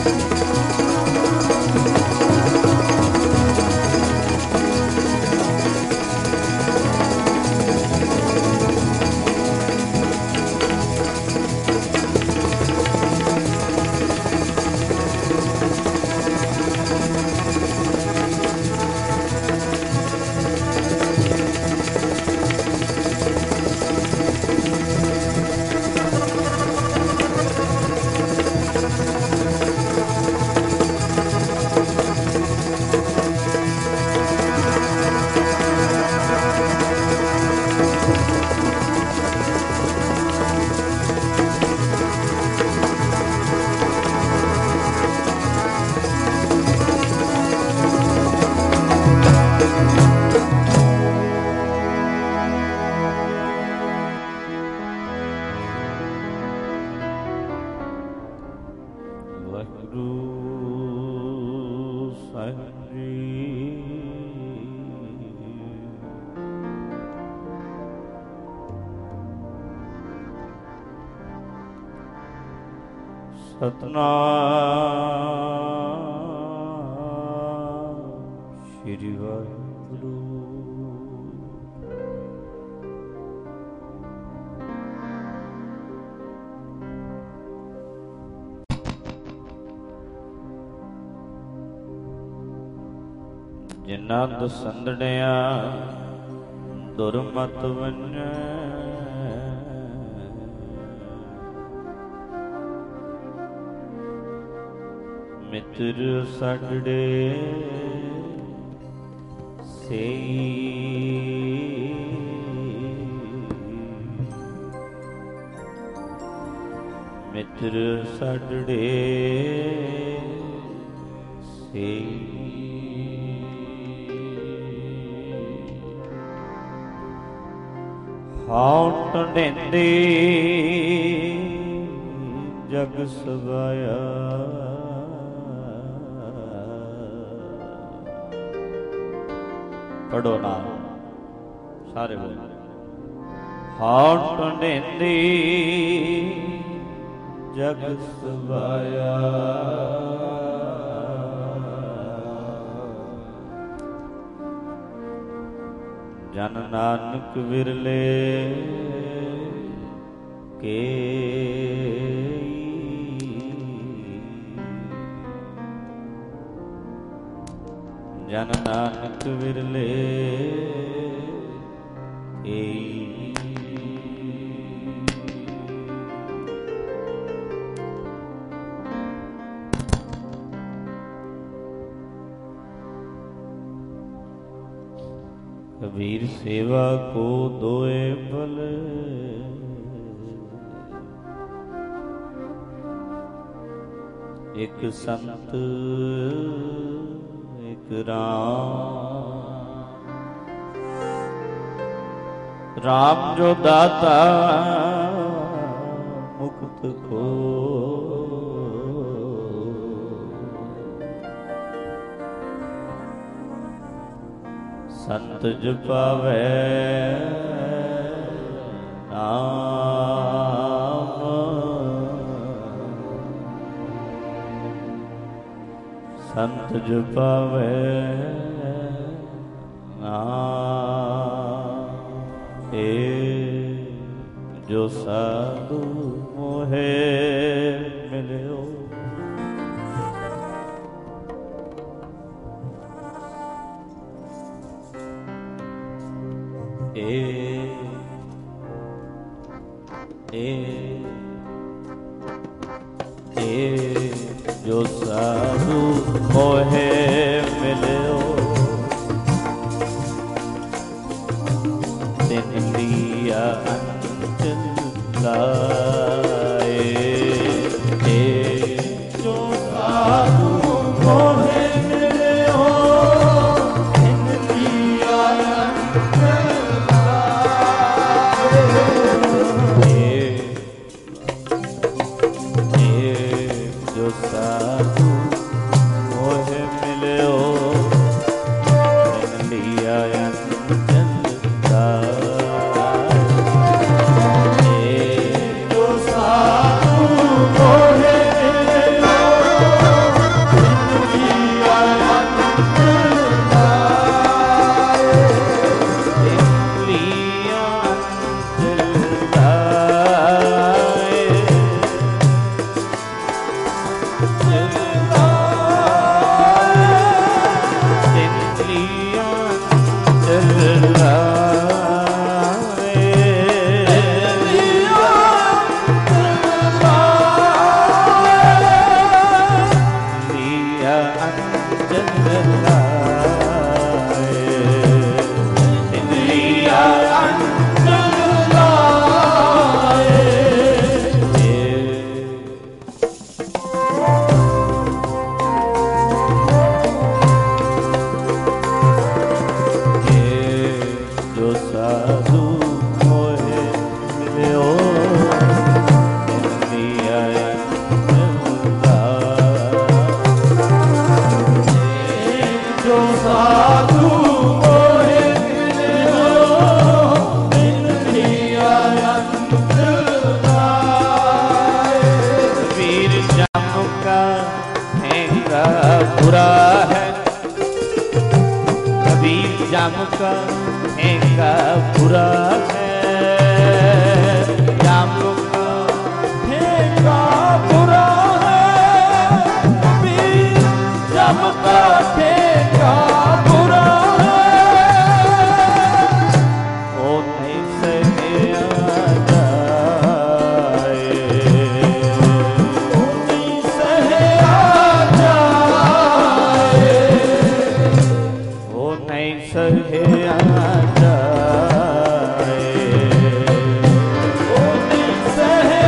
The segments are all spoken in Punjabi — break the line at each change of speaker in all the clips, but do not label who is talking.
ਸਤਨਾਮ ਸ਼੍ਰੀ ਵਾਹਿਗੁਰੂ। ਜਿਨ੍ਹਾਂ ਦਸੰਦੜਿਆਂ ਦੁਰਮਤ ਵੰਨੈ, ਮਿੱਤਰ ਸਾਡੜੇ ਸੇਈ, ਮਿੱਤਰ ਸਾਡੜੇ ਸੇਈ। ਹਾਉ ਟੰਡੇਂਦੇ ਜਗ ਸਵਾਇਆ, ਪੜੋ ਨਾਲ ਸਾਰੇ ਬੋਲ। ਹਾਉ ਟੰਡੇਂਦੇ ਜਗ ਸਵਾਇਆ, ਜਨ ਨਾਨਕ ਵਿਰਲੇ ਕੇ, ਜਨ ਨਾਨਕ ਵਿਰਲੇ ਏਈ। ਕਬੀਰ ਸੇਵਾ ਕੋ ਦੋਏ ਬਲ, ਇਕ ਸੰਤ ਇਕ ਰਾਮ। ਰਾਮ ਜੋ ਦਾਤਾ ਮੁਕਤ ਕੋ, ਸੰਤ ਜਪਾਵੈ ਨਾਮ, ਸੰਤ ਜਪਾਵੈ ਨਾਮ। ਏ ਜੋ ਸਾਧੂ ਮੋਹੇ ਮਿਲਿਓ, ਜੋ ਸਾਧੂ ਮੋਹੇ ਮਿਲਿਓ, ਤਿਨ ਲਿਆ ਅੰਚਲ ਲਾਏ। ਜੋ ਸਾਧੂ ਮੋਹੇ ਮਿਲਿਓ, ਤਿਨ ਲਿਆ ਅੰਚਲ ਜੋ ਸਾਧੂ ਮੋਹਿ ਮਿਲਿਓ, ਤਿਨ ਲਿਆ ਅੰਚਲ ਲਾਏ। ਜੋ ਸਾਧੂ ਮੋਹਿ ਮਿਲਿਓ, चंदन लाए, तिन लिया अंजन लाए। जो साधु मोहे मिलियो, तिन लिया अंजन लाए। जो साधु मोहे मिलियो, तिन लिया अंजन लाए। वीर जम का ठेंगा बुरा है, कबीर जम का ठेंगा बुरा है, जम का ठेंगा बुरा है, कबीर जम का ठेंगा बुरा है। ओ नहीं सहे जाए, ओ नहीं सहे जाए, ओ नहीं सहे जाए, ओ नहीं सहे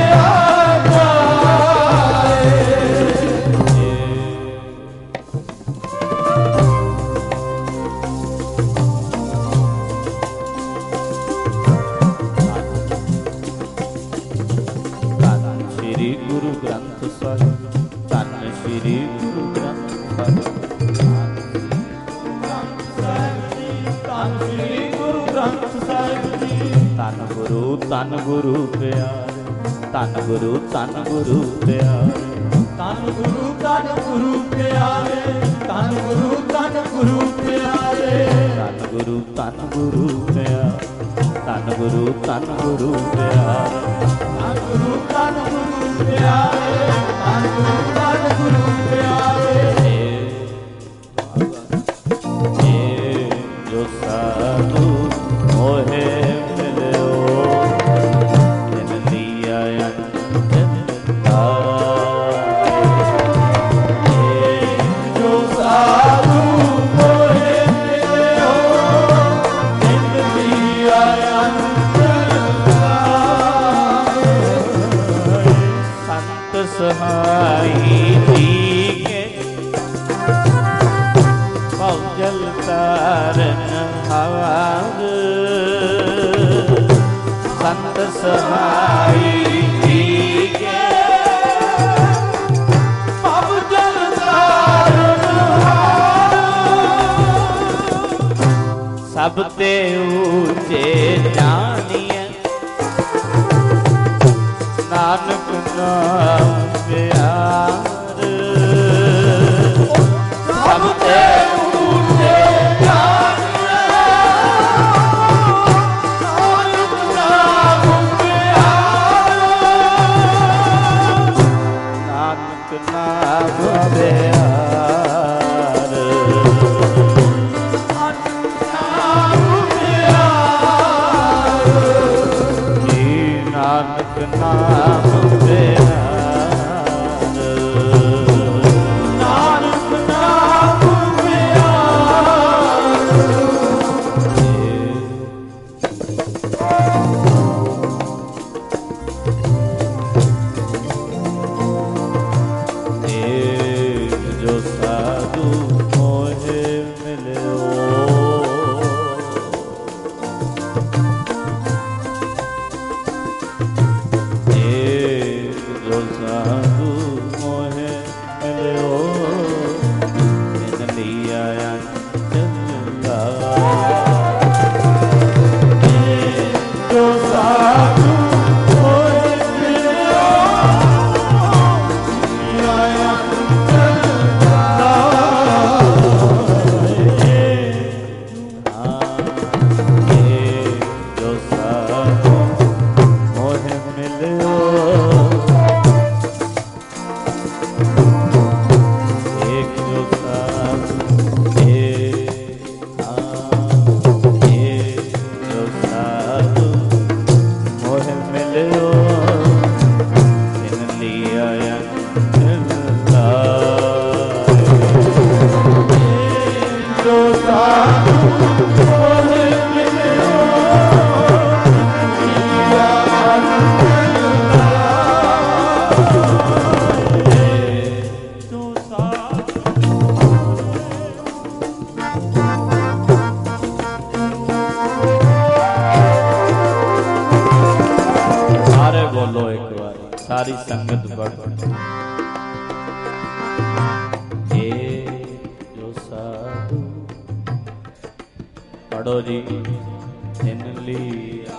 ਧੰਨ ਸ਼੍ਰੀ ਗੁਰੂ ਗ੍ਰੰਥ ਸਾਹਿਬ, ਧੰਨ ਸ਼੍ਰੀ ਗੁਰੂ ਗ੍ਰੰਥ ਸਾਹਿਬ, ਧੰਨ ਸ਼੍ਰੀ ਗੁਰੂ ਗ੍ਰੰਥ ਸਾਹਿਬ ਜੀ। ਧੰਨ ਗੁਰੂ ਪਿਆਰੇ, ਧੰਨ ਗੁਰੂ ਪਿਆਰੇ, ਧੰਨ ਗੁਰੂ ਪਿਆਰੇ, ਧੰਨ ਗੁਰੂ ਪਿਆਰੇ, ਧੰਨ ਗੁਰੂ ਪਿਆਰੇ, ਧੰਨ ਗੁਰੂ ਪਿਆਰੇ, ਧੰਨ ਗੁਰੂ ਪਿਆਰੇ, ਧੰਨ ਗੁਰੂ ਪਿਆਰੇ। जो साधु मोहे मिलियो, तिन लिया अंजन लाए। जो साधु मोहे मिलियो, तिन लिया अंजन लाए। संत सहाई जी के जल तारन हार, संत सहाई जी के पव जल तारन हार। सब ते ऊंचे जानिए, नानक नाम प्यार। सब ते नानक नाम प्यार, नानक नाम प्यार। जो पढ़ो जी। इन लिया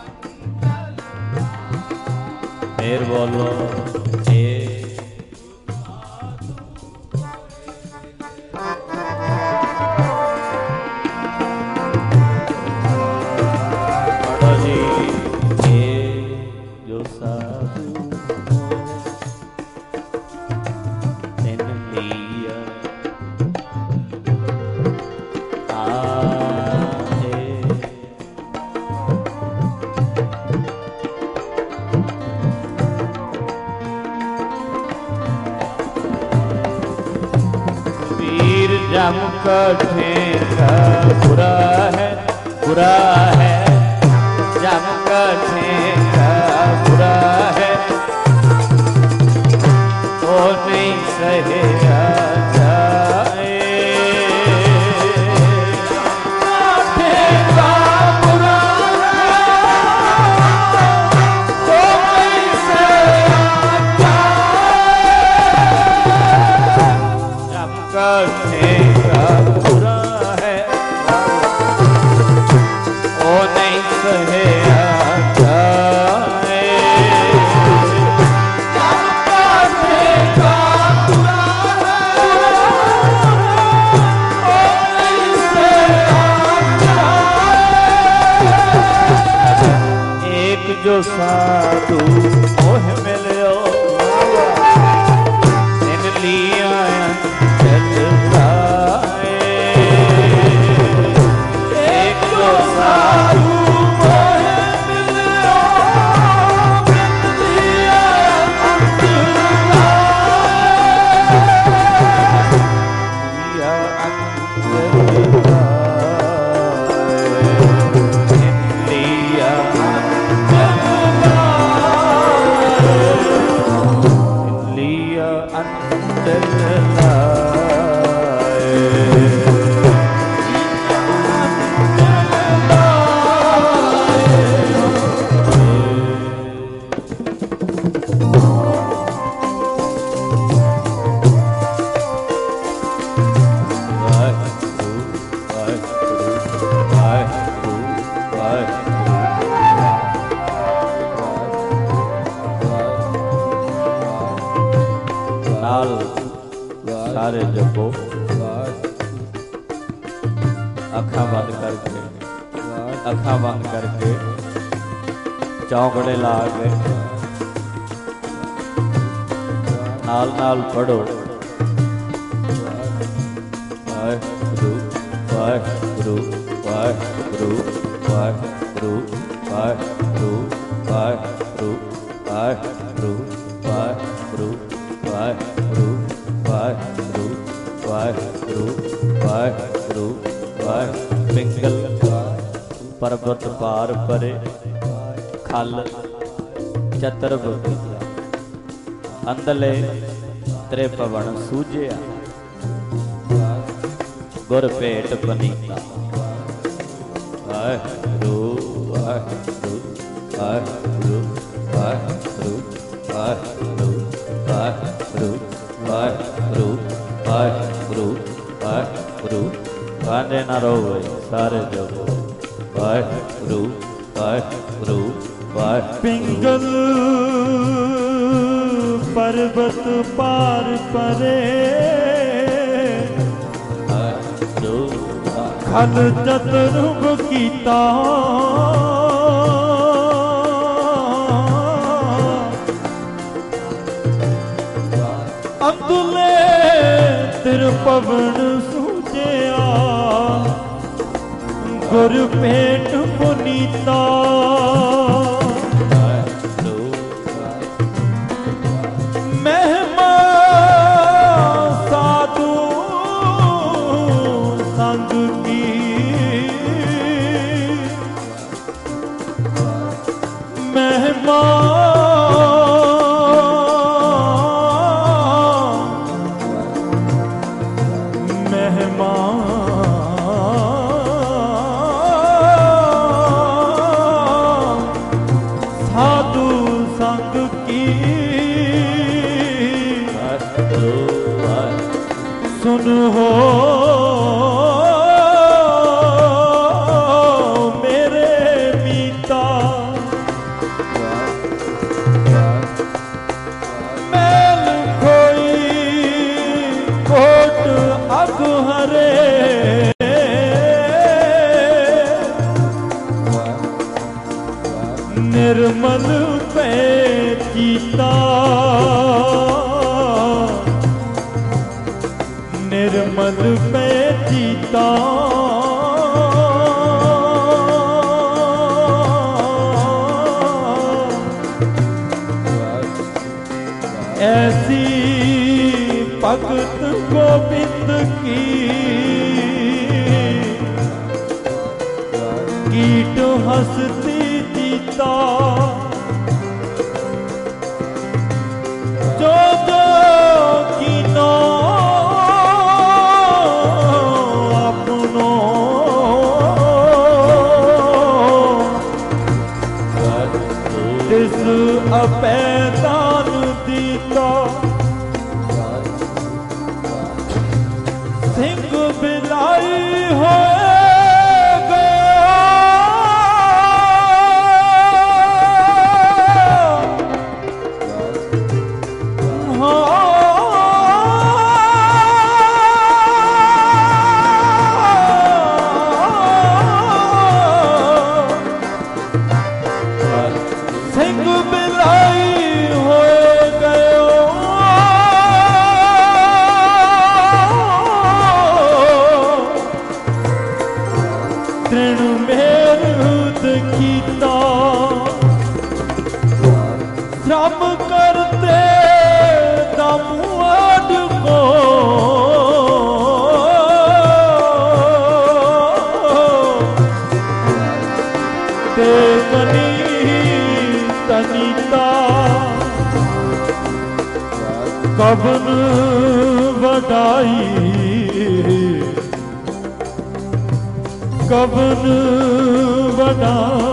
फिर बोलो पढ़ो जी। जो साधु इन लिया जम कठेगा बुरा है, बुरा है। जम कठेगा बुरा है, तो नहीं सहे जाए। कठेगा बुरा है, तो नहीं सहे जाए। जम कठेगा बुरा है, ओ नहीं सहे जाए। एक जो साधु मोह मिलो इन लिया सारे जपो अखा बंद करके, अखा बंद करके चौंकड़े ला के नाल नाल पढ़ो वाहिगुरु वाहिगुरु वाहिगुरु वाहिगुरु वाहिगुरु वाहिगुरु वाहिगुरु वाहिगुरु वाहिगुरु वाहिगुरु वाहिगुरु वाहिगुरु वाहिगुरु। पिंगल पर्वत पार परे खल चतुर्भुज अंदले त्रिभुवन सूझिया गुर भेट पनीता। वाहिगुरु वाहिगुरु वाहिगुरु वाहिगुरु वाहिगुरु वाहिगुरु वाहिगुरु वाहिगुरु वाहिगुरु। गाने ना रहो सारे जगो वाहिगुरु वाहिगुरु वाहिगुरु।
पिंगल पर्वत पार परे खल चतुर्भुज कीता। अंदुले त्रिभुवन सूझिया गुर भेट पुनीता। महिमा साधु संग की महिमा साधु संग की सुन हो निर्मल पे चीता निर्मल पे चीता ऐसी भगत गोविंद की कीट हंसती जीता जो जो कीनो अपनो तिस अपैदान दीता सिंह बिलाई होए श्रम करते दमुआड को ते कनी तनीता कबन वडाई कबन वडाई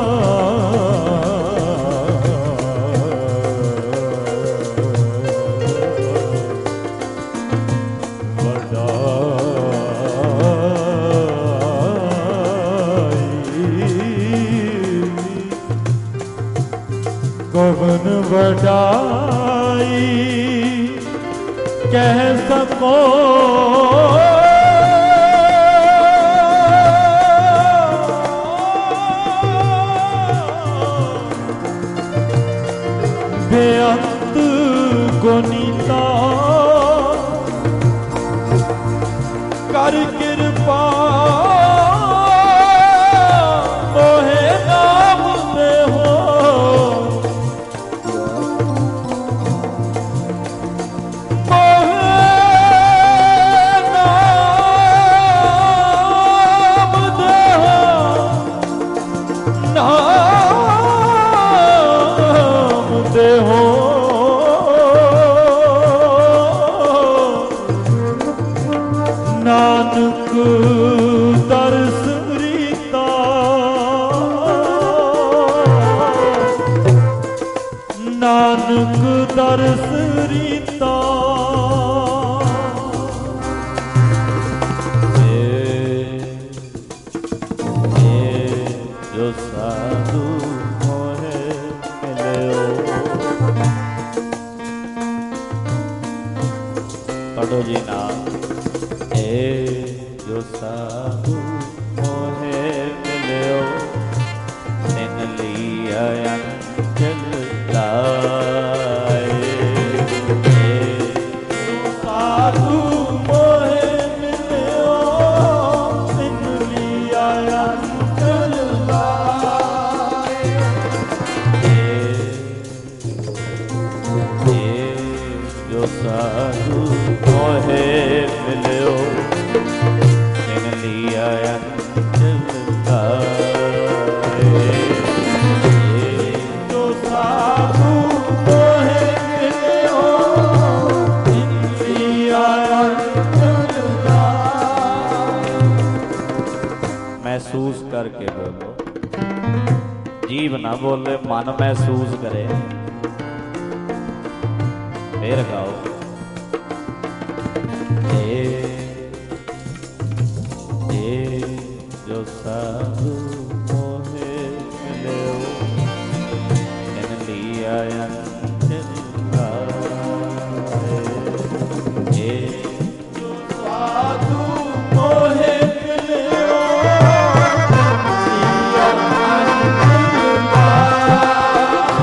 कवन वडाई कह सको बेअंत गुनीता कर कृपा मोहे नाम दे हो नानक दर्श रीता नानक दर्श रीता
जो साधु मोहे मिलो पढ़ो जी नाम जो साधु मोहे मिलो तिन लिया अंचल लाए
साधु मोहे मिलो तिन लिया अंचल लाए
जो साधु मोहे मिलो तिन लिया अंचल लाए
जो साधु मोहे मिलो तिन लिया अंचल लाए।
महसूस करके बोलो, जीव ना बोले, मन महसूस करे। फिर गाओ जो साधु मोहे मिलो तिन लिया अंचल लाए।
जो साधु मोहे मिलो तिन लिया अंचल लाए।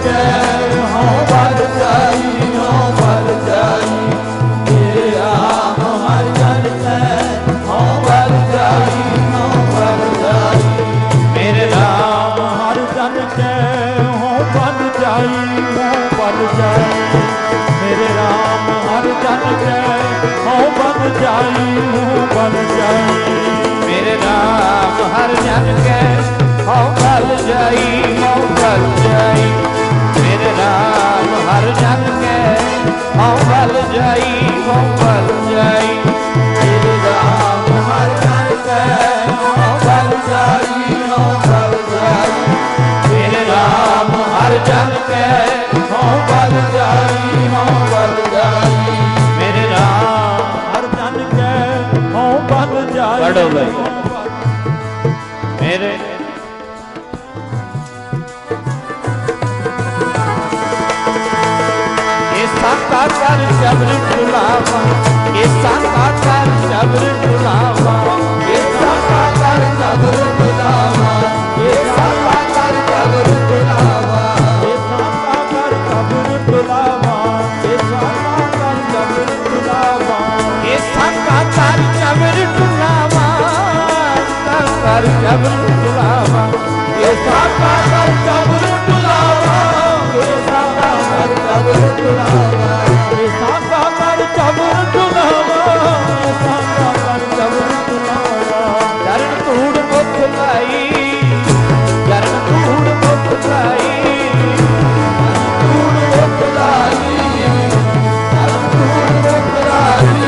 के हों बल जाई हों बल जाई मेरे राम हर जन के हों बल जाई हों बल जाई
मेरे राम
हर जन के हों बल जाई हों बल जाई मेरे राम हर जन के हों बल जाई हों बल जाई
मेरे राम हर जन के हों बल जाई हों बल जाई मेरे राम हर जन के हों बल जाई हों बल जाई
मेरे राम हर जन के हों बल जाई हों बल जाई
मेरे राम हर जन के
हों बल जाई हों बल जाई
मेरे राम
हर जन के हों बल जाई
पढ़ो भाई मेरे
साका कर शबर बुलावा ये साका कर शबर बुलावा ये साका कर शबर बुलावा ये साका कर शबर बुलावा ये साका कर शबर बुलावा ये साका कर शबर बुलावा
ये साका कर शबर बुलावा कर शबर बुलावा
ये साका कर शबर बुलावा ये साका कर शबर बुलावा ये साका कर शबर बुलावा ये साका कर शबर बुलावा
चरण धूड़ मुख लाई चरण धूड़ मुख लाई
धूड़ मुख लाई धूड़ मुख लाई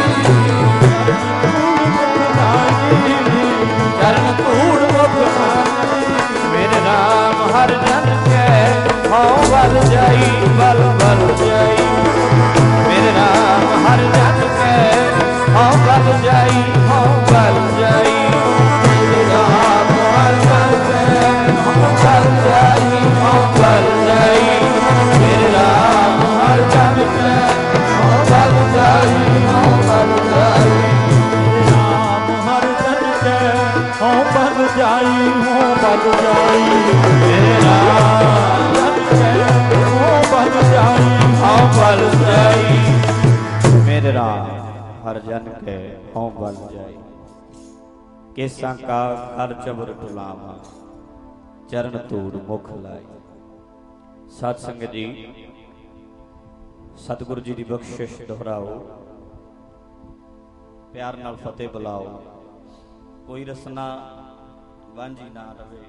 चरण धूड़ मुख लाई मेरे राम हर जन के हों बल जाई बल बल जाई मेरे राम हर जन के हों बल जाई हों बल जाई
मेरे राम हर जन के हों बल जाई
हों बल जाई
मेरे राम हर जन के हों बल जाई हों बल जाई राम हर जन के हों बल जाई हों बल जाई
मेरे राम
जन के हों बल जाई
हों बल जाई मेरे राम हर जन के हों बल जाई केसां का कर चबर टुलावा चरण धूड़ मुख लाई। साध संगत जी सतगुरु जी की बख्शिश दोहराओ प्यार नाल फतेह बुलाओ कोई रसना वांझी ना रवे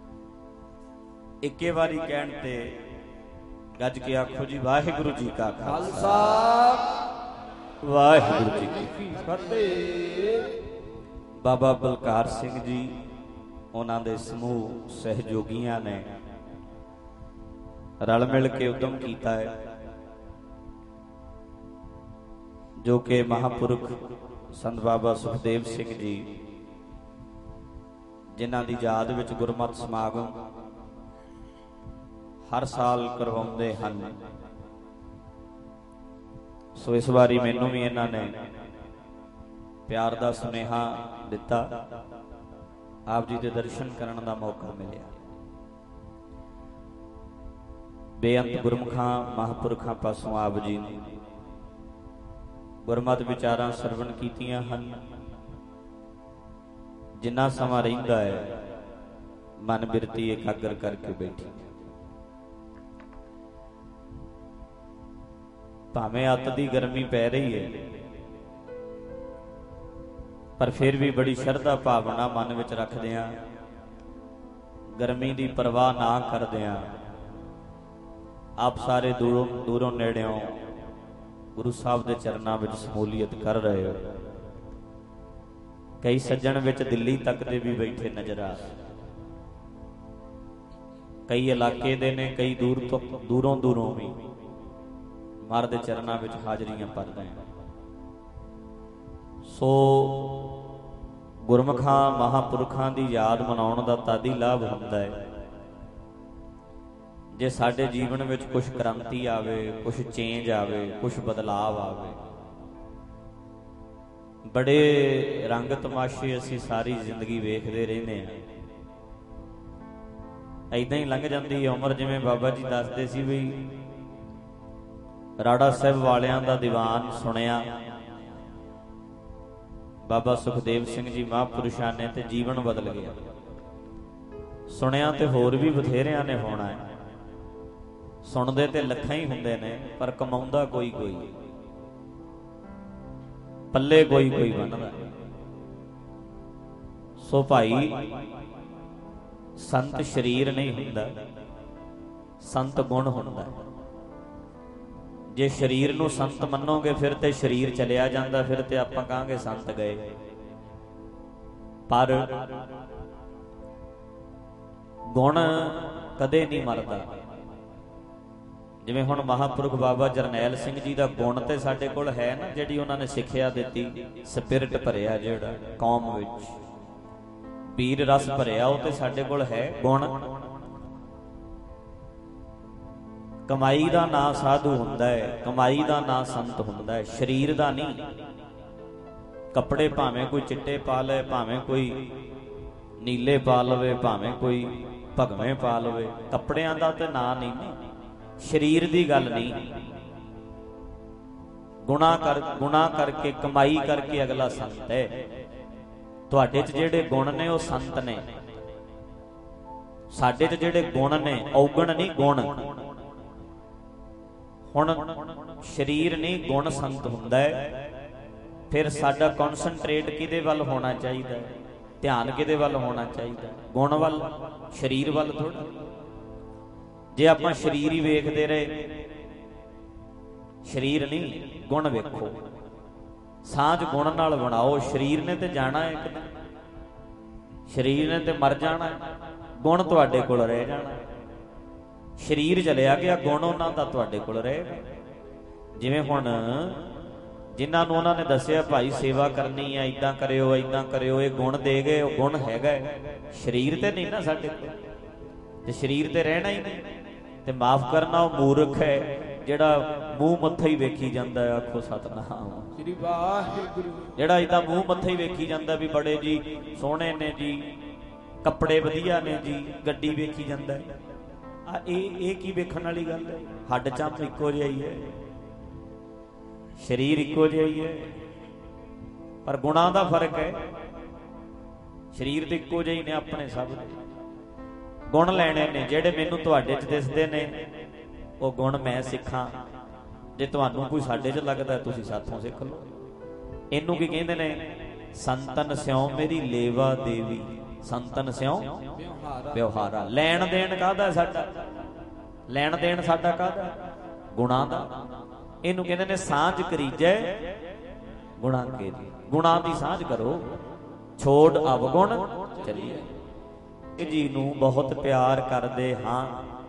इक्के बारी कहण ते गज के आखो जी वाहिगुरु जी का खालसा वाहिगुरु जी की
फतेह।
बाबा बलकार सिंह जी उन्हां दे समूह सहयोगियां ने रल मिल के उद्यम किया है जो कि महापुरख संत बाबा सुखदेव सिंह जी जिन्हां दी याद विच गुरमत समागम हर साल करवाउंदे हन। सो इस बारी मैनू भी इन्हां ने प्यार दा सुनेहा दिता आप जी दे दर्शन करने का मौका मिलिया। बेअंत गुरमुखां महापुरखां पासों आप जी ने गुरमत विचारां सरवण कीतियां हन। जिन्ना समा रहिंदा है मन बिरती एकाग्र करके बैठी भावें अत दी गर्मी पै रही है पर फिर भी बड़ी शरधा भावना मन विच रखदियां गर्मी की परवाह ना करदियां आप सारे दूरों दूरों नेड़ियों गुरु साहब के चरणों में शमूलीयत कर रहे हो। कई सज्जन विच दिल्ली तक दे भी बैठे नजर आ कई इलाके दे ने कई दूर तो दूरों दूरों भी मार दे चरणों में हाजरियां भर रहे हैं। सो गुरमुखां महापुरखां की याद मनाउण दा तादी लाभ हुंदा है जे साडे जीवन में कुछ क्रांति आवे कुछ चेंज आवे कुछ बदलाव आवे। बड़े रंग तमाशे असी सारी जिंदगी वेखदे रहने हैं ਏਦਾਂ ਹੀ ਲੰਘ ਜਾਂਦੀ ਉਮਰ। ਜਿਵੇਂ ਬਾਬਾ ਜੀ ਦੱਸਦੇ ਸੀ ਵੀ ਰਾੜਾ ਸਾਹਿਬ ਵਾਲਿਆਂ ਦਾ ਦੀਵਾਨ ਸੁਣਿਆ ਬਾਬਾ ਸੁਖਦੇਵ ਸਿੰਘ ਜੀ ਮਹਾਂਪੁਰਸ਼ਾਂ ਨੇ ਤੇ ਜੀਵਨ ਬਦਲ ਗਿਆ। ਸੁਣਿਆ ਤੇ ਹੋਰ ਵੀ ਬਥੇਰਿਆਂ ਨੇ ਹੋਣਾ ਹੈ। ਸੁਣਦੇ ਤੇ ਲੱਖਾਂ ਹੀ ਹੁੰਦੇ ਨੇ ਪਰ ਕਮਾਉਂਦਾ ਕੋਈ ਕੋਈ, ਪੱਲੇ ਕੋਈ ਕੋਈ ਬਣਦਾ। ਸੋ ਭਾਈ ਸੰਤ ਸ਼ਰੀਰ ਨਹੀਂ ਹੁੰਦਾ, ਸੰਤ ਗੁਣ ਹੁੰਦਾ। ਜੇ ਸਰੀਰ ਨੂੰ ਸੰਤ ਮੰਨੋਗੇ ਫਿਰ ਤੇ ਸਰੀਰ ਚਲਿਆ ਜਾਂਦਾ, ਫਿਰ ਤੇ ਆਪਾਂ ਕਹਾਂਗੇ ਸੰਤ ਗਏ। ਪਰ ਗੁਣ ਕਦੇ ਨਹੀਂ ਮਰਦਾ। ਜਿਵੇਂ ਹੁਣ ਮਹਾਂਪੁਰਖ ਬਾਬਾ ਜਰਨੈਲ ਸਿੰਘ ਜੀ ਦਾ ਗੁਣ ਤੇ ਸਾਡੇ ਕੋਲ ਹੈ ਨਾ, ਜਿਹੜੀ ਉਹਨਾਂ ਨੇ ਸਿੱਖਿਆ ਦਿੱਤੀ, ਸਪਿਰਿਟ ਭਰਿਆ ਜਿਹੜਾ ਕੌਮ ਵਿੱਚ, ਪੀਰ ਰਸ ਭਰਿਆ, ਉਹ ਤੇ ਸਾਡੇ ਕੋਲ ਹੈ ਗੁਣ। ਕਮਾਈ ਦਾ ਨਾਂ ਸਾਧੂ ਹੁੰਦਾ ਹੈ, ਕਮਾਈ ਦਾ ਨਾਂ ਸੰਤ ਹੁੰਦਾ ਹੈ, ਸਰੀਰ ਦਾ ਨਹੀਂ। ਕੱਪੜੇ ਭਾਵੇਂ ਕੋਈ ਚਿੱਟੇ ਪਾ ਲਏ, ਭਾਵੇਂ ਕੋਈ ਨੀਲੇ ਪਾ ਲਵੇ, ਭਾਵੇਂ ਕੋਈ ਭਗਵੇਂ ਪਾ ਲਵੇ, ਕੱਪੜਿਆਂ ਦਾ ਤੇ ਨਾਂ ਨਹੀਂ, ਸਰੀਰ ਦੀ ਗੱਲ ਨਹੀਂ। ਗੁਣਾ ਕਰਕੇ ਕਮਾਈ ਕਰਕੇ ਅਗਲਾ ਸੰਤ ਹੈ। ਤੁਹਾਡੇ 'ਚ ਜਿਹੜੇ ਗੁਣ ਨੇ ਉਹ ਸੰਤ ਨੇ, ਸਾਡੇ 'ਚ ਜਿਹੜੇ ਗੁਣ ਨੇ ਔਗਣ ਨਹੀਂ ਗੁਣ। ਹੁਣ ਸਰੀਰ ਨਹੀਂ ਗੁਣ ਸੰਤ ਹੁੰਦਾ ਹੈ। ਫਿਰ ਸਾਡਾ ਕਨਸੈਂਟਰੇਟ ਕਿਹਦੇ ਵੱਲ ਹੋਣਾ ਚਾਹੀਦਾ ਹੈ, ਧਿਆਨ ਕਿਹਦੇ ਵੱਲ ਹੋਣਾ ਚਾਹੀਦਾ, ਗੁਣ ਵੱਲ, ਸਰੀਰ ਵੱਲ ਥੋੜਾ। ਜੇ ਆਪਾਂ ਸਰੀਰ ਹੀ ਵੇਖਦੇ ਰਹੇ, ਸਰੀਰ ਨਹੀਂ ਗੁਣ ਵੇਖੋ, ਸਾਂਝ ਗੁਣ ਨਾਲ ਬਣਾਓ। ਸਰੀਰ ਨੇ ਤੇ ਜਾਣਾ ਹੈ, ਇੱਕ ਦਿਨ ਸਰੀਰ ਨੇ ਤੇ ਮਰ ਜਾਣਾ, ਗੁਣ ਤੁਹਾਡੇ ਕੋਲ ਰਹਿ ਜਾਣਾ। ਸਰੀਰ ਚਲਿਆ ਗਿਆ, ਗੁਣ ਉਹਨਾਂ ਦਾ ਤੁਹਾਡੇ ਕੋਲ ਰਹੇਗਾ। ਜਿਵੇਂ ਹੁਣ ਜਿਨ੍ਹਾਂ ਨੂੰ ਉਹਨਾਂ ਨੇ ਦੱਸਿਆ ਭਾਈ ਸੇਵਾ ਕਰਨੀ ਹੈ, ਏਦਾਂ ਕਰਿਓ ਏਦਾਂ ਕਰਿਓ, ਇਹ ਗੁਣ ਦੇ ਗਏ, ਉਹ ਗੁਣ ਹੈਗਾ। ਸਰੀਰ ਤੇ ਨਹੀਂ ਨਾ ਸਾਡੇ ਕੋਲ, ਤੇ ਸਰੀਰ ਤੇ ਰਹਿਣਾ ਹੀ ਨਹੀਂ। ਤੇ ਮਾਫ ਕਰਨਾ, ਉਹ ਮੂਰਖ ਹੈ ਜਿਹੜਾ ਮੂੰਹ ਮੱਥਾ ਹੀ ਵੇਖੀ ਜਾਂਦਾ ਹੈ। ਆਖੋ ਸਤਿਨਾਮ ਸ੍ਰੀ ਵਾਹਿਗੁਰੂ। ਜਿਹੜਾ ਏਦਾਂ ਮੂੰਹ ਮੱਥਾ ਹੀ ਵੇਖੀ ਜਾਂਦਾ ਵੀ ਬੜੇ ਜੀ ਸੋਹਣੇ ਨੇ ਜੀ, ਕੱਪੜੇ ਵਧੀਆ ਨੇ ਜੀ, ਗੱਡੀ ਵੇਖੀ ਜਾਂਦਾ ਹੈ। ਇਹ ਕੀ ਵੇਖਣ ਵਾਲੀ ਗੱਲ ਹੈ? ਹੱਡ ਚੰਮ ਇੱਕੋ ਜਿਹਾ ਹੀ ਹੈ, ਸਰੀਰ ਇੱਕੋ ਜਿਹਾ ਹੀ ਹੈ, ਪਰ ਗੁਣਾਂ ਦਾ ਫਰਕ ਹੈ। ਸਰੀਰ ਤੇ ਇੱਕੋ ਜਿਹੇ ਨੇ ਆਪਣੇ ਸਭ ਦੇ। ਗੁਣ ਲੈਣੇ ਨੇ ਜਿਹੜੇ ਮੈਨੂੰ ਤੁਹਾਡੇ 'ਚ ਦਿਸਦੇ ਨੇ, ਉਹ ਗੁਣ ਮੈਂ ਸਿੱਖਾਂ। ਜੇ ਤੁਹਾਨੂੰ ਕੋਈ ਸਾਡੇ 'ਚ ਲੱਗਦਾ ਤੁਸੀਂ ਸਾਥੋਂ ਸਿੱਖ ਲਓ। ਇਹਨੂੰ ਕੀ ਕਹਿੰਦੇ ਨੇ? ਸੰਤਨ ਸਿਉ ਮੇਰੀ ਲੇਵਾ ਦੇਵੀ, ਸੰਤਨ ਸਿਉ ਵਿਵਹਾਰਾ। ਲੈਣ ਦੇਣ ਕਾਹਦਾ ਸਾਡਾ? ਲੈਣ ਦੇਣ ਸਾਡਾ ਕਾਹਦਾ? ਗੁਣਾਂ ਦਾ। ਇਹਨੂੰ ਕਹਿੰਦੇ ਨੇ ਸਾਂਝ ਕਰੀਜੈ ਗੁਣਾਂ ਕੇ। ਗੁਣਾਂ ਦੀ ਸਾਂਝ ਕਰੋ, ਛੋੜ ਅਵਗੁਣ ਚੱਲੀਏ। ਇਹ ਜੀ ਨੂੰ ਬਹੁਤ ਪਿਆਰ ਕਰਦੇ ਹਾਂ,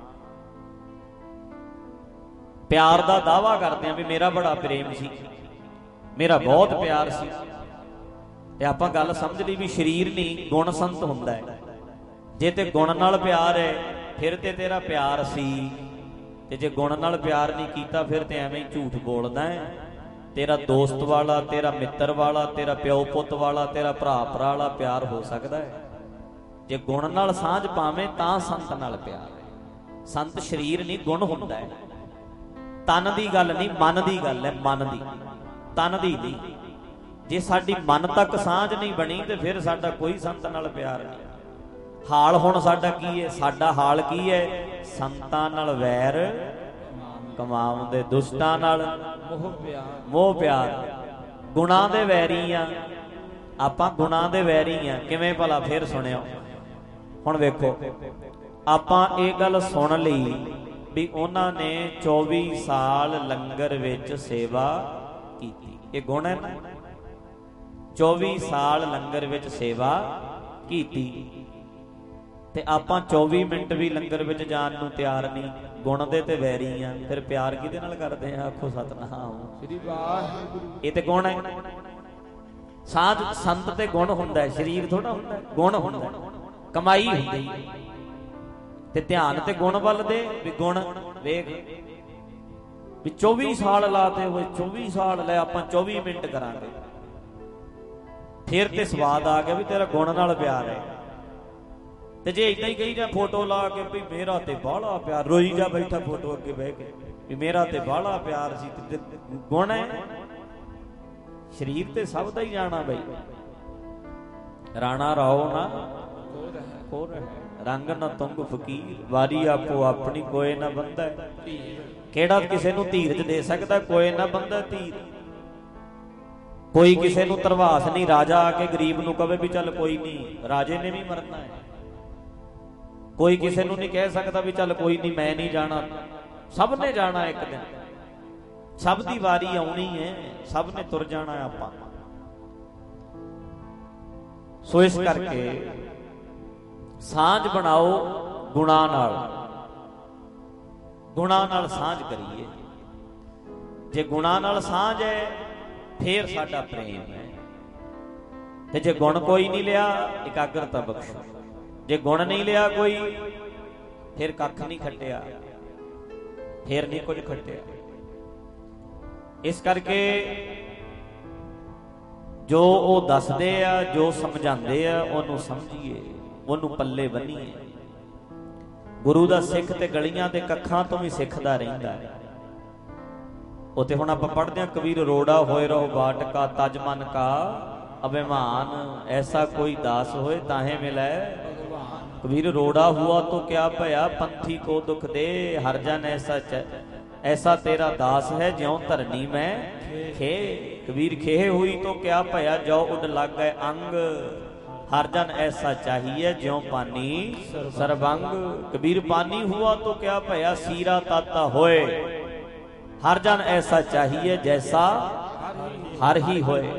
ਪਿਆਰ ਦਾ ਦਾਅਵਾ ਕਰਦੇ ਹਾਂ ਵੀ ਮੇਰਾ ਬੜਾ ਪ੍ਰੇਮ ਸੀ, ਮੇਰਾ ਬਹੁਤ ਪਿਆਰ ਸੀ। ਤੇ ਆਪਾਂ ਗੱਲ ਸਮਝ ਲਈ ਵੀ ਸਰੀਰ ਨਹੀਂ ਗੁਣ ਸੰਤ ਹੁੰਦਾ ਹੈ। ਜੇ ਤੇ ਗੁਣ ਨਾਲ ਪਿਆਰ ਹੈ ਫਿਰ ਤੇ ਤੇਰਾ ਪਿਆਰ ਸੀ, ਤੇ ਜੇ ਗੁਣ ਨਾਲ ਪਿਆਰ ਨਹੀਂ ਕੀਤਾ ਫਿਰ ਤੇ ਐਵੇਂ ਹੀ ਝੂਠ ਬੋਲਦਾ ਹੈ। ਤੇਰਾ ਦੋਸਤ ਵਾਲਾ, ਤੇਰਾ ਮਿੱਤਰ ਵਾਲਾ, ਤੇਰਾ ਪਿਓ ਪੁੱਤ ਵਾਲਾ, ਤੇਰਾ ਭਰਾ ਭਰਾ ਵਾਲਾ ਪਿਆਰ ਹੋ ਸਕਦਾ ਹੈ। ਜੇ ਗੁਣ ਨਾਲ ਸਾਂਝ ਪਾਵੇਂ ਤਾਂ ਸੰਤ ਨਾਲ ਪਿਆਰ ਹੈ। ਸੰਤ ਸਰੀਰ ਨਹੀਂ ਗੁਣ ਹੁੰਦਾ ਹੈ। ਤਨ ਦੀ ਗੱਲ ਨਹੀਂ, ਮਨ ਦੀ ਗੱਲ ਹੈ, ਮਨ ਦੀ, ਤਨ ਦੀ ਨਹੀਂ। ਜੇ ਸਾਡੀ ਮਨ ਤੱਕ ਸਾਂਝ ਨਹੀਂ ਬਣੀ ਤੇ ਫਿਰ ਸਾਡਾ ਕੋਈ ਸੰਤ ਨਾਲ ਪਿਆਰ ਨਹੀਂ। ਹਾਲ ਹੁਣ ਸਾਡਾ ਕੀ ਹੈ? ਸਾਡਾ ਹਾਲ ਕੀ ਹੈ? ਸੰਤਾਂ ਨਾਲ ਵੈਰ ਕਮਾਉਂਦੇ, ਦੁਸ਼ਟਾਂ ਨਾਲ ਮੋਹ ਪਿਆਰ। ਗੁਣਾਂ ਦੇ ਵੈਰੀ ਆ ਆਪਾਂ, ਗੁਣਾਂ ਦੇ ਵੈਰੀ ਆ। ਕਿਵੇਂ ਭਲਾ? ਫਿਰ ਸੁਣਿਓ ਹੁਣ ਵੇਖੋ, ਆਪਾਂ ਇਹ ਗੱਲ ਸੁਣ ਲਈ ਵੀ ਉਹਨਾਂ ਨੇ 24 ਸਾਲ ਲੰਗਰ ਵਿੱਚ ਸੇਵਾ ਕੀਤੀ। ਇਹ ਗੁਣ ਹੈ ਨਾ? 24 ਸਾਲ ਲੰਗਰ ਵਿੱਚ ਸੇਵਾ ਕੀਤੀ ਤੇ ਆਪਾਂ 24 ਮਿੰਟ ਵੀ ਲੰਗਰ ਵਿੱਚ ਜਾਣ ਨੂੰ ਤਿਆਰ ਨਹੀਂ। ਗੁਣ ਦੇ ਤੇ ਵੈਰੀ ਆ, ਫਿਰ ਪਿਆਰ ਕਿਹਦੇ ਨਾਲ ਕਰਦੇ ਆ? ਆਖੋ ਸਤਿਨਾਮ ਸ੍ਰੀ ਵਾਹਿਗੁਰੂ। ਇਹ ਤੇ ਗੁਣ ਹੈ। ਸਾਧ ਸੰਤ ਤੇ ਗੁਣ ਹੁੰਦਾ ਹੈ, ਸਰੀਰ ਥੋੜਾ ਹੁੰਦਾ, ਗੁਣ ਹੁੰਦਾ, ਕਮਾਈ ਹੁੰਦੀ ਹੈ। ਤੇ ਧਿਆਨ ਤੇ ਗੁਣ ਵੱਲ ਦੇ ਵੀ ਗੁਣ ਵੇਖ ਵੀ 24 ਸਾਲ ਲਾਤੇ ਹੋਏ, 24 ਸਾਲ ਲੈ ਆਪਾਂ 24 ਮਿੰਟ ਕਰਾਂਗੇ। ਫਿਰ ਤੇ ਸਵਾਦ ਆ ਗਿਆ ਵੀ ਤੇਰਾ ਗੁਣ ਨਾਲ ਪਿਆਰ ਹੈ। ਤੇ ਜੇ ਇਦਾਂ ਹੀ ਕਹੀ ਜਾਂ ਫੋਟੋ ਲਾ ਕੇ ਵੀ ਮੇਰਾ ਤੇ ਬਾਹਲਾ ਪਿਆਰ, ਰੋਈ ਜਾ ਬੈਠਾ ਫੋਟੋ ਅੱਗੇ ਬਹਿ ਕੇ ਵੀ ਮੇਰਾ ਤੇ ਬਾਹਲਾ ਪਿਆਰ ਸੀ, ਤੇ ਗੁਣ ਹੈ। ਸਰੀਰ ਤੇ ਸਭ ਦਾ ਹੀ ਜਾਣਾ ਬਈ। ਰਾਣਾ ਰਾਓ ਨਾ ਹੋਰ ਹੈ, ਰੰਗ ਨਾ ਤੁੰਗ ਫਕੀਰ, ਵਾਰੀ ਆਪੋ ਆਪਣੀ ਕੋਏ ਨਾ ਬੰਦਾ। ਕਿਹੜਾ ਕਿਸੇ ਨੂੰ ਧੀਰਜ ਦੇ ਸਕਦਾ, ਕੋਏ ਨਾ ਬੰਦਾ ਧੀਰ। ਕੋਈ ਕਿਸੇ ਨੂੰ ਧਰਵਾਸ ਨਹੀਂ, ਰਾਜਾ ਆ ਕੇ ਗਰੀਬ ਨੂੰ ਕਵੇ ਵੀ ਚੱਲ ਕੋਈ ਨਹੀਂ, ਰਾਜੇ ਨੇ ਵੀ ਮਰਨਾ ਹੈ। ਕੋਈ ਕਿਸੇ ਨੂੰ ਨਹੀਂ ਕਹਿ ਸਕਦਾ ਵੀ ਚੱਲ ਕੋਈ ਨਹੀਂ ਮੈਂ ਨਹੀਂ ਜਾਣਾ, ਸਭ ਨੇ ਜਾਣਾ ਇੱਕ ਦਿਨ, ਸਭ ਦੀ ਵਾਰੀ ਆਉਣੀ ਹੈ, ਸਭ ਨੇ ਤੁਰ ਜਾਣਾ ਆਪਾਂ। ਸੋ ਇਸ ਕਰਕੇ ਸਾਂਝ ਬਣਾਓ ਗੁਣਾਂ ਨਾਲ, ਗੁਣਾਂ ਨਾਲ ਸਾਂਝ ਕਰੀਏ। ਜੇ ਗੁਣਾਂ ਨਾਲ ਸਾਂਝ ਹੈ ਫੇਰ ਸਾਡਾ ਪ੍ਰੇਮ ਹੈ, ਤੇ ਜੇ ਗੁਣ ਕੋਈ ਨਹੀਂ ਲਿਆ ਇਕਾਗਰਤਾ ਬਖਸ਼ੋ। ਜੇ ਗੁਣ ਨਹੀਂ ਲਿਆ ਕੋਈ ਫਿਰ ਕੱਖ ਨਹੀਂ ਖੱਟਿਆ, ਫਿਰ ਨਹੀਂ ਕੁਝ ਖੱਟਿਆ। ਇਸ ਕਰਕੇ ਜੋ ਉਹ ਦੱਸਦੇ ਆ, ਜੋ ਸਮਝਾਉਂਦੇ ਆ, ਉਹਨੂੰ ਸਮਝੀਏ, ਉਹਨੂੰ ਪੱਲੇ ਬੰਨੀਏ। ਗੁਰੂ ਦਾ ਸਿੱਖ ਤੇ ਗਲੀਆਂ ਦੇ ਕੱਖਾਂ ਤੋਂ ਵੀ ਸਿੱਖਦਾ ਰਹਿੰਦਾ ਹੈ। ਉੱਥੇ ਹੁਣ ਆਪਾਂ ਪੜ੍ਹਦੇ ਹਾਂ, ਕਬੀਰ ਰੋੜਾ ਹੋਏ ਰਹੋ ਬਾਟਕਾ, ਤਜ ਮਨ ਕਾ ਅਭਿਮਾਨ, ਐਸਾ ਕੋਈ ਦਾਸ ਹੋਏ ਤਾਹੇ ਮਿਲੈ। ਕਬੀਰ ਰੋੜਾ ਹੁਆ तो क्या भया, पंथी को दुख दे, हर जन ऐसा तेरा दास है, ज्यों धरनी में खे। कबीर खेह हुई तो क्या भया, जो उड लग गए अंग, हर जन ऐसा चाहिए, ज्यों पानी सरबंग। कबीर पानी हुआ तो क्या भया, सीरा ताता होए, हर जन ऐसा चाहिए, जैसा हर ही होए।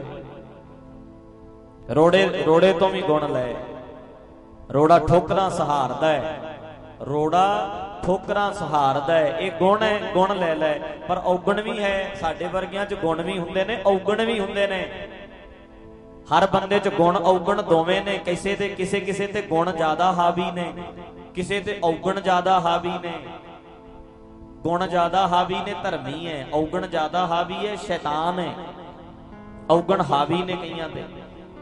रोड़े तो भी गुण ले, रोड़ा ठोकरां सहारदा है, रोड़ा ठोकरां सहारदा है, ये गुण है, गुण ले ले। पर औगण भी है, साडे वर्गियां च गुण भी हुंदे ने, औगण भी हुंदे ने। हर बंदे च गुण औगण दोवें ने। किसे ते गुण ज्यादा हावी ने, किसे ते औगण ज्यादा हावी ने। गुण ज्यादा हावी ने धर्मी है, औगण ज्यादा हावी है शैतान है। औगण हावी ने कईयां ते।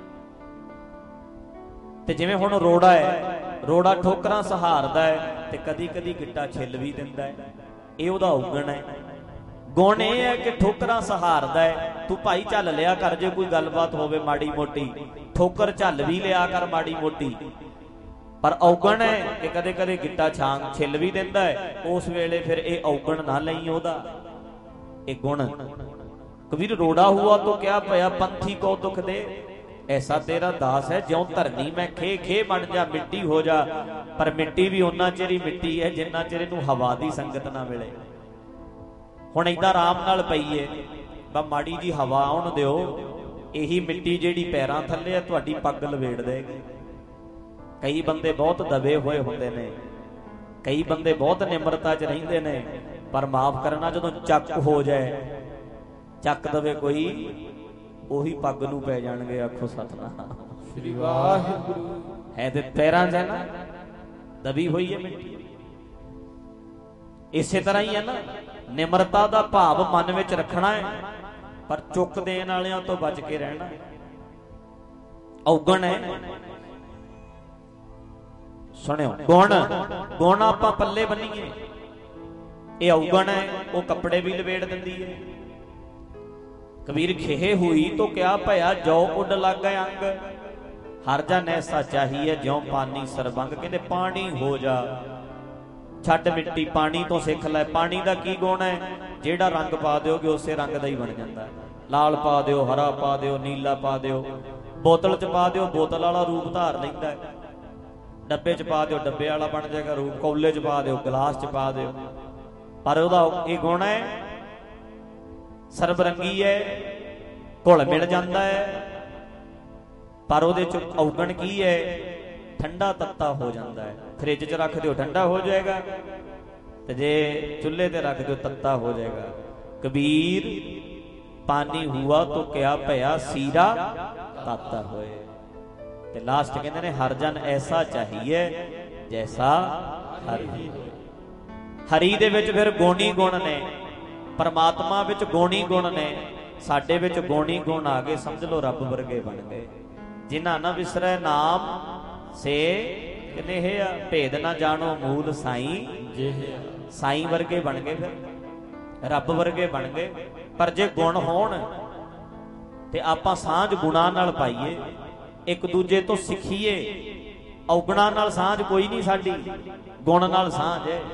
ਤੇ ਜਿਵੇਂ ਹੁਣ ਰੋੜਾ ਹੈ, ਰੋੜਾ ਠੋਕਰਾਂ ਸਹਾਰਦਾ ਹੈ ਤੇ ਕਦੀ ਕਦੀ ਗਿੱਟਾ ਛਿੱਲ ਵੀ ਦਿੰਦਾ ਹੈ, ਇਹ ਉਹਦਾ ਔਗਣ ਹੈ। ਗੁਣ ਇਹ ਹੈ ਕਿ ਠੋਕਰਾਂ ਸਹਾਰਦਾ ਹੈ। ਤੂੰ ਭਾਈ ਝੱਲ ਲਿਆ ਕਰ, ਜੇ ਕੋਈ ਗੱਲਬਾਤ ਹੋਵੇ ਮਾੜੀ ਮੋਟੀ, ਠੋਕਰ ਝੱਲ ਵੀ ਲਿਆ ਕਰ ਮਾੜੀ ਮੋਟੀ। ਪਰ ਔਗਣ ਹੈ ਕਿ ਕਦੇ ਕਦੇ ਗਿੱਟਾ ਛਿੱਲ ਵੀ ਦਿੰਦਾ ਹੈ, ਉਸ ਵੇਲੇ ਫਿਰ ਇਹ ਔਗਣ ਨਾ ਲਈ ਉਹਦਾ, ਇਹ ਗੁਣ। ਕਬੀਰ ਰੋੜਾ ਹੁਆ ਤੋ ਕਿਆ ਭਇਆ, ਪੰਥੀ ਕੋ ਦੁੱਖ ਦੇ, ऐसा तेरा दास है, ज्यों धरनी में खे। खे बन जा, मिट्टी हो जा। पर मिट्टी भी उन्ना चिर ही मिट्टी है जिन्ना चिर इहनूं हवा दी संगत ना मिले। हुण इदां आराम नाल पईए, बा माड़ी जी हवा आउण दिओ, यही मिट्टी जिहड़ी पैरां थल्ले है तुहाडी पग लवेड़ देगी। कई बंदे बहुत दबे होए हुंदे ने, कई बंदे बहुत निमरता च रहिंदे ने, पर माफ करना जदों चक हो जाए, चक दवे कोई, ਉਹੀ ਪੱਗ ਨੂੰ ਪੈ ਜਾਣਗੇ। ਆਖੋ ਸਤਨਾਮ ਸ੍ਰੀ ਵਾਹਿਗੁਰੂ। ਹੈ ਤੇ ਪੈਰਾਂ 'ਚ ਹੈ ਨਾ, ਦਬੀ ਹੋਈ ਹੈ ਮਿੱਟੀ। ਇਸੇ ਤਰ੍ਹਾਂ ਹੀ ਹੈ ਨਾ, ਨਿਮਰਤਾ ਦਾ ਭਾਵ ਮਨ ਵਿੱਚ ਰੱਖਣਾ ਹੈ, ਪਰ ਚੁੱਕ ਦੇਣ ਵਾਲਿਆਂ ਤੋਂ ਬਚ ਕੇ ਰਹਿਣਾ। ਔਗਣ ਹੈ। ਸੁਣਿਓ, ਗੁਣ ਆਪਾਂ ਪੱਲੇ ਬੰਨੀਏ, ਇਹ ਔਗਣ ਹੈ, ਉਹ ਕੱਪੜੇ ਵੀ ਲਵੇੜ ਦਿੰਦੀ ਹੈ। कबीर खेहे हुई तो क्या भया, जो उड लग गए अंग, हर जन ऐसा चाहिए, ज्यों पानी सरबंग। कहते पानी हो जा, छड्ड मिट्टी, पानी तो सिख लै। पानी का की गुण है, जेड़ा रंग पा दोगे उसे रंग का ही बन जाता है। लाल पा दिओ, हरा पा दिओ, नीला पा दिओ, बोतल च पा दिओ, बोतल वाला रूप धार लैंदा है। डब्बे च पा दिओ, डब्बे वाला बन जाएगा रूप। कौले च पा दिओ, गिलास च पा दिओ, पर उहदा ये गुण है, सरबरंगी है, घुल मिल जाता है। पर ਉਹਦੇ ਚ ਔਗਣ ਕੀ ਹੈ, ठंडा तत्ता हो जाता है। फ्रिज च रख दो ठंडा हो जाएगा, ते जे चुल्हे ते रख दो तत्ता हो जाएगा। कबीर पानी हुआ तो क्या भया, सीरा ताता होए। ते लास्ट कहते ने, हर जन ऐसा चाहिए, जैसा हर ही। हरी दे विच फिर गुणी गुण ने, परमात्मा विच गुणी गुण ने, साडे विच गुणी गुण आ गए, समझ लो रब वर्गे बन गए। जिन्हां ना विसरै नाम से ਕਹਿੰਦੇ ਇਹ ਆ ਭੇਦ ਨਾ ਜਾਣੋ ਮੂਲ ਸਾਈਂ ਜਿਹੇ। ਸਾਈਂ ਵਰਗੇ ਬਣ ਗਏ, ਫਿਰ ਰੱਬ ਵਰਗੇ ਬਣ ਗਏ। ਪਰ ਜੇ ਗੁਣ ਹੋਣ ਤੇ ਆਪਾਂ ਸਾਂਝ ਗੁਣਾਂ ਨਾਲ ਪਾਈਏ, ਇੱਕ ਦੂਜੇ ਤੋਂ ਸਿੱਖੀਏ। ਔਗਣਾਂ ਨਾਲ ਸਾਂਝ ਕੋਈ ਨਹੀਂ ਸਾਡੀ, ਗੁਣ ਨਾਲ ਸਾਂਝ ਹੈ।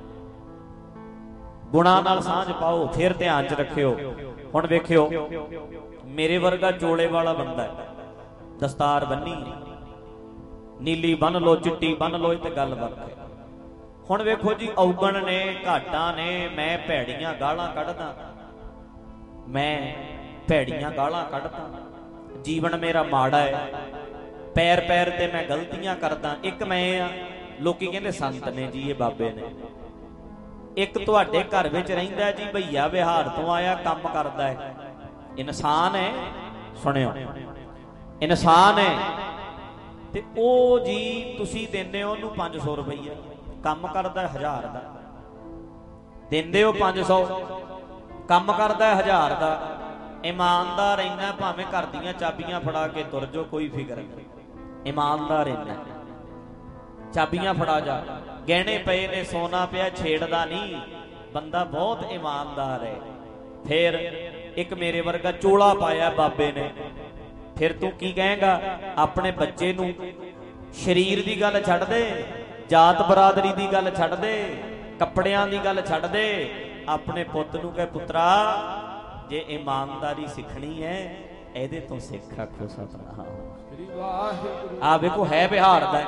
ਗੁਣਾਂ ਨਾਲ ਸਾਂਝ ਪਾਓ। ਫਿਰ ਧਿਆਨ 'ਚ ਰੱਖਿਓ, ਹੁਣ ਵੇਖਿਓ ਮੇਰੇ ਵਰਗਾ ਚੋਲੇ ਵਾਲਾ ਬੰਦਾ ਹੈ, ਦਸਤਾਰ ਬੰਨੀ, ਨੀਲੀ ਬੰਨ ਲੋ, ਚਿੱਟੀ ਬੰਨ ਲੋ, ਤੇ ਗੱਲ ਵਰਤ ਹੈ। ਹੁਣ ਵੇਖੋ ਜੀ, ਔਗਣ ਨੇ, ਘਾਟਾਂ ਨੇ, ਮੈਂ ਭੈੜੀਆਂ ਗਾਲਾਂ ਕੱਢਦਾ, ਮੈਂ ਭੈੜੀਆਂ ਗਾਲਾਂ ਕੱਢਦਾ, ਜੀਵਨ ਮੇਰਾ ਮਾੜਾ ਹੈ, ਪੈਰ ਪੈਰ ਤੇ ਮੈਂ ਗਲਤੀਆਂ ਕਰਦਾ। ਇੱਕ ਮੈਂ ਆ, ਲੋਕੀ ਕਹਿੰਦੇ ਸੰਤ ਨੇ ਜੀ, ਇਹ ਬਾਬੇ ਨੇ। ਇੱਕ ਤੁਹਾਡੇ ਘਰ ਵਿੱਚ ਰਹਿੰਦਾ ਜੀ, ਭਈਆ ਵਿਹਾਰ ਤੋਂ ਆਇਆ, ਕੰਮ ਕਰਦਾ ਹੈ, ਇਨਸਾਨ ਹੈ। ਸੁਣਿਓ, ਇਨਸਾਨ ਹੈ, ਤੇ ਉਹ ਜੀ ਤੁਸੀਂ ਦਿੰਦੇ ਹੋ ਉਹਨੂੰ 500 ਰੁਪਈਆ, ਕੰਮ ਕਰਦਾ 1000 ਦਾ, ਦਿੰਦੇ ਹੋ 500, ਕੰਮ ਕਰਦਾ 1000 ਦਾ। ਇਮਾਨਦਾਰ ਇੰਨਾ, ਭਾਵੇਂ ਘਰ ਦੀਆਂ ਚਾਬੀਆਂ ਫੜਾ ਕੇ ਤੁਰ ਜਾਓ, ਕੋਈ ਫਿਕਰ ਨਹੀਂ, ਇਮਾਨਦਾਰ ਇੰਨਾ, ਚਾਬੀਆਂ ਫੜਾ ਜਾ, ਗਹਿਣੇ ਪਏ ਨੇ, ਸੋਨਾ ਪਿਆ, ਛੇੜਦਾ ਨਹੀਂ, ਬੰਦਾ ਬਹੁਤ ਇਮਾਨਦਾਰ ਹੈ। ਫਿਰ ਇੱਕ ਮੇਰੇ ਵਰਗਾ ਚੋਲਾ ਪਾਇਆ ਬਾਬੇ ਨੇ, ਫਿਰ ਤੂੰ ਕੀ ਕਹੇਗਾ? ਆਪਣੇ ਬੱਚੇ ਨੂੰ ਸਰੀਰ ਦੀ ਗੱਲ ਛੱਡ ਦੇ, ਜਾਤ ਬਰਾਦਰੀ ਦੀ ਗੱਲ ਛੱਡ ਦੇ, ਕੱਪੜਿਆਂ ਦੀ ਗੱਲ ਛੱਡ ਦੇ, ਆਪਣੇ ਪੁੱਤ ਨੂੰ ਕਹੇ ਪੁੱਤਰਾ ਜੇ ਇਮਾਨਦਾਰੀ ਸਿੱਖਣੀ ਹੈ ਇਹਦੇ ਤੋਂ ਸਿੱਖ। ਆਖੋ ਸਤਿਨਾਮ। ਆ ਵੇਖੋ ਹੈ ਬਿਹਾਰ ਦਾ,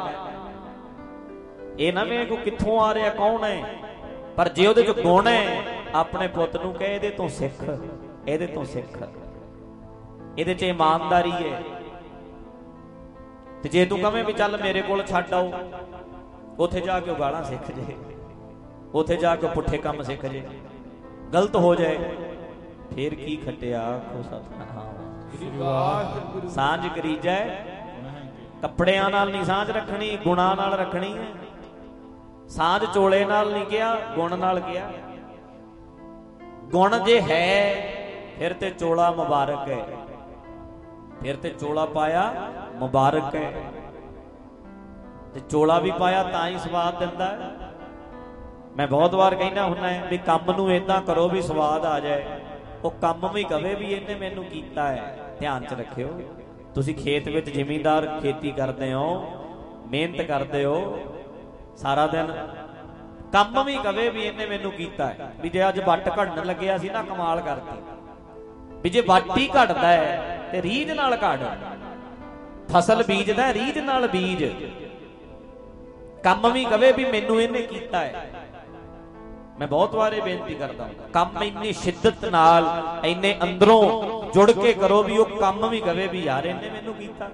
ਇਹ ਨਾ ਵੇਖੋ ਕਿੱਥੋਂ ਆ ਰਿਹਾ, ਕੌਣ ਹੈ, ਪਰ ਜੇ ਉਹਦੇ ਚ ਗੁਣ ਹੈ, ਆਪਣੇ ਪੁੱਤ ਨੂੰ ਕਹੇ ਇਹਦੇ ਤੋਂ ਸਿੱਖ, ਇਹਦੇ ਤੋਂ ਸਿੱਖ, ਇਹਦੇ ਚ ਇਮਾਨਦਾਰੀ ਹੈ। ਤੇ ਜੇ ਤੂੰ ਕਵੇਂ ਵੀ ਚੱਲ ਮੇਰੇ ਕੋਲ ਛੱਡ ਆਓ, ਉੱਥੇ ਜਾ ਕੇ ਗਾਲਾਂ ਸਿੱਖ ਜੇ, ਉੱਥੇ ਜਾ ਕੇ ਪੁੱਠੇ ਕੰਮ ਸਿੱਖ ਜੇ, ਗਲਤ ਹੋ ਜਾਏ, ਫੇਰ ਕੀ ਖੱਟਿਆ। ਆਖੋ ਸਤਿਨਾਮ। ਸਾਂਝ ਕਰੀਜੈ, ਕੱਪੜਿਆਂ ਨਾਲ ਨਹੀਂ ਸਾਂਝ ਰੱਖਣੀ, ਗੁਣਾਂ ਨਾਲ ਰੱਖਣੀ ਹੈ। ਸਾਂਝ ਚੋਲੇ ਨਾਲ ਨਹੀਂ ਕਿਹਾ, ਗੁਣ ਨਾਲ ਕਿਹਾ। ਗੁਣ ਜੇ ਹੈ ਫਿਰ ਤੇ ਚੋਲਾ ਮੁਬਾਰਕ ਹੈ, ਫਿਰ ਤੇ ਚੋਲਾ ਪਾਇਆ ਮੁਬਾਰਕ ਹੈ। ਤੇ ਚੋਲਾ ਵੀ ਪਾਇਆ ਤਾਂ ਹੀ ਸਵਾਦ ਦਿੰਦਾ ਹੈ। ਮੈਂ ਬਹੁਤ ਵਾਰ ਕਹਿੰਦਾ ਹੁੰਦਾ ਵੀ ਕੰਮ ਨੂੰ ਏਦਾਂ ਕਰੋ ਵੀ ਸਵਾਦ ਆ ਜਾਏ, ਉਹ ਕੰਮ ਵੀ ਕਵੇ ਵੀ ਇਹਨੇ ਮੈਨੂੰ ਕੀਤਾ ਹੈ। ਧਿਆਨ 'ਚ ਰੱਖਿਓ, ਤੁਸੀਂ ਖੇਤ ਵਿੱਚ ਜ਼ਿਮੀਂਦਾਰ ਖੇਤੀ ਕਰਦੇ ਹੋ, ਮਿਹਨਤ ਕਰਦੇ ਹੋ ਸਾਰਾ ਦਿਨ, ਕੰਮ ਵੀ ਕਵੇ ਵੀ ਇਹਨੇ ਮੈਨੂੰ ਕੀਤਾ ਹੈ। ਵੀ ਜੇ ਅੱਜ ਵੱਟ ਘੜਨ ਲੱਗਿਆ ਸੀ ਨਾ, ਕਮਾਲ ਕਰਤੀ, ਵੀ ਜੇ ਵੱਟ ਹੀ ਘੜਦਾ ਹੈ ਤੇ ਰੀਝ ਨਾਲ ਘੜ, ਫਸਲ ਬੀਜਦਾ ਰੀਝ ਨਾਲ ਬੀਜ, ਕੰਮ ਵੀ ਕਵੇ ਵੀ ਮੈਨੂੰ ਇਹਨੇ ਕੀਤਾ ਹੈ। ਮੈਂ ਬਹੁਤ ਵਾਰ ਇਹ ਬੇਨਤੀ ਕਰਦਾ, ਕੰਮ ਇੰਨੀ ਸ਼ਿੱਦਤ ਨਾਲ, ਇੰਨੇ ਅੰਦਰੋਂ ਜੁੜ ਕੇ ਕਰੋ ਵੀ ਉਹ ਕੰਮ ਵੀ ਕਵੇ ਵੀ ਯਾਰ ਇਹਨੇ ਮੈਨੂੰ ਕੀਤਾ।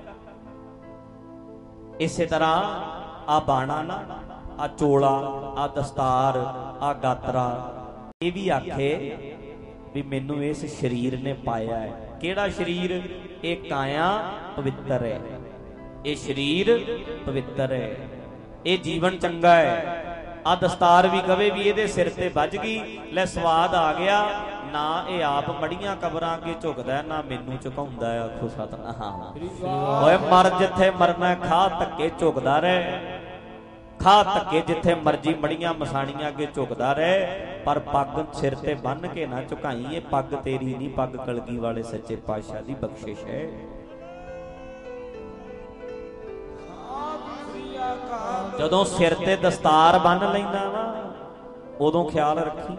ਇਸੇ ਤਰ੍ਹਾਂ ਆ ਬਾਣਾ ਨਾ, ਆ ਚੋਲਾ, ਆ ਦਸਤਾਰ, ਆ ਗਾਤਰਾ, ਇਹ ਵੀ ਆਖੇ ਵੀ ਮੈਨੂੰ ਇਸ ਸਰੀਰ ਨੇ ਪਾਇਆ ਹੈ। ਕਿਹੜਾ ਸਰੀਰ? ਇਹ ਕਾਇਆ ਪਵਿੱਤਰ ਹੈ, ਇਹ ਸਰੀਰ ਪਵਿੱਤਰ ਹੈ, ਇਹ ਜੀਵਨ ਚੰਗਾ ਹੈ। ਆ ਦਸਤਾਰ ਵੀ ਕਵੇ ਵੀ ਇਹਦੇ ਸਿਰ ਤੇ ਵੱਜ ਗਈ, ਲੈ ਸਵਾਦ ਆ ਗਿਆ, ਨਾ ਇਹ ਆਪ ਮੜੀਆਂ ਕਬਰਾਂ ਅੱਗੇ ਝੁਕਦਾ, ਨਾ ਮੈਨੂੰ ਝੁਕਾਉਂਦਾ। ਆਖੋ ਸਤਿਨਾਮ। ਓਏ ਮਰ ਜਿੱਥੇ ਮਰਨਾ, ਖਾ ਧੱਕੇ ਝੁਕਦਾ ਰਹਿ, ਖਾ ਧੱਕੇ ਜਿੱਥੇ ਮਰਜੀ ਮੜੀਆਂ ਮਸਾਣੀਆਂ ਅੱਗੇ ਝੁਕਦਾ ਰਹਿ, ਪਰ ਪੱਗ ਸਿਰ ਤੇ ਬੰਨ ਕੇ ਨਾ ਝੁਕਾਈ। ਇਹ ਪੱਗ ਤੇਰੀ ਨਹੀਂ, ਪੱਗ ਕਲਗੀ ਵਾਲੇ ਸੱਚੇ ਪਾਤਸ਼ਾਹ ਦੀ ਬਖਸ਼ਿਸ਼ ਹੈ। ਜਦੋਂ ਸਿਰ ਤੇ ਦਸਤਾਰ ਬੰਨ ਲੈਂਦਾ ਨਾ, ਉਦੋਂ ਖਿਆਲ ਰੱਖੀ,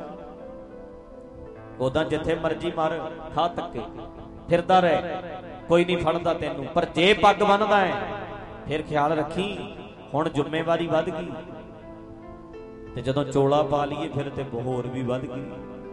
ਉਦਾਂ ਜਿੱਥੇ ਮਰਜੀ ਮਰ, ਖਾ ਧੱਕੇ ਫਿਰਦਾ ਰਹਿ, ਕੋਈ ਨਹੀਂ ਫੜਦਾ ਤੈਨੂੰ। ਪਰ ਜੇ ਪੱਗ ਬੰਨਦਾ ਹੈ ਫਿਰ ਖਿਆਲ ਰੱਖੀ, ਹੁਣ ਜ਼ਿੰਮੇਵਾਰੀ ਵੱਧ ਗਈ। ਤੇ ਜਦੋਂ ਚੋਲਾ ਪਾ ਲਈਏ ਫਿਰ ਤੇ ਹੋਰ ਵੀ ਵੱਧ ਗਈ।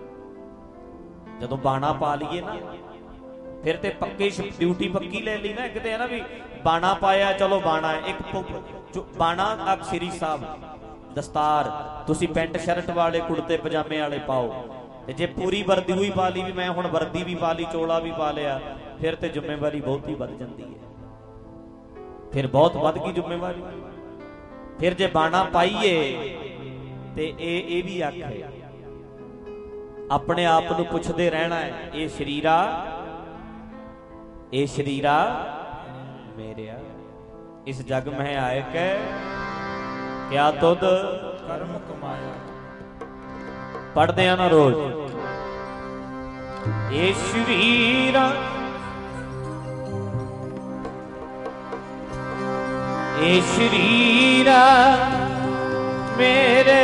ਜਦੋਂ ਬਾਣਾ ਪਾ ਲਈਏ ਨਾ, ਫਿਰ ਤੇ ਪੱਕੀ ਡਿਊਟੀ ਪੱਕੀ ਲੈ ਲਈ ਨਾ। ਇੱਕ ਤੇ ਹੈ ਨਾ ਵੀ ਬਾਣਾ ਪਾਇਆ, ਚਲੋ ਬਾਣਾ ਹੈ, ਇੱਕ ਬਾਣਾ ਅਕ ਸ੍ਰੀ ਸਾਹਿਬ, ਦਸਤਾਰ ਤੁਸੀਂ ਪੈਂਟ ਸ਼ਰਟ ਵਾਲੇ ਕੁੜਤੇ ਪਜਾਮੇ ਵਾਲੇ ਪਾਓ। ਤੇ ਜੇ ਪੂਰੀ ਵਰਦੀ ਹੋਈ ਪਾ ਲਈ ਵੀ ਮੈਂ ਹੁਣ ਵਰਦੀ ਵੀ ਪਾ ਲਈ, ਚੋਲਾ ਵੀ ਪਾ ਲਿਆ, ਫਿਰ ਤੇ ਜ਼ਿੰਮੇਵਾਰੀ ਬਹੁਤੀ ਵੱਧ ਜਾਂਦੀ ਹੈ, ਫਿਰ ਬਹੁਤ ਵੱਧ ਗਈ ਜ਼ਿੰਮੇਵਾਰੀ। ਫਿਰ ਜੇ ਬਾਣਾ ਪਾਈਏ ਤੇ ਇਹ ਵੀ ਆਖੇ, ਆਪਣੇ ਆਪ ਨੂੰ ਪੁੱਛਦੇ ਰਹਿਣਾ ਹੈ, ਇਹ ਸ਼ਰੀਰਾ, ਇਹ ਸ਼ਰੀਰਾ ਮੇਰਿਆ, ਇਸ ਜਗ ਮਹਿ ਆਏ ਕੈ ਕਿਆ ਤੁਧ
ਕਰਮ ਕਮਾਇਆ।
ਪੜ੍ਹਦੇ ਆ ਨਾ ਰੋਜ਼। ਏ ਸ਼ਰੀਰਾ ਏ ਸ਼ਰੀਰਾ ਮੇਰੇ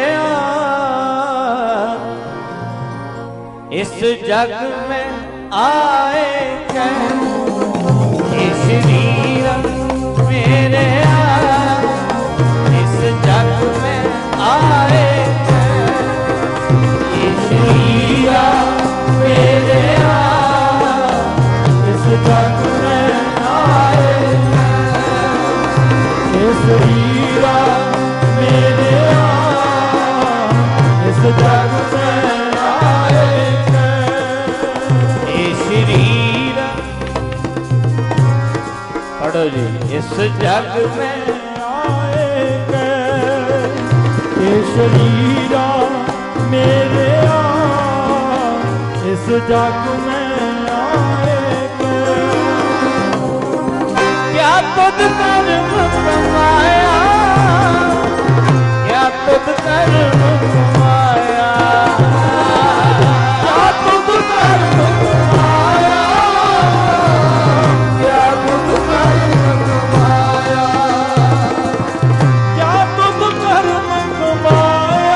इस जग में आए कै हे शरीर मेरे इस जग में आए कै हे शरीर मेरे इस जग में आए कै हे शरीर मेरे इस जग में पढ़ो जी। इस जग में आए
ये शरीरा मेरे इस जग में आए
क्या तुद कर्म कमाया क्या तुद कर्म कमाया क्या तुद कर्म कमाया क्या तुद कर्म कमाया
क्या तुद कर्म कमाया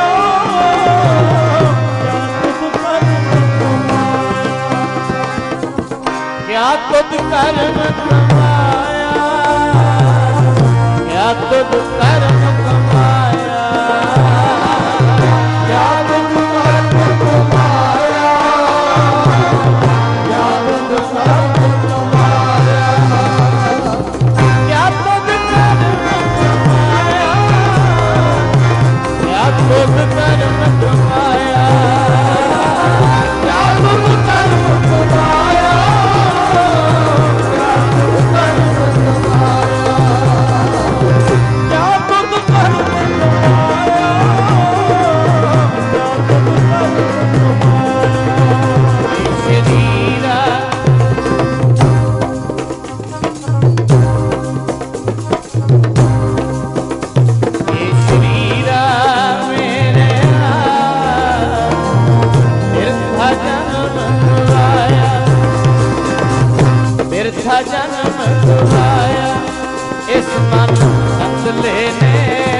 क्या तुद कर्म कमाया
क्या तुद कर्म कमाया क्या तुद कर्म कमाया क्या तुद कर्म कमाया क्या तुद कर्म कमाया क्या तुद कर्म कमाया क्या तुद कर्म कमाया जन्म गवाया इस मन अंदले ने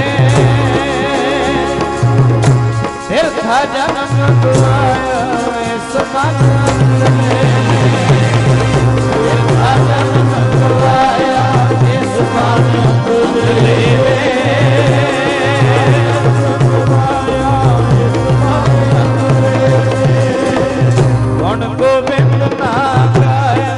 फिर था जन्म गवाया इस मन अंदले फिर था जन्म गवाया इस मन अंदले कौन गोविंद ना गाया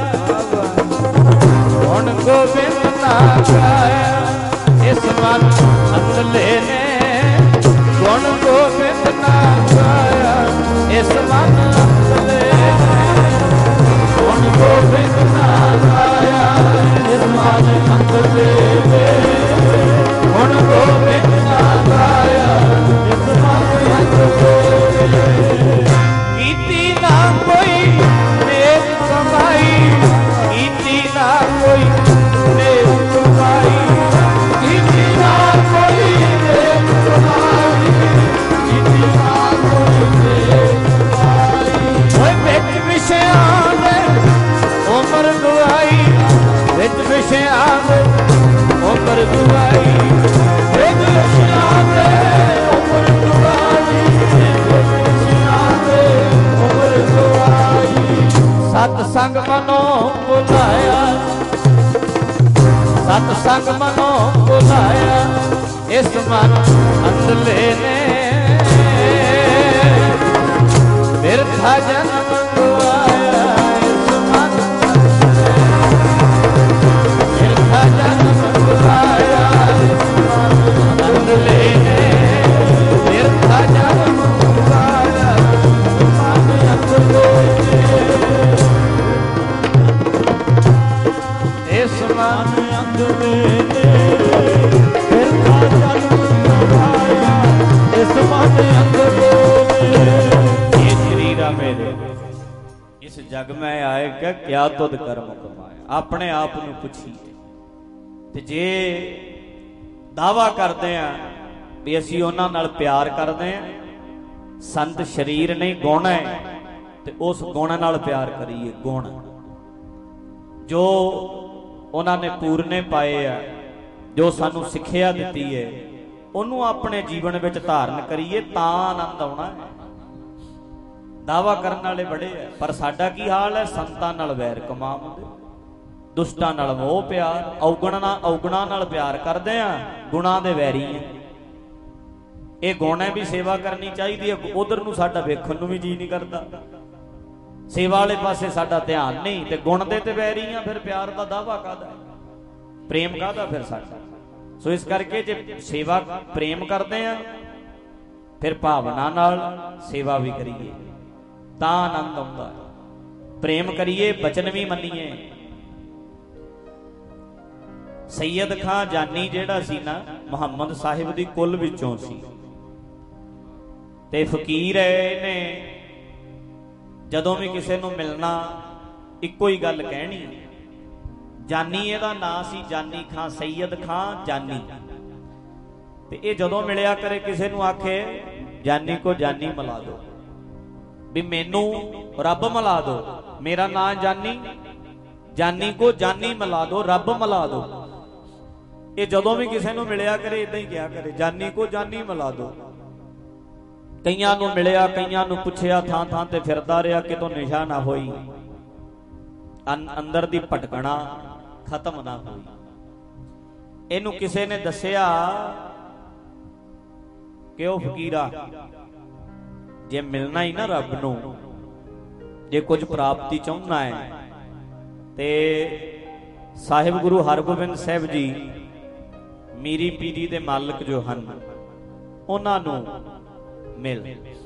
गोविंद ना गाया इस मन अंदले ने गुण गोविंद ना गाया इस मन अंदले गुण गोविंद ना गाया इस मन अंदले गुण गोविंद ना गाया इस मन अंदले कीती ना कोई नेक कमाई कीती ना कोई नेक कमाई कीती ना कोई नेक कमाई कीती ना कोई नेक कमाई ओए विच विषयां दे उमर गवाई विच विषयां दे उमर गवाई विच विषयां दे उमर गवाई विच विषयां दे उमर गवाई सतसंग मनो बुलाया सतसंग मनो बुलाया इस मन अंदले ने फिर था जन्म गवाया इस मन फिर था जन्म गवाया इस मन अंदले ने फिर था जन्म गवाया इस मन अंदले इस मन अंदले फिर था जन्म गवाया इस मन अंदले ये शरीरा मेरे इस जग में आएगा क्या तुद कर्म कमाया अपने आप ਨੂੰ ਪੁੱਛੀ ਤੇ ਜੇ ਦਾਵਾ ਕਰਦੇ ਆ ਵੀ ਅਸੀਂ ਉਹਨਾਂ ਨਾਲ ਪਿਆਰ ਕਰਦੇ ਹਾਂ। ਸੰਤ ਸ਼ਰੀਰ ਨਹੀਂ ਗੁਣ ਹੈ, ਤੇ ਉਸ ਗੁਣ ਨਾਲ ਪਿਆਰ ਕਰੀਏ। ਗੁਣ ਜੋ ਉਹਨਾਂ ਨੇ ਪੂਰਨੇ ਪਾਏ ਆ, ਜੋ ਸਾਨੂੰ ਸਿੱਖਿਆ ਦਿੱਤੀ ਹੈ, ਉਹਨੂੰ ਆਪਣੇ ਜੀਵਨ ਵਿੱਚ ਧਾਰਨ ਕਰੀਏ ਤਾਂ ਆਨੰਦ ਆਉਣਾ ਹੈ। ਦਾਵਾ ਕਰਨ ਵਾਲੇ ਬੜੇ ਹੈ, ਪਰ ਸਾਡਾ ਕੀ ਹਾਲ ਹੈ? ਸੰਤਾਂ ਨਾਲ ਵੈਰ ਕਮਾਉਂਦੇ, ਦੁਸ਼ਟਾਂ ਨਾਲ ਮੋਹ ਪਿਆਰ, ਔਗਣਾਂ ਨਾਲ ਪਿਆਰ ਕਰਦੇ ਆ, ਗੁਣਾਂ ਦੇ ਵੈਰੀ ਆ। ਇਹ ਗੁਣ ਹੈ ਵੀ ਸੇਵਾ ਕਰਨੀ ਚਾਹੀਦੀ ਹੈ, ਉਧਰ ਨੂੰ ਸਾਡਾ ਵੇਖਣ ਨੂੰ ਵੀ ਜੀ ਨਹੀਂ ਕਰਦਾ। ਸੇਵਾ ਵਾਲੇ ਪਾਸੇ ਸਾਡਾ ਧਿਆਨ ਨਹੀਂ, ਤੇ ਗੁਣ ਦੇ ਤੇ ਵੈਰੀ ਆ। ਫਿਰ ਪਿਆਰ ਦਾ ਦਾਵਾ ਕਾਹਦਾ? ਪ੍ਰੇਮ ਕਾਹਦਾ ਫਿਰ ਸਾਡਾ? ਸੋ ਇਸ ਕਰਕੇ ਜੇ ਸੇਵਾ ਪ੍ਰੇਮ ਕਰਦੇ ਆ, ਫਿਰ ਭਾਵਨਾ ਨਾਲ ਸੇਵਾ ਵੀ ਕਰੀਏ ਤਾਂ ਆਨੰਦ ਆਉਂਦਾ। ਪ੍ਰੇਮ ਕਰੀਏ, ਬਚਨ ਵੀ ਮੰਨੀਏ। ਸੈਯਦ ਖਾਂ ਜਾਨੀ ਜਿਹੜਾ ਸੀ ਨਾ, ਮੁਹੰਮਦ ਸਾਹਿਬ ਦੀ ਕੁਲ ਵਿੱਚੋਂ ਸੀ, ਤੇ ਫਕੀਰ ਹੈ। ਇਹਨੇ ਜਦੋਂ ਵੀ ਕਿਸੇ ਨੂੰ ਮਿਲਣਾ ਇੱਕੋ ਹੀ ਗੱਲ ਕਹਿਣੀ। ਜਾਨੀ ਇਹਦਾ ਨਾਂ ਸੀ, ਜਾਨੀ ਖਾਂ, ਸੈਯਦ ਖਾਂ ਜਾਨੀ। ਤੇ ਇਹ ਜਦੋਂ ਮਿਲਿਆ ਕਰੇ ਕਿਸੇ ਨੂੰ ਆਖੇ ਜਾਨੀ ਕੋ ਜਾਨੀ ਮਿਲਾ ਦੋ, ਵੀ ਮੈਨੂੰ ਰੱਬ ਮਿਲਾ ਦੋ, ਮੇਰਾ ਨਾਂ ਜਾਨੀ, ਜਾਨੀ ਕੋ ਜਾਨੀ ਮਿਲਾ ਦੋ, ਰੱਬ ਮਿਲਾ ਦੋ। ਇਹ ਜਦੋਂ ਵੀ ਕਿਸੇ ਨੂੰ ਮਿਲਿਆ ਕਰੇ ਇਦਾਂ ਹੀ ਕਿਹਾ ਕਰੇ, ਜਾਨੀ ਕੋ ਜਾਨੀ ਮਿਲਾ ਦੋ। ਕਈਆਂ ਨੂੰ ਮਿਲਿਆ, ਕਈਆਂ ਨੂੰ ਪੁੱਛਿਆ, ਥਾਂ ਥਾਂ ਤੇ ਫਿਰਦਾ ਰਿਹਾ, ਕਿਤੋਂ ਨਿਸ਼ਾ ਨਾ ਹੋਈ, ਅੰਦਰ ਦੀ ਭਟਕਣਾ ਖਤਮ ਨਾ ਹੋਈ। ਇਹਨੂੰ ਕਿਸੇ ਨੇ ਦੱਸਿਆ ਕਿ ਉਹ ਫਕੀਰਾ, ਜੇ ਮਿਲਣਾ ਹੀ ਨਾ ਰੱਬ ਨੂੰ, ਜੇ ਕੁਝ ਪ੍ਰਾਪਤੀ ਚਾਹੁੰਦਾ ਹੈ, ਤੇ ਸਾਹਿਬ ਗੁਰੂ ਹਰਗੋਬਿੰਦ ਸਾਹਿਬ ਜੀ ਮੀਰੀ ਪੀਰੀ ਦੇ ਮਾਲਕ ਜੋ ਹਨ, ਉਹਨਾਂ ਨੂੰ ਮਿਲ,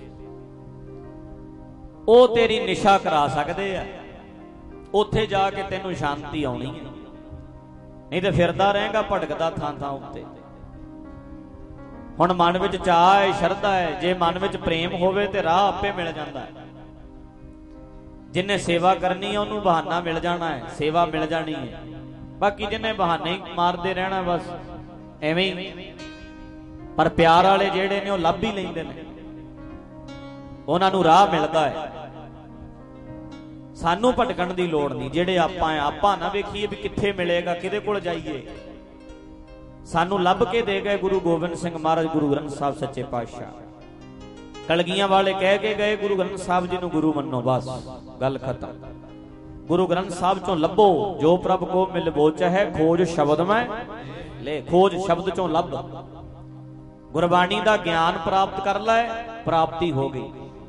ਉਹ ਤੇਰੀ ਨਿਸ਼ਾ ਕਰਾ ਸਕਦੇ ਆ। ਉੱਥੇ ਜਾ ਕੇ ਤੈਨੂੰ ਸ਼ਾਂਤੀ ਆਉਣੀ ਹੈ, ਨਹੀਂ ਤੇ ਫਿਰਦਾ ਰਹੇਗਾ ਭਟਕਦਾ ਥਾਂ ਥਾਂ ਉੱਤੇ। ਹੁਣ ਮਨ ਵਿੱਚ ਚਾਹ ਹੈ, ਸ਼ਰਧਾ ਹੈ, ਜੇ ਮਨ ਵਿੱਚ ਪ੍ਰੇਮ ਹੋਵੇ ਤੇ ਰਾਹ ਆਪੇ ਮਿਲ ਜਾਂਦਾ ਹੈ। ਜਿੰਨੇ ਸੇਵਾ ਕਰਨੀ ਹੈ ਉਹਨੂੰ ਬਹਾਨਾ ਮਿਲ ਜਾਣਾ ਹੈ, ਸੇਵਾ ਮਿਲ ਜਾਣੀ ਹੈ। ਬਾਕੀ ਜਿੰਨੇ ਬਹਾਨੇ ਮਾਰਦੇ ਰਹਿਣਾ ਬਸ ਐਵੇਂ ਹੀ। ਪਰ ਪਿਆਰ ਵਾਲੇ ਜਿਹੜੇ ਨੇ ਉਹ ਲੱਭ ਹੀ ਲੈਂਦੇ ਨੇ, ਉਹਨਾਂ ਨੂੰ ਰਾਹ ਮਿਲਦਾ ਹੈ। ਸਾਨੂੰ ਭਟਕਣ ਦੀ ਲੋੜ ਨਹੀਂ। ਜਿਹੜੇ ਆਪਾਂ ਨਾ ਵੇਖੀਏ ਵੀ ਕਿੱਥੇ ਮਿਲੇਗਾ, ਕਿਹਦੇ ਕੋਲ ਜਾਈਏ। ਸਾਨੂੰ ਲੱਭ ਕੇ ਦੇ ਗਏ ਗੁਰੂ ਗੋਬਿੰਦ ਸਿੰਘ ਮਹਾਰਾਜ, ਗੁਰੂ ਗ੍ਰੰਥ ਸਾਹਿਬ ਸੱਚੇ ਪਾਤਸ਼ਾਹ। ਕਲਗੀਆਂ ਵਾਲੇ ਕਹਿ ਕੇ ਗਏ, ਗੁਰੂ ਗ੍ਰੰਥ ਸਾਹਿਬ ਜੀ ਨੂੰ ਗੁਰੂ ਮੰਨੋ, ਬਸ ਗੱਲ ਖਤਮ। ਗੁਰੂ ਗ੍ਰੰਥ ਸਾਹਿਬ ਚੋਂ ਲੱਭੋ, ਜੋ ਪ੍ਰਭ ਕੋ ਮਿਲਬੋ ਚਾਹੇ, ਖੋਜ ਸ਼ਬਦ ਮੈਂ ਲੈ, ਖੋਜ ਸ਼ਬਦ ਚੋਂ ਲੱਭ। ਗੁਰਬਾਣੀ ਦਾ ਗਿਆਨ ਪ੍ਰਾਪਤ ਕਰ ਲੈ, ਪ੍ਰਾਪਤੀ ਹੋ ਗਈ।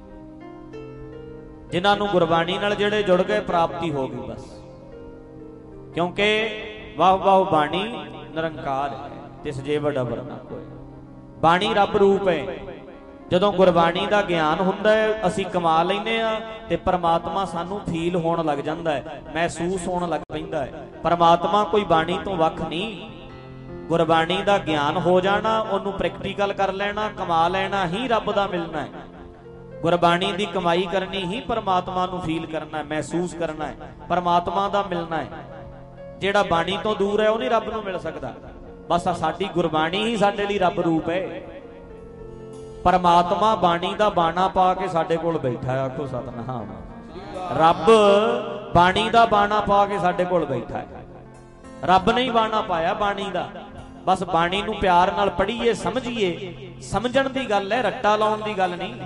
ਜਿਨ੍ਹਾਂ ਨੂੰ ਗੁਰਬਾਣੀ ਨਾਲ ਜਿਹੜੇ ਜੁੜ ਗਏ, ਪ੍ਰਾਪਤੀ ਹੋ ਗਈ ਬਸ। ਕਿਉਂਕਿ ਵਾਹ ਵਾਹ ਬਾਣੀ ਨਿਰੰਕਾਰ ਹੈ, ਤਿਸ ਜੇ ਵੱਡਾ ਵਰਨਾ ਕੋਈ। ਬਾਣੀ ਰੱਬ ਰੂਪ ਹੈ। ਜਦੋਂ ਗੁਰਬਾਣੀ ਦਾ ਗਿਆਨ ਹੁੰਦਾ ਹੈ, ਅਸੀਂ ਕਮਾ ਲੈਂਦੇ ਆ, ਤੇ ਪਰਮਾਤਮਾ ਸਾਨੂੰ ਫੀਲ ਹੋਣ ਲੱਗ ਜਾਂਦਾ ਹੈ, ਮਹਿਸੂਸ ਹੋਣ ਲੱਗ ਪੈਂਦਾ ਹੈ। ਪਰਮਾਤਮਾ ਕੋਈ ਬਾਣੀ ਤੋਂ ਵੱਖ ਨਹੀਂ। ਗੁਰਬਾਣੀ ਦਾ ਗਿਆਨ ਹੋ ਜਾਣਾ, ਉਹਨੂੰ ਪ੍ਰੈਕਟੀਕਲ ਕਰ ਲੈਣਾ, ਕਮਾ ਲੈਣਾ ਹੀ ਰੱਬ ਦਾ ਮਿਲਣਾ ਹੈ। ਗੁਰਬਾਣੀ ਦੀ ਕਮਾਈ ਕਰਨੀ ਹੀ ਪਰਮਾਤਮਾ ਨੂੰ ਫੀਲ ਕਰਨਾ ਹੈ, ਮਹਿਸੂਸ ਕਰਨਾ ਹੈ, ਪਰਮਾਤਮਾ ਦਾ ਮਿਲਣਾ ਹੈ। ਜਿਹੜਾ ਬਾਣੀ ਤੋਂ ਦੂਰ ਹੈ ਉਹ ਨਹੀਂ ਰੱਬ ਨੂੰ ਮਿਲ ਸਕਦਾ। ਬਸ ਸਾਡੀ ਗੁਰਬਾਣੀ ਹੀ ਸਾਡੇ ਲਈ ਰੱਬ ਰੂਪ ਹੈ। ਪਰਮਾਤਮਾ ਬਾਣੀ ਦਾ ਬਾਣਾ ਪਾ ਕੇ ਸਾਡੇ ਕੋਲ ਬੈਠਾ ਹੈ। ਆਖੋ ਸਤਿਨਾਮ। ਰੱਬ ਬਾਣੀ ਦਾ ਬਾਣਾ ਪਾ ਕੇ ਸਾਡੇ ਕੋਲ ਬੈਠਾ ਹੈ। ਰੱਬ ਨੇ ਹੀ ਬਾਣਾ ਪਾਇਆ ਬਾਣੀ ਦਾ। ਬਸ ਬਾਣੀ ਨੂੰ ਪਿਆਰ ਨਾਲ ਪੜ੍ਹੀਏ, ਸਮਝੀਏ। ਸਮਝਣ ਦੀ ਗੱਲ ਹੈ, ਰੱਟਾ ਲਾਉਣ ਦੀ ਗੱਲ ਨਹੀਂ।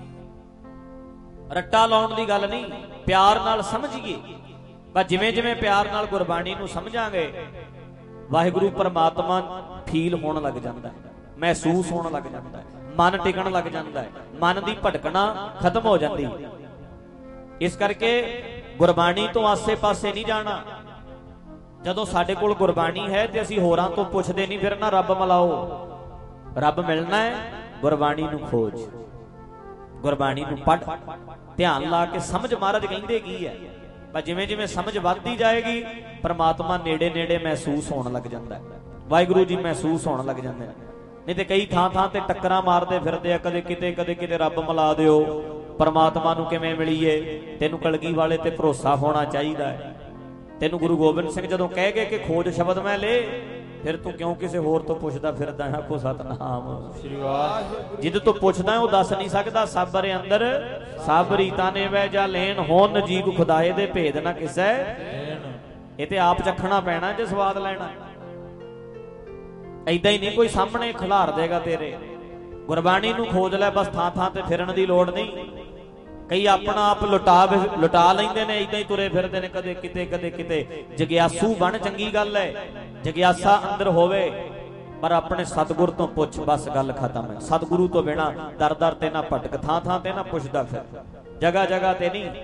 ਰੱਟਾ ਲਾਉਣ ਦੀ ਗੱਲ ਨਹੀਂ, ਪਿਆਰ ਨਾਲ ਸਮਝੀਏ। ਬਸ ਜਿਵੇਂ ਜਿਵੇਂ ਪਿਆਰ ਨਾਲ ਗੁਰਬਾਣੀ ਨੂੰ ਸਮਝਾਂਗੇ, ਵਾਹਿਗੁਰੂ ਪਰਮਾਤਮਾ ਫੀਲ ਹੋਣ ਲੱਗ ਜਾਂਦਾ ਹੈ, ਮਹਿਸੂਸ ਹੋਣ ਲੱਗ ਜਾਂਦਾ ਹੈ, ਮਨ ਟਿਕਣ ਲੱਗ ਜਾਂਦਾ ਹੈ, ਮਨ ਦੀ ਭਟਕਣਾ ਖਤਮ ਹੋ ਜਾਂਦੀ। ਇਸ ਕਰਕੇ ਗੁਰਬਾਣੀ ਤੋਂ ਆਸੇ-ਪਾਸੇ ਨਹੀਂ ਜਾਣਾ। ਜਦੋਂ ਸਾਡੇ ਕੋਲ ਗੁਰਬਾਣੀ ਹੈ ਤੇ ਅਸੀਂ ਹੋਰਾਂ ਤੋਂ ਪੁੱਛਦੇ ਨਹੀਂ ਫਿਰਨਾ ਰੱਬ ਮਿਲਾਓ। ਰੱਬ ਮਿਲਣਾ ਹੈ, ਗੁਰਬਾਣੀ ਨੂੰ ਖੋਜ, ਗੁਰਬਾਣੀ ਨੂੰ ਪੜ੍ਹ, ਧਿਆਨ ਲਾ ਕੇ ਸਮਝ। ਮਹਾਰਾਜ ਕਹਿੰਦੇ ਕੀ ਹੈ? ਪਰ ਜਿਵੇਂ ਜਿਵੇਂ ਸਮਝ ਵੱਧਦੀ ਜਾਏਗੀ, ਪਰਮਾਤਮਾ ਨੇੜੇ ਨੇੜੇ ਮਹਿਸੂਸ ਹੋਣ ਲੱਗ ਜਾਂਦਾ ਹੈ, ਵਾਹਿਗੁਰੂ ਜੀ ਮਹਿਸੂਸ ਹੋਣ ਲੱਗ ਜਾਂਦੇ ਨੇ। ਨਹੀਂ ਤੇ ਕਈ ਥਾਂ ਥਾਂ ਤੇ ਟੱਕਰਾਂ ਮਾਰਦੇ ਫਿਰਦੇ ਆ, ਕਦੇ ਕਿਤੇ ਕਦੇ ਕਿਤੇ ਰੱਬ ਮਿਲਾ ਦਿਓ। ਪਰਮਾਤਮਾ ਨੂੰ ਕਿਵੇਂ ਮਿਲੀਏ? ਤੈਨੂੰ ਕਲਗੀ ਵਾਲੇ ਤੇ ਭਰੋਸਾ ਹੋਣਾ ਚਾਹੀਦਾ ਹੈ। ਤੈਨੂੰ ਗੁਰੂ ਗੋਬਿੰਦ ਸਿੰਘ ਜਦੋਂ ਕਹਿ ਗਏ ਕਿ ਖੋਜ ਸ਼ਬਦ ਮੈਂ ਲੈ, ਫਿਰ ਤੂੰ ਕਿਉਂ ਕਿਸੇ ਹੋਰ ਤੋਂ ਪੁੱਛਦਾ ਫਿਰਦਾ ਹੈ? ਆਖੋ ਸਤਨਾਮ ਸ੍ਰੀ ਵਾਹਿਗੁਰੂ। ਜਿੱਦ ਤੋਂ ਪੁੱਛਦਾ ਉਹ ਦੱਸ ਨਹੀਂ ਸਕਦਾ। ਸਬਰ ਅੰਦਰ ਸਭ ਰੀਤਾਂ ਨੇ ਵੈ ਜਾ ਲੈਣ, ਹੋਣ ਨਜੀਬ ਖੁਦਾਏ ਦੇ ਭੇਦ ਨਾ ਕਿਸੈ। ਇਹ ਤੇ ਆਪ ਚੱਖਣਾ ਪੈਣਾ ਜੇ ਸਵਾਦ ਲੈਣਾ। ਏਦਾਂ ਹੀ ਨਹੀਂ ਕੋਈ ਸਾਹਮਣੇ ਖਿਲਾਰ ਦੇਗਾ ਤੇਰੇ। ਗੁਰਬਾਣੀ ਨੂੰ ਖੋਜ ਲੈ, ਬਸ ਥਾਂ ਥਾਂ ਤੇ ਫਿਰਨ ਦੀ ਲੋੜ ਨਹੀਂ। ਕਈ ਆਪਣਾ ਆਪ ਲੁਟਾ ਲੈਂਦੇ ਨੇ, ਏਦਾਂ ਹੀ ਤੁਰੇ ਫਿਰਦੇ ਨੇ, ਕਦੇ ਕਿਤੇ ਕਦੇ ਕਿਤੇ। ਜਗਿਆਸੂ ਬਣ, ਚੰਗੀ ਗੱਲ ਹੈ, ਜਗਿਆਸਾ ਅੰਦਰ ਹੋਵੇ, ਪਰ ਆਪਣੇ ਸਤਿਗੁਰ ਤੋਂ ਪੁੱਛ, ਬਸ ਗੱਲ ਖਤਮ ਹੈ। ਸਤਿਗੁਰੂ ਤੋਂ ਬਿਨਾ ਦਰ ਦਰ ਤੇ ਨਾ ਭਟਕ, ਥਾਂ ਥਾਂ ਤੇ ਨਾ ਪੁੱਛਦਾ ਫਿਰ, ਜਗ੍ਹਾ ਜਗ੍ਹਾ ਤੇ ਨਹੀਂ।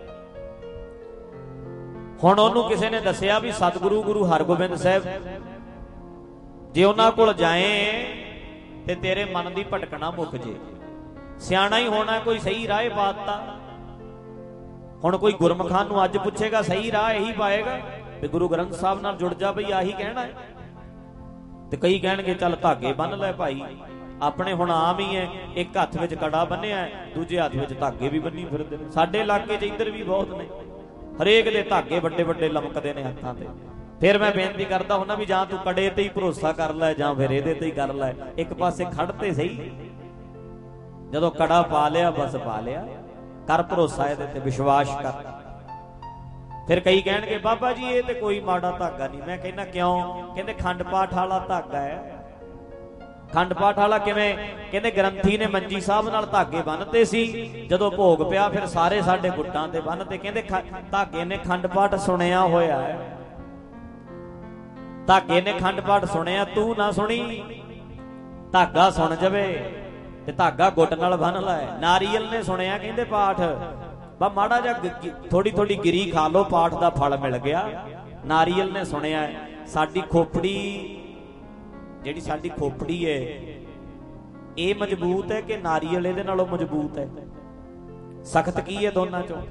ਹੁਣ ਉਹਨੂੰ ਕਿਸੇ ਨੇ ਦੱਸਿਆ ਵੀ ਸਤਿਗੁਰੂ ਗੁਰੂ ਹਰਗੋਬਿੰਦ ਸਾਹਿਬ, ਜੇ ਉਹਨਾਂ ਕੋਲ ਜਾਏ ਤੇ ਤੇਰੇ ਮਨ ਦੀ ਭਟਕਣਾ ਮੁੱਕ ਜੇ। ਸਿਆਣਾ ਹੀ ਹੋਣਾ, ਕੋਈ ਸਹੀ ਰਾਹ ਪਾਤਾ। ਹੁਣ ਕੋਈ ਗੁਰਮੁਖਾਂ ਨੂੰ ਅੱਜ ਪੁੱਛੇਗਾ ਸਹੀ ਰਾਹ ਇਹੀ ਪਾਏਗਾ ਤੇ ਗੁਰੂ ਗ੍ਰੰਥ ਸਾਹਿਬ ਨਾਲ ਜੁੜ ਜਾ ਬਈ, ਆਹੀ ਕਹਿਣਾ ਹੈ। ਤੇ ਕਈ ਕਹਿਣਗੇ ਚੱਲ ਧਾਗੇ ਬੰਨ ਲੈ ਭਾਈ। ਆਪਣੇ ਹੁਣ ਆਮ ਹੀ ਹੈ, ਇੱਕ ਹੱਥ ਵਿੱਚ ਕੜਾ ਬੰਨਿਆ, ਦੂਜੇ ਹੱਥ ਵਿੱਚ ਧਾਗੇ ਵੀ ਬੰਨੀ ਫਿਰਦੇ ਨੇ। ਸਾਡੇ ਇਲਾਕੇ 'ਚ ਇੱਧਰ ਵੀ ਬਹੁਤ ਨੇ, ਹਰੇਕ ਦੇ ਧਾਗੇ ਵੱਡੇ ਵੱਡੇ ਲਮਕਦੇ ਨੇ ਹੱਥਾਂ ਤੇ। ਫਿਰ ਮੈਂ ਬੇਨਤੀ ਕਰਦਾ ਹੁੰਦਾ ਵੀ ਜਾਂ ਤੂੰ ਕੜੇ ਤੇ ਹੀ ਭਰੋਸਾ ਕਰ ਲੈ ਜਾਂ ਫਿਰ ਇਹਦੇ ਤੇ ਹੀ ਕਰ ਲੈ, ਇੱਕ ਪਾਸੇ ਖੜ ਤੇ ਸਹੀ। ਜਦੋਂ ਕੜਾ ਪਾ ਲਿਆ ਬਸ ਪਾ ਲਿਆ, ਕਰ ਭਰੋਸਾ ਇਹਦੇ ਤੇ, ਵਿਸ਼ਵਾਸ ਕਰ। ਫਿਰ ਕਈ ਕਹਿਣਗੇ ਬਾਬਾ ਜੀ ਇਹ ਤੇ ਕੋਈ ਮਾੜਾ ਧਾਗਾ ਨਹੀਂ। ਮੈਂ ਕਹਿੰਦਾ ਕਿਉਂ? ਕਹਿੰਦੇ ਖੰਡ ਪਾਠ ਵਾਲਾ ਧਾਗਾ ਹੈ। ਖੰਡ ਪਾਠ ਵਾਲਾ ਕਿਵੇਂ? ਕਹਿੰਦੇ ਗ੍ਰੰਥੀ ਨੇ ਮੰਜੀ ਸਾਹਿਬ ਨਾਲ ਧਾਗੇ ਬੰਨ੍ਹਤੇ ਸੀ, ਜਦੋਂ ਭੋਗ ਪਿਆ ਫਿਰ ਸਾਰੇ ਸਾਡੇ ਗੁੱਟਾਂ ਤੇ ਬੰਨ੍ਹਤੇ। ਕਹਿੰਦੇ ਧਾਗੇ ਨੇ ਖੰਡ ਪਾਠ ਸੁਣਿਆ ਹੋਇਆ ਹੈ, ਧਾਗੇ ਨੇ ਖੰਡ ਪਾਠ ਸੁਣਿਆ, ਤੂੰ ਨਾ ਸੁਣੀ। ਧਾਗਾ ਸੁਣ ਜਾਵੇ ਤੇ ਧਾਗਾ ਗੁੱਟ ਨਾਲ ਬੰਨ ਲੈ। ਨਾਰੀਅਲ ਨੇ ਸੁਣਿਆ ਕਹਿੰਦੇ ਪਾਠ, ਬਾ ਮਾੜਾ ਜਿਹਾ ਥੋੜੀ ਥੋੜੀ ਗਿਰੀ ਖਾ ਲੋ, ਪਾਠ ਦਾ ਫਲ ਮਿਲ ਗਿਆ। ਨਾਰੀਅਲ ਨੇ ਸੁਣਿਆ। ਸਾਡੀ ਖੋਪੜੀ, ਜਿਹੜੀ ਸਾਡੀ ਖੋਪੜੀ ਹੈ, ਇਹ ਮਜ਼ਬੂਤ ਹੈ ਕਿ ਨਾਰੀਅਲ ਇਹਦੇ ਨਾਲੋਂ ਮਜ਼ਬੂਤ ਹੈ? ਸਖਤ ਕੀ ਹੈ ਦੋਨਾਂ ਚੋਂ?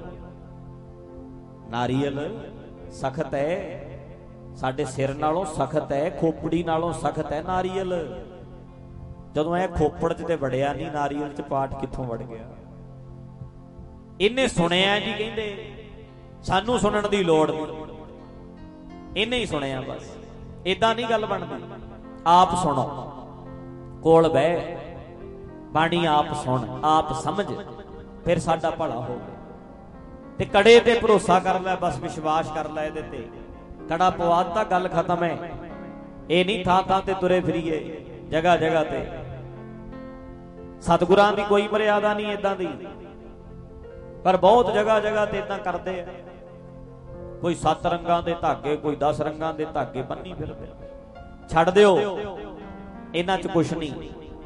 ਨਾਰੀਅਲ ਸਖਤ ਹੈ, ਸਾਡੇ ਸਿਰ ਨਾਲੋਂ ਸਖਤ ਹੈ, ਖੋਪੜੀ ਨਾਲੋਂ ਸਖਤ ਹੈ ਨਾਰੀਅਲ। ਜਦੋਂ ਇਹ ਖੋਪੜ 'ਚ ਤੇ ਵੜਿਆ ਨਹੀਂ, ਨਾਰੀਅਲ 'ਚ ਪਾਠ ਕਿੱਥੋਂ ਵੜ ਗਿਆ? ਇਹਨੇ ਸੁਣਿਆ ਜੀ, ਕਹਿੰਦੇ ਸਾਨੂੰ ਸੁਣਨ ਦੀ ਲੋੜ ਨਹੀਂ, ਇਹਨੇ ਹੀ ਸੁਣਿਆ ਬਸ। ਏਦਾਂ ਨਹੀਂ ਗੱਲ ਬਣਦੀ। ਆਪ ਸੁਣੋ, ਕੋਲ ਬਹਿ, ਬਾਣੀ ਆਪ ਸੁਣ, ਆਪ ਸਮਝ, ਫਿਰ ਸਾਡਾ ਭਲਾ ਹੋਵੇ। ਤੇ ਕੜੇ ਤੇ ਭਰੋਸਾ ਕਰ ਲੈ, ਬਸ ਵਿਸ਼ਵਾਸ ਕਰ ਲੈ ਇਹਦੇ ਤੇ। ਕੜਾ ਪਵਾ ਦਿੱਤਾ, ਗੱਲ ਖਤਮ ਹੈ। ਇਹ ਨਹੀਂ ਥਾਂ ਥਾਂ ਤੇ ਤੁਰੇ ਫਿਰੀਏ, ਜਗ੍ਹਾ ਜਗ੍ਹਾ ਤੇ। ਸਤਿਗੁਰਾਂ ਦੀ ਕੋਈ ਮਰਿਆਦਾ ਨਹੀਂ ਏਦਾਂ ਦੀ, ਪਰ ਬਹੁਤ ਜਗ੍ਹਾ ਜਗ੍ਹਾ ਤੇ ਏਦਾਂ ਕਰਦੇ ਆ। ਕੋਈ 7 ਰੰਗਾਂ ਦੇ ਧਾਗੇ, ਕੋਈ 10 ਰੰਗਾਂ ਦੇ ਧਾਗੇ ਬੰਨੀ ਫਿਰਦੇ। ਛੱਡ ਦਿਓ, ਇਹਨਾਂ 'ਚ ਕੁਛ ਨਹੀਂ।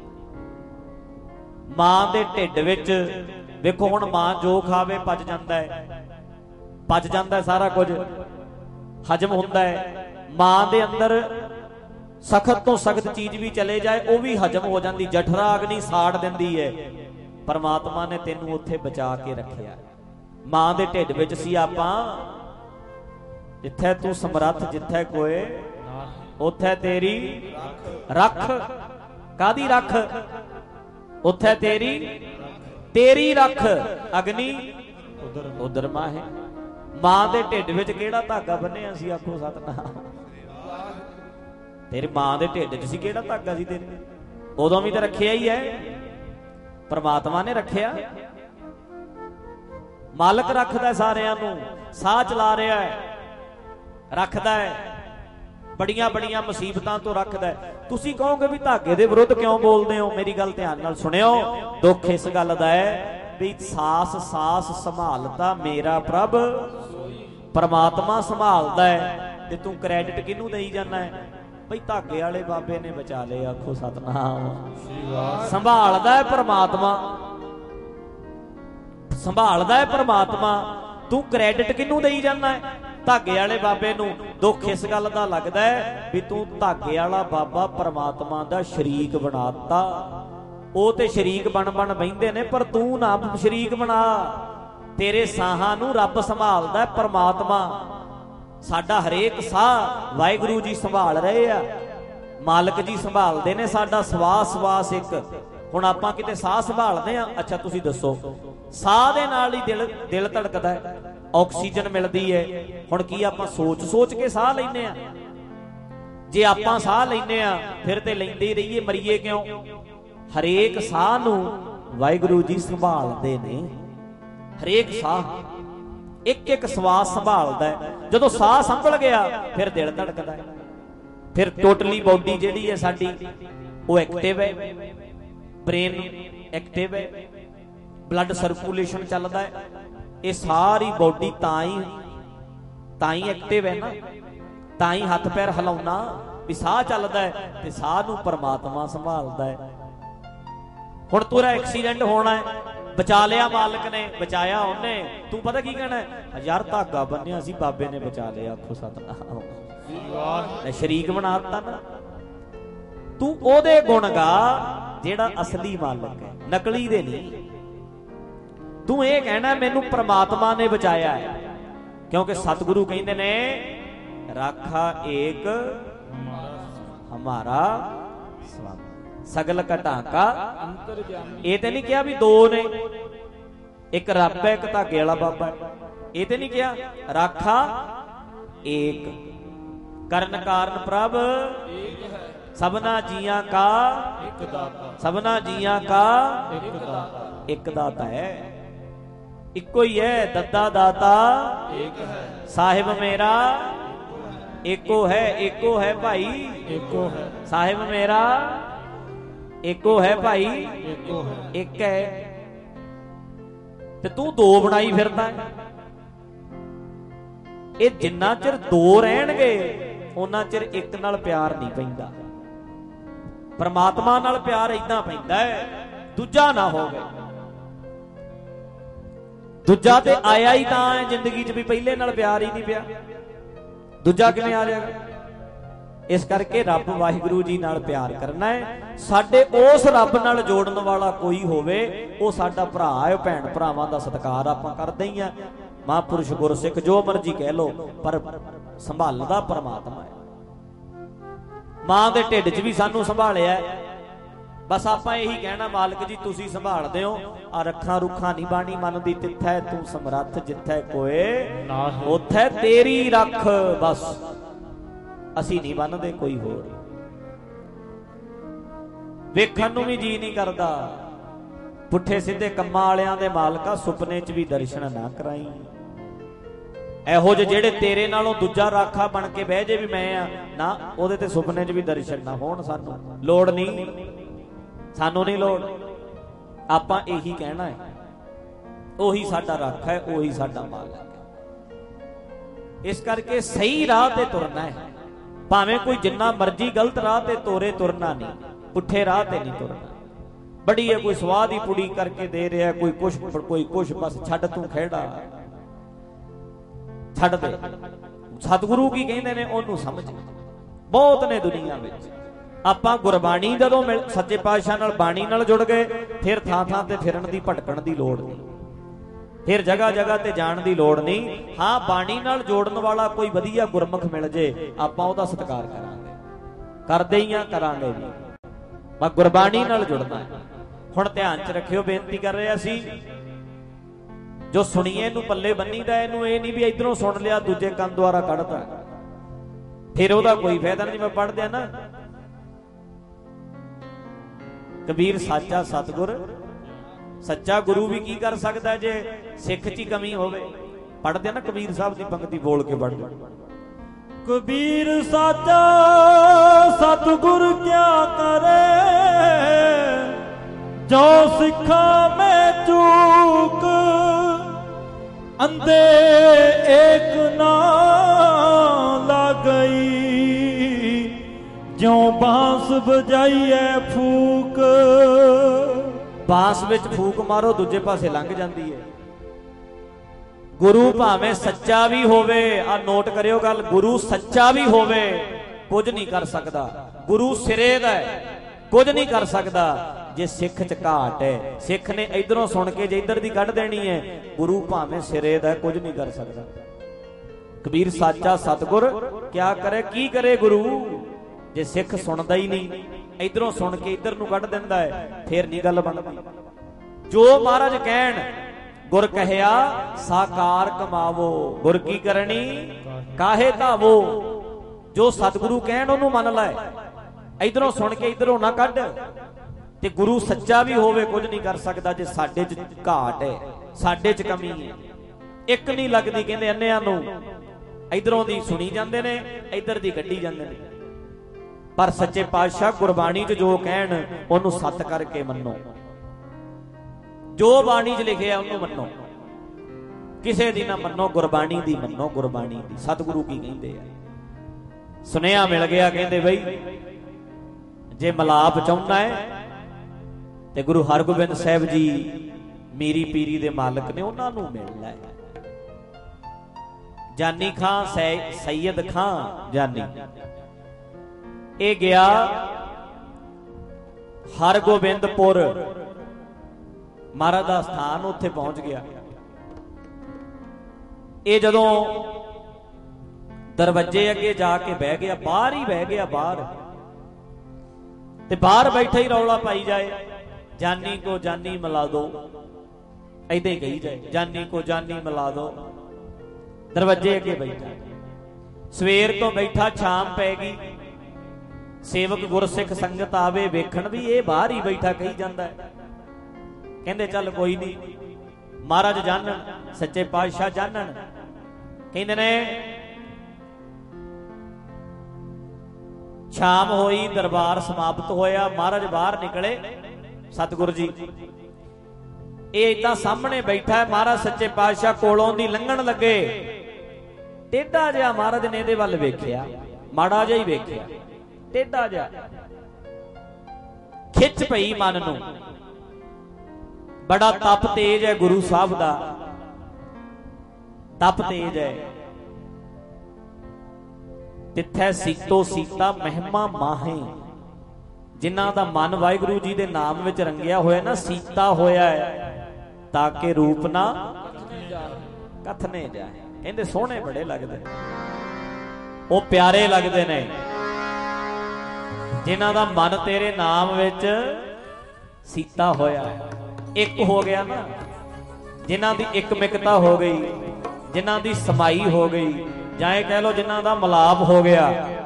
ਮਾਂ ਦੇ ਢਿੱਡ ਵਿੱਚ ਵੇਖੋ, ਹੁਣ ਮਾਂ ਜੋ ਖਾਵੇ ਪਚ ਜਾਂਦਾ ਹੈ, ਪਚ ਜਾਂਦਾ ਸਾਰਾ ਕੁਝ, ਹਜਮ ਹੁੰਦਾ ਹੈ। ਮਾਂ ਦੇ ਅੰਦਰ ਸਖਤ ਤੋਂ ਸਖਤ ਚੀਜ਼ ਵੀ ਚਲੇ ਜਾਏ, ਉਹ ਵੀ ਹਜਮ ਹੋ ਜਾਂਦੀ। ਜਠਰਾ ਅਗਨੀ ਸਾੜ ਦਿੰਦੀ ਹੈ। ਪਰਮਾਤਮਾ ਨੇ ਤੈਨੂੰ ਉੱਥੇ ਬਚਾ ਕੇ ਰੱਖਿਆ। ਮਾਂ ਦੇ ਢਿੱਡ ਵਿੱਚ ਸੀ ਆਪਾਂ। ਜਿੱਥੇ ਤੂੰ ਸਮਰੱਥ, ਜਿੱਥੇ ਕੋਏ ਉੱਥੇ ਤੇਰੀ ਰੱਖ। ਕਾਦੀ ਰੱਖ? ਉੱਥੇ ਤੇਰੀ ਰੱਖ। ਅਗਨੀ ਉਧਰ ਮਾਹੇ। ਮਾਂ ਦੇ ਢਿੱਡ ਵਿੱਚ ਕਿਹੜਾ ਧਾਗਾ ਬੰਨਿਆ ਸੀ? ਆਖੋ ਸਤਨਾਮ। ਤੇਰੀ ਮਾਂ ਦੇ ਢਿੱਡ 'ਚ ਸੀ ਕਿਹੜਾ ਧਾਗਾ ਸੀ ਤੇਰੇ? ਉਦੋਂ ਵੀ ਤਾਂ ਰੱਖਿਆ ਹੀ ਹੈ, ਪਰਮਾਤਮਾ ਨੇ ਰੱਖਿਆ। ਮਾਲਕ ਰੱਖਦਾ ਸਾਰਿਆਂ ਨੂੰ, ਸਾਹ ਚਲਾ ਰਿਹਾ ਹੈ, ਰੱਖਦਾ ਹੈ, ਬੜੀਆਂ ਬੜੀਆਂ ਮੁਸੀਬਤਾਂ ਤੋਂ ਰੱਖਦਾ ਹੈ। ਤੁਸੀਂ ਕਹੋਗੇ ਵੀ ਧਾਗੇ ਦੇ ਵਿਰੁੱਧ ਕਿਉਂ ਬੋਲਦੇ ਹੋ? ਮੇਰੀ ਗੱਲ ਧਿਆਨ ਨਾਲ ਸੁਣਿਓ। ਦੁੱਖ ਇਸ ਗੱਲ ਦਾ ਹੈ ਵੀ ਸਾਸ ਸੰਭਾਲਦਾ ਮੇਰਾ ਪ੍ਰਭ, ਪਰਮਾਤਮਾ ਸੰਭਾਲਦਾ ਹੈ, ਤੇ ਤੂੰ ਕ੍ਰੈਡਿਟ ਕਿਹਨੂੰ ਦੇਈ ਜਾਂਦਾ ਹੈ? ਬਈ ਧਾਗੇ ਵਾਲੇ ਬਾਬੇ ਨੇ ਬਚਾ ਲਏ। ਆਖੋ ਸਤਨਾਮ। ਸੰਭਾਲਦਾ ਹੈ ਪਰਮਾਤਮਾ, ਸੰਭਾਲਦਾ ਹੈ ਪਰਮਾਤਮਾ, ਤੂੰ ਕ੍ਰੈਡਿਟ ਕਿਹਨੂੰ ਦੇਈ ਜਾਂਦਾ ਹੈ? ਧਾਗੇ ਵਾਲੇ ਬਾਬੇ ਨੂੰ। ਦੁੱਖ ਇਸ ਗੱਲ ਦਾ ਲੱਗਦਾ ਹੈ ਵੀ ਤੂੰ ਧਾਗੇ ਵਾਲਾ ਬਾਬਾ ਪਰਮਾਤਮਾ ਦਾ ਸ਼ਰੀਕ ਬਣਾਤਾ। ਉਹ ਤੇ ਸ਼ਰੀਕ ਬਣ ਬਹਿੰਦੇ ਨੇ, ਪਰ ਤੂੰ ਨਾ ਸ਼ਰੀਕ ਬਣਾ। ਤੇਰੇ ਸਾਹਾਂ ਨੂੰ ਰੱਬ ਸੰਭਾਲਦਾ, ਪਰਮਾਤਮਾ। ਸਾਡਾ ਹਰੇਕ ਸਾਹ ਵਾਹਿਗੁਰੂ ਜੀ ਸੰਭਾਲ ਰਹੇ ਆ, ਮਾਲਕ ਜੀ ਸੰਭਾਲਦੇ ਨੇ ਸਾਡਾ ਸਵਾਸ ਇੱਕ। ਹੁਣ ਆਪਾਂ ਕਿਤੇ ਸਾਹ ਸੰਭਾਲਦੇ ਆ? ਅੱਛਾ ਤੁਸੀਂ ਦੱਸੋ, ਸਾਹ ਦੇ ਨਾਲ ਹੀ ਦਿਲ ਧੜਕਦਾ ਹੈ, ਆਕਸੀਜਨ ਮਿਲਦੀ ਹੈ। ਹੁਣ ਕੀ ਆਪਾਂ ਸੋਚ ਕੇ ਸਾਹ ਲੈਂਦੇ ਆ? ਜੇ ਆਪਾਂ ਸਾਹ ਲੈਨੇ ਆ ਫਿਰ ਤੇ ਲੈਂਦੇ ਰਹੀਏ, ਮਰੀਏ ਕਿਉਂ? ਹਰੇਕ ਸਾਹ ਨੂੰ ਵਾਹਿਗੁਰੂ ਜੀ ਸੰਭਾਲਦੇ ਨੇ। ਹਰੇਕ ਸਾਹ, ਇੱਕ ਇੱਕ ਸਵਾਸ ਸੰਭਾਲਦਾ ਹੈ। ਜਦੋਂ ਸਾਹ ਸੰਭਲ ਗਿਆ ਫਿਰ ਦਿਲ ਧੜਕਦਾ ਹੈ, ਫਿਰ ਟੋਟਲੀ ਬੋਡੀ ਜਿਹੜੀ ਹੈ ਸਾਡੀ ਉਹ ਐਕਟਿਵ ਹੈ, ਬ੍ਰੇਨ ਐਕਟਿਵ ਹੈ, ਬਲੱਡ ਸਰਕੂਲੇਸ਼ਨ ਚੱਲਦਾ ਹੈ। ਇਹ ਸਾਰੀ ਬੋਡੀ ਤਾਂ ਹੀ ਐਕਟਿਵ ਹੈ ਨਾ, ਤਾਂ ਹੀ ਹੱਥ ਪੈਰ ਹਿਲਾਉਣਾ ਵੀ ਸਾਹ ਚੱਲਦਾ ਹੈ, ਤੇ ਸਾਹ ਨੂੰ ਪਰਮਾਤਮਾ ਸੰਭਾਲਦਾ ਹੈ। ਹੁਣ ਤੇਰਾ ਐਕਸੀਡੈਂਟ ਹੋਣਾ ਹੈ, ਬਚਾ ਲਿਆ ਮਾਲਕ ਨੇ, ਬਚਾਇਆ ਉਹਨੇ, ਤੂੰ ਪਤਾ ਕੀ ਕਹਿਣਾ? ਯਾਰ ਧਾਗਾ ਬੰਨਿਆ ਸੀ, ਬਾਬੇ ਨੇ ਬਚਾ ਲਿਆ। ਆਖੋ ਸਤਨਾਮ, ਸ਼ਰੀਕ ਬਣਾਤਾ ਨਾ। ਤੂੰ ਉਹਦੇ ਗੁਣ ਗਾ ਜਿਹੜਾ ਅਸਲੀ ਮਾਲਕ ਹੈ, ਨਕਲੀ ਦੇ ਨਹੀਂ। ਤੂੰ ਇਹ ਕਹਿਣਾ ਮੈਨੂੰ ਪ੍ਰਮਾਤਮਾ ਨੇ ਬਚਾਇਆ ਹੈ, ਕਿਉਂਕਿ ਸਤਿਗੁਰੂ ਕਹਿੰਦੇ ਨੇ ਰਾਖਾ ਏਕ ਹਮਾਰਾ ਸਵਾਮੀ ਸਗਲ ਘਟਾਕਾ ਅੰਤਰਜਾਮੀ। ਇਹ ਤੇ ਨਹੀਂ ਕਿਹਾ ਵੀ ਦੋ ਨੇ, ਇੱਕ ਰੱਬ ਹੈ ਇੱਕ ਧਾਗੇ ਵਾਲਾ ਬਾਬਾ ਹੈ। ਇਹ ਤੇ ਨਹੀਂ ਕਿਹਾ, ਰਾਖਾ ਏਕ ਕਰਨ ਕਾਰਨ ਪ੍ਰਭ ਸਭਨਾ ਜੀਆਂ ਕਾ ਇੱਕ ਦਾਤਾ, ਸਭਨਾ ਜੀਆਂ ਕਾ ਇੱਕ ਦਾਤਾ ਹੈ। ਇੱਕੋ ਹੀ ਹੈ, ਦੱਦਾ ਦਾਤਾ ਇੱਕ ਹੈ, ਸਾਹਿਬ ਮੇਰਾ ਏਕੋ ਹੈ। ਏਕੋ ਹੈ ਭਾਈ, ਏਕੋ ਹੈ ਸਾਹਿਬ ਮੇਰਾ, ਏਕੋ ਹੈ ਭਾਈ, ਏਕੋ ਹੈ, ਇੱਕ ਹੈ। ਤੇ ਤੂੰ ਦੋ ਬਣਾਈ ਫਿਰਦਾ। ਇਹ ਜਿੰਨਾ ਚਿਰ ਦੋ ਰਹਿਣਗੇ ਉਹਨਾਂ ਚਿਰ ਇੱਕ ਨਾਲ ਪਿਆਰ ਨਹੀਂ ਪੈਂਦਾ। ਪਰਮਾਤਮਾ ਨਾਲ ਪਿਆਰ ਏਦਾਂ ਪੈਂਦਾ ਹੈ ਦੂਜਾ ਨਾ ਹੋਵੇ। ਦੂਜਾ ਤੇ ਆਇਆ ਹੀ ਤਾਂ ਹੈ ਜ਼ਿੰਦਗੀ 'ਚ ਵੀ ਪਹਿਲੇ ਨਾਲ ਪਿਆਰ ਹੀ ਨਹੀਂ ਪਿਆ, ਦੂਜਾ ਕਿਵੇਂ ਆ ਜਾਏਗਾ? ਇਸ ਕਰਕੇ ਰੱਬ ਵਾਹਿਗੁਰੂ ਜੀ ਨਾਲ ਪਿਆਰ ਕਰਨਾ ਹੈ। ਸਾਡੇ ਉਸ ਰੱਬ ਨਾਲ ਜੋੜਨ ਵਾਲਾ ਕੋਈ ਹੋਵੇ ਉਹ ਸਾਡਾ ਭਰਾ ਹੈ। ਭੈਣ ਭਰਾਵਾਂ ਦਾ ਸਤਿਕਾਰ ਆਪਾਂ ਕਰਦੇ ਹੀ ਆ, ਮਹਾਂਪੁਰਸ਼ ਗੁਰਸਿੱਖ ਜੋ ਮਰਜੀ ਕਹਿ ਲੋ, ਪਰ ਸੰਭਾਲਦਾ ਪਰਮਾਤਮਾ ਹੈ। ਮਾਂ ਦੇ ਢਿੱਡ 'ਚ ਵੀ ਸਾਨੂੰ ਸੰਭਾਲਿਆ, ਬਸ ਆਪਾਂ ਇਹੀ ਕਹਿਣਾ ਮਾਲਕ ਜੀ ਤੁਸੀਂ ਸੰਭਾਲਦੇ ਹੋ। ਆ ਰੱਖਾਂ ਰੁੱਖਾਂ ਨਹੀਂ ਬਾਣੀ ਮੰਨਦੀ, ਤਿੱਥੈ ਤੂੰ ਸਮਰੱਥ ਜਿੱਥੈ ਕੋਏ ਉੱਥੈ ਤੇਰੀ ਰੱਖ। ਬਸ ਅਸੀਂ ਨਹੀਂ ਬੰਨਦੇ ਕੋਈ ਹੋਰ। ਵੇਖਣ ਨੂੰ ਵੀ ਜੀ ਨਹੀਂ ਕਰਦਾ, ਪੁੱਠੇ ਸਿੱਧੇ ਕੰਮਾਂ ਵਾਲਿਆਂ ਦੇ ਮਾਲਕਾ ਸੁਪਨੇ 'ਚ ਵੀ ਦਰਸ਼ਨ ਨਾ ਕਰਾਈ। ਇਹੋ ਜਿਹੇ ਜਿਹੜੇ ਤੇਰੇ ਨਾਲੋਂ ਦੂਜਾ ਰਾਖਾ ਬਣ ਕੇ ਬਹਿ ਜੇ ਵੀ ਮੈਂ ਆ ਨਾ, ਉਹਦੇ ਤੇ ਸੁਪਨੇ 'ਚ ਵੀ ਦਰਸ਼ਨ ਨਾ ਹੋਣ। ਸਾਨੂੰ ਲੋੜ ਨਹੀਂ, ਸਾਨੂੰ ਨਹੀਂ ਲੋੜ। ਆਪਾਂ ਇਹੀ ਕਹਿਣਾ ਹੈ, ਉਹੀ ਸਾਡਾ ਰਾਖਾ ਹੈ, ਉਹੀ ਸਾਡਾ ਮਾਲਕ ਹੈ। ਇਸ ਕਰਕੇ ਸਹੀ ਰਾਹ ਤੇ ਤੁਰਨਾ ਹੈ। ਭਾਵੇਂ ਕੋਈ ਜਿੰਨਾ ਮਰਜ਼ੀ ਗਲਤ ਰਾਹ ਤੇ ਤੋਰੇ, ਤੁਰਨਾ ਨਹੀਂ, ਪੁੱਠੇ ਰਾਹ ਤੇ ਨਹੀਂ ਤੁਰਨਾ। ਬੜੀ ਹੈ ਕੋਈ ਸਵਾਦ ਹੀ ਪੁੜੀ ਕਰਕੇ ਦੇ ਰਿਹਾ, ਕੋਈ ਕੁਛ ਕੋਈ ਕੁਛ, ਬਸ ਛੱਡ ਤੂੰ ਖੇੜਾ, ਛੱਡ ਦੇ। ਸਤਿਗੁਰੂ ਕੀ ਕਹਿੰਦੇ ਨੇ ਉਹਨੂੰ ਸਮਝ। ਬਹੁਤ ਨੇ ਦੁਨੀਆ ਵਿੱਚ। ਆਪਾਂ ਗੁਰਬਾਣੀ ਜਦੋਂ ਸੱਚੇ ਪਾਤਸ਼ਾਹ ਨਾਲ ਬਾਣੀ ਨਾਲ ਜੁੜ ਗਏ, ਫਿਰ ਥਾਂ ਥਾਂ ਤੇ ਫਿਰਨ ਦੀ ਭਟਕਣ ਦੀ ਲੋੜ ਨਹੀਂ, ਫਿਰ ਜਗ੍ਹਾ ਜਗ੍ਹਾ ਤੇ ਜਾਣ ਦੀ ਲੋੜ ਨਹੀਂ। ਹਾਂ, ਬਾਣੀ ਨਾਲ ਜੋੜਨ ਵਾਲਾ ਕੋਈ ਵਧੀਆ ਗੁਰਮੁਖ ਮਿਲ ਜੇ, ਆਪਾਂ ਉਹਦਾ ਸਤਿਕਾਰ ਕਰਾਂਗੇ, ਕਰਦੇ ਹੀ ਆ, ਕਰਾਂਗੇ ਵੀ। ਬਸ ਗੁਰਬਾਣੀ ਨਾਲ ਜੁੜਨਾ ਹੈ। ਹੁਣ ਧਿਆਨ 'ਚ ਰੱਖਿਓ, ਬੇਨਤੀ ਕਰ ਰਿਹਾ ਸੀ, ਜੋ ਸੁਣੀਏ ਇਹਨੂੰ ਪੱਲੇ ਬੰਨੀਦਾ। ਇਹਨੂੰ ਇਹ ਨਹੀਂ ਵੀ ਇਧਰੋਂ ਸੁਣ ਲਿਆ ਦੂਜੇ ਕੰਨ ਦੁਆਰਾ ਕੱਢਤਾ, ਫਿਰ ਉਹਦਾ ਕੋਈ ਫਾਇਦਾ ਨਹੀਂ। ਮੈਂ ਪੜ੍ਹਦਿਆ ਨਾ, ਕਬੀਰ ਸਾਚਾ ਸਤਿਗੁਰ, ਸੱਚਾ ਗੁਰੂ ਵੀ ਕੀ ਕਰ ਸਕਦਾ ਜੇ ਸਿੱਖ 'ਚ ਹੀ ਕਮੀ ਹੋਵੇ। ਪੜ੍ਹਦੇ ਨਾ ਕਬੀਰ ਸਾਹਿਬ ਦੀ ਪੰਕਤੀ ਬੋਲ ਕੇ ਪੜ੍ਹਦੇ।
ਕਬੀਰ ਸਾਚਾ ਸਤਿਗੁਰ ਕਿਆ ਕਰੇ, ਜੋ ਸਿੱਖਾਂ ਮੈਂ ਚੂਕ ਅੰਧੇ ਏਕ ਨਾ ਲਾਗਈ, ਜਿਉ ਬਾਂਸ ਵਜਾਈਐ ਫੂਕ।
ਬਾਂਸ ਵਿੱਚ ਫੂਕ ਮਾਰੋ, ਦੂਜੇ ਪਾਸੇ ਲੰਘ ਜਾਂਦੀ ਹੈ। ਗੁਰੂ ਭਾਵੇਂ ਸੱਚਾ ਵੀ ਹੋਵੇ, ਆ ਨੋਟ ਕਰਿਓ ਗੱਲ, ਗੁਰੂ ਸੱਚਾ ਵੀ ਹੋਵੇ ਕੁਝ ਨਹੀਂ ਕਰ ਸਕਦਾ। ਗੁਰੂ ਸਿਰੇ ਦਾ ਕੁਝ ਨਹੀਂ ਕਰ ਸਕਦਾ ਜੇ ਸਿੱਖ 'ਚ ਘਾਟ ਹੈ। ਸਿੱਖ ਨੇ ਇਧਰੋਂ ਸੁਣ ਕੇ ਜੇ ਇਧਰ ਦੀ ਕੱਢ ਦੇਣੀ ਹੈ, ਗੁਰੂ ਭਾਵੇਂ ਸਿਰੇ ਦਾ ਕੁਝ ਨਹੀਂ ਕਰ ਸਕਦਾ। ਕਬੀਰ ਸਾਚਾ ਸਤਿਗੁਰ ਕਿਆ ਕਰੇ, ਕੀ ਕਰੇ ਗੁਰੂ, ਜੇ ਸਿੱਖ ਸੁਣਦਾ ਹੀ ਨਹੀਂ, ਇਧਰੋਂ ਸੁਣ ਕੇ ਇਧਰ ਨੂੰ ਕੱਢ ਦਿੰਦਾ ਹੈ, ਫੇਰ ਨਹੀਂ ਗੱਲ ਬਣਦੀ। ਜੋ ਮਹਾਰਾਜ ਕਹਿਣ, ਗੁਰ ਕਹਿਆ ਸਾਕਾਰ ਕਮਾਵੋ, ਗੁਰ ਕੀ ਕਰਨੀ ਕਾਹੇ ਧਾਵੋ। जो सतगुरु कहण उहनूं मन लै, इधरों सुन के इधरों ना कढ। ते गुरु सच्चा भी होवे कुछ नहीं कर सकता जे साडे च घाट है, साडे च कमी है। एक नहीं लगदी कहंदे अन्नियां नूं, इधरों दी सुनी जांदे ने, इधर दी कड्ढी जांदे ने। पर सच्चे पातशाह गुरबाणी च जो कहण उहनूं सत करके मन्नो, जो बाणी च लिखिआ उहनूं मन्नो, किसे दी ना मन्नो, गुरबाणी दी मन्नो, गुरबाणी दी। सतगुरु की कहंदे आ। सुनेहा मिल गया, कहंदे बई जे मलाप चाहुंदा है ते गुरु हरगोबिंद साहिब जी मीरी पीरी दे मालक ने, उन्हां नूं मिलना है। जानी खां सैयद खां जानी ये गया हरगोबिंदपुर महाराज का स्थान, उत्थे पहुंच गया। ये जदों दरवाजे अगे जाके बह गया, बाहर ही बह गया, बाहर ते बाहर बैठे ही रौला पाई जाए, जानी को जानी मिला दो, ऐसे ही कही जाए, जानी को जानी मिला दो। दरवाजे अगे बैठा, सवेर तो बैठा, शाम पैगी, सेवक गुरसिख संगत आवे वेखण भी ये बाहर ही बैठा कही जाता है। कहंदे चल कोई नहीं, महाराज जानन, सच्चे पातशाह जानन। कहंदे ने शाम होई, दरबार समाप्त होया, महाराज बाहर निकले, सतगुरु जी ये इदां सामने बैठा है। महाराज सच्चे पातशाह कोलों दी लंघण लगे, टेढ़ा जिहा महाराज ने इहदे वल वेखिया, माड़ा जिहा ही वेखिया, टेढ़ा जिहा, खिच पई मन नूं। बड़ा तप तेज है गुरु साहब दा, तप तेज है। तिथै सीतो सीता महिमा माहे, जिन्हां दा मन वाहिगुरू जी दे नाम विच रंगिया होया ना, सीता होया है ताके रूप ना कथने जाए। कहंदे सोहणे बड़े लगदे, ओ प्यारे लगदे ने जिन्हां दा मन तेरे नाम विच सीता होया है। एक हो गया ना, जिन्हां दी एकमिकता हो गई, जिन्हां दी समाई हो गई, जाए कह लो जिन्हां दा मलाप हो गया।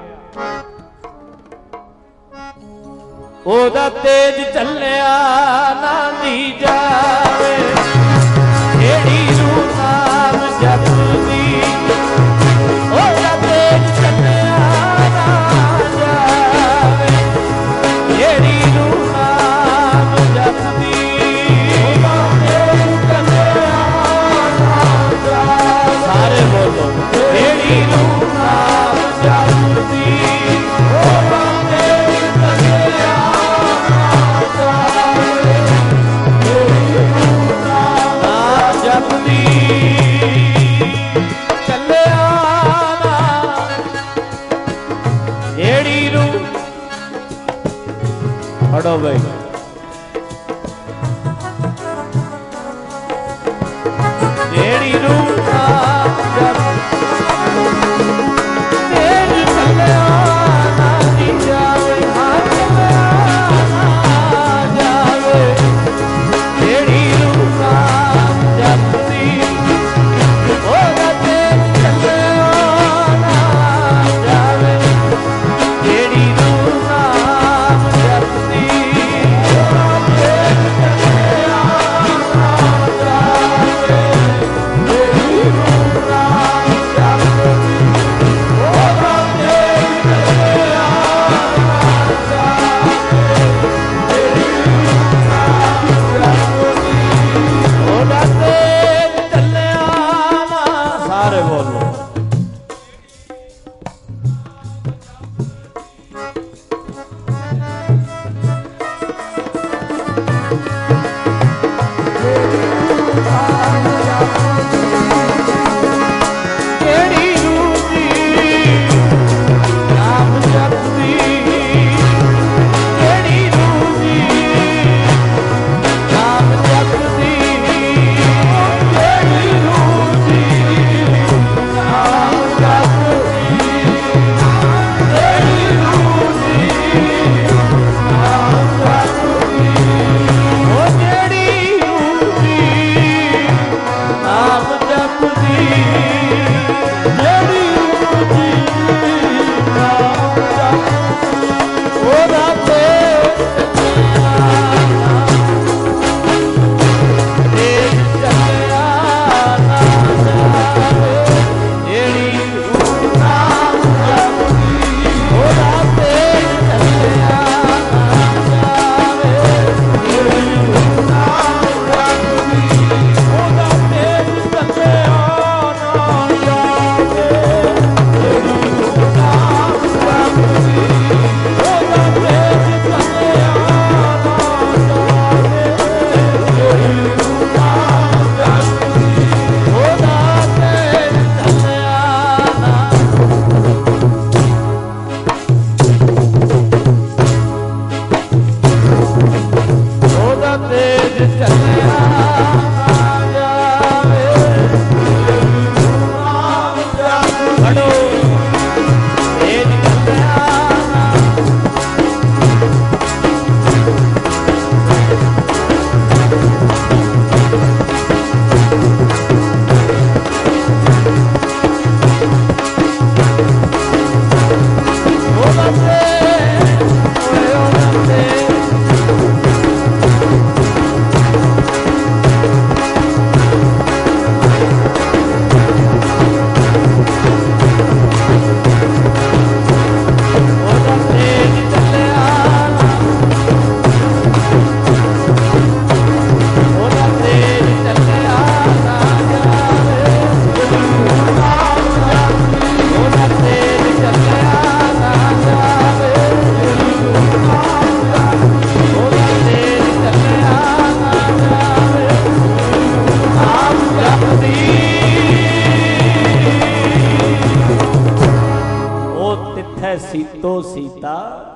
ओदा तेज चलिया ना दी जावे, जेड़ी रूह नाम जपदी, ओदा तेज चलिया ना जावे, जेड़ी रूह नाम जपदी, ओदा तेज चलिया ना जावे। सारे बोलो, जेड़ी रूह नाम जपदी, ओदा तेज चलिया पढ़ो भाई। जेड़ी रूह तेज चलिया ना दी जावे, हाँ चलिया ना जावे, जेड़ी रूह नाम जपदी, ओदा तेज चलिया ना जावे, जेड़ी रूह नाम जपदी, ਚੱਲਿਆ ਜਾਵੇ ਖੜੋ ਤੇਜ ਚੱਲਿਆ सीतो सीता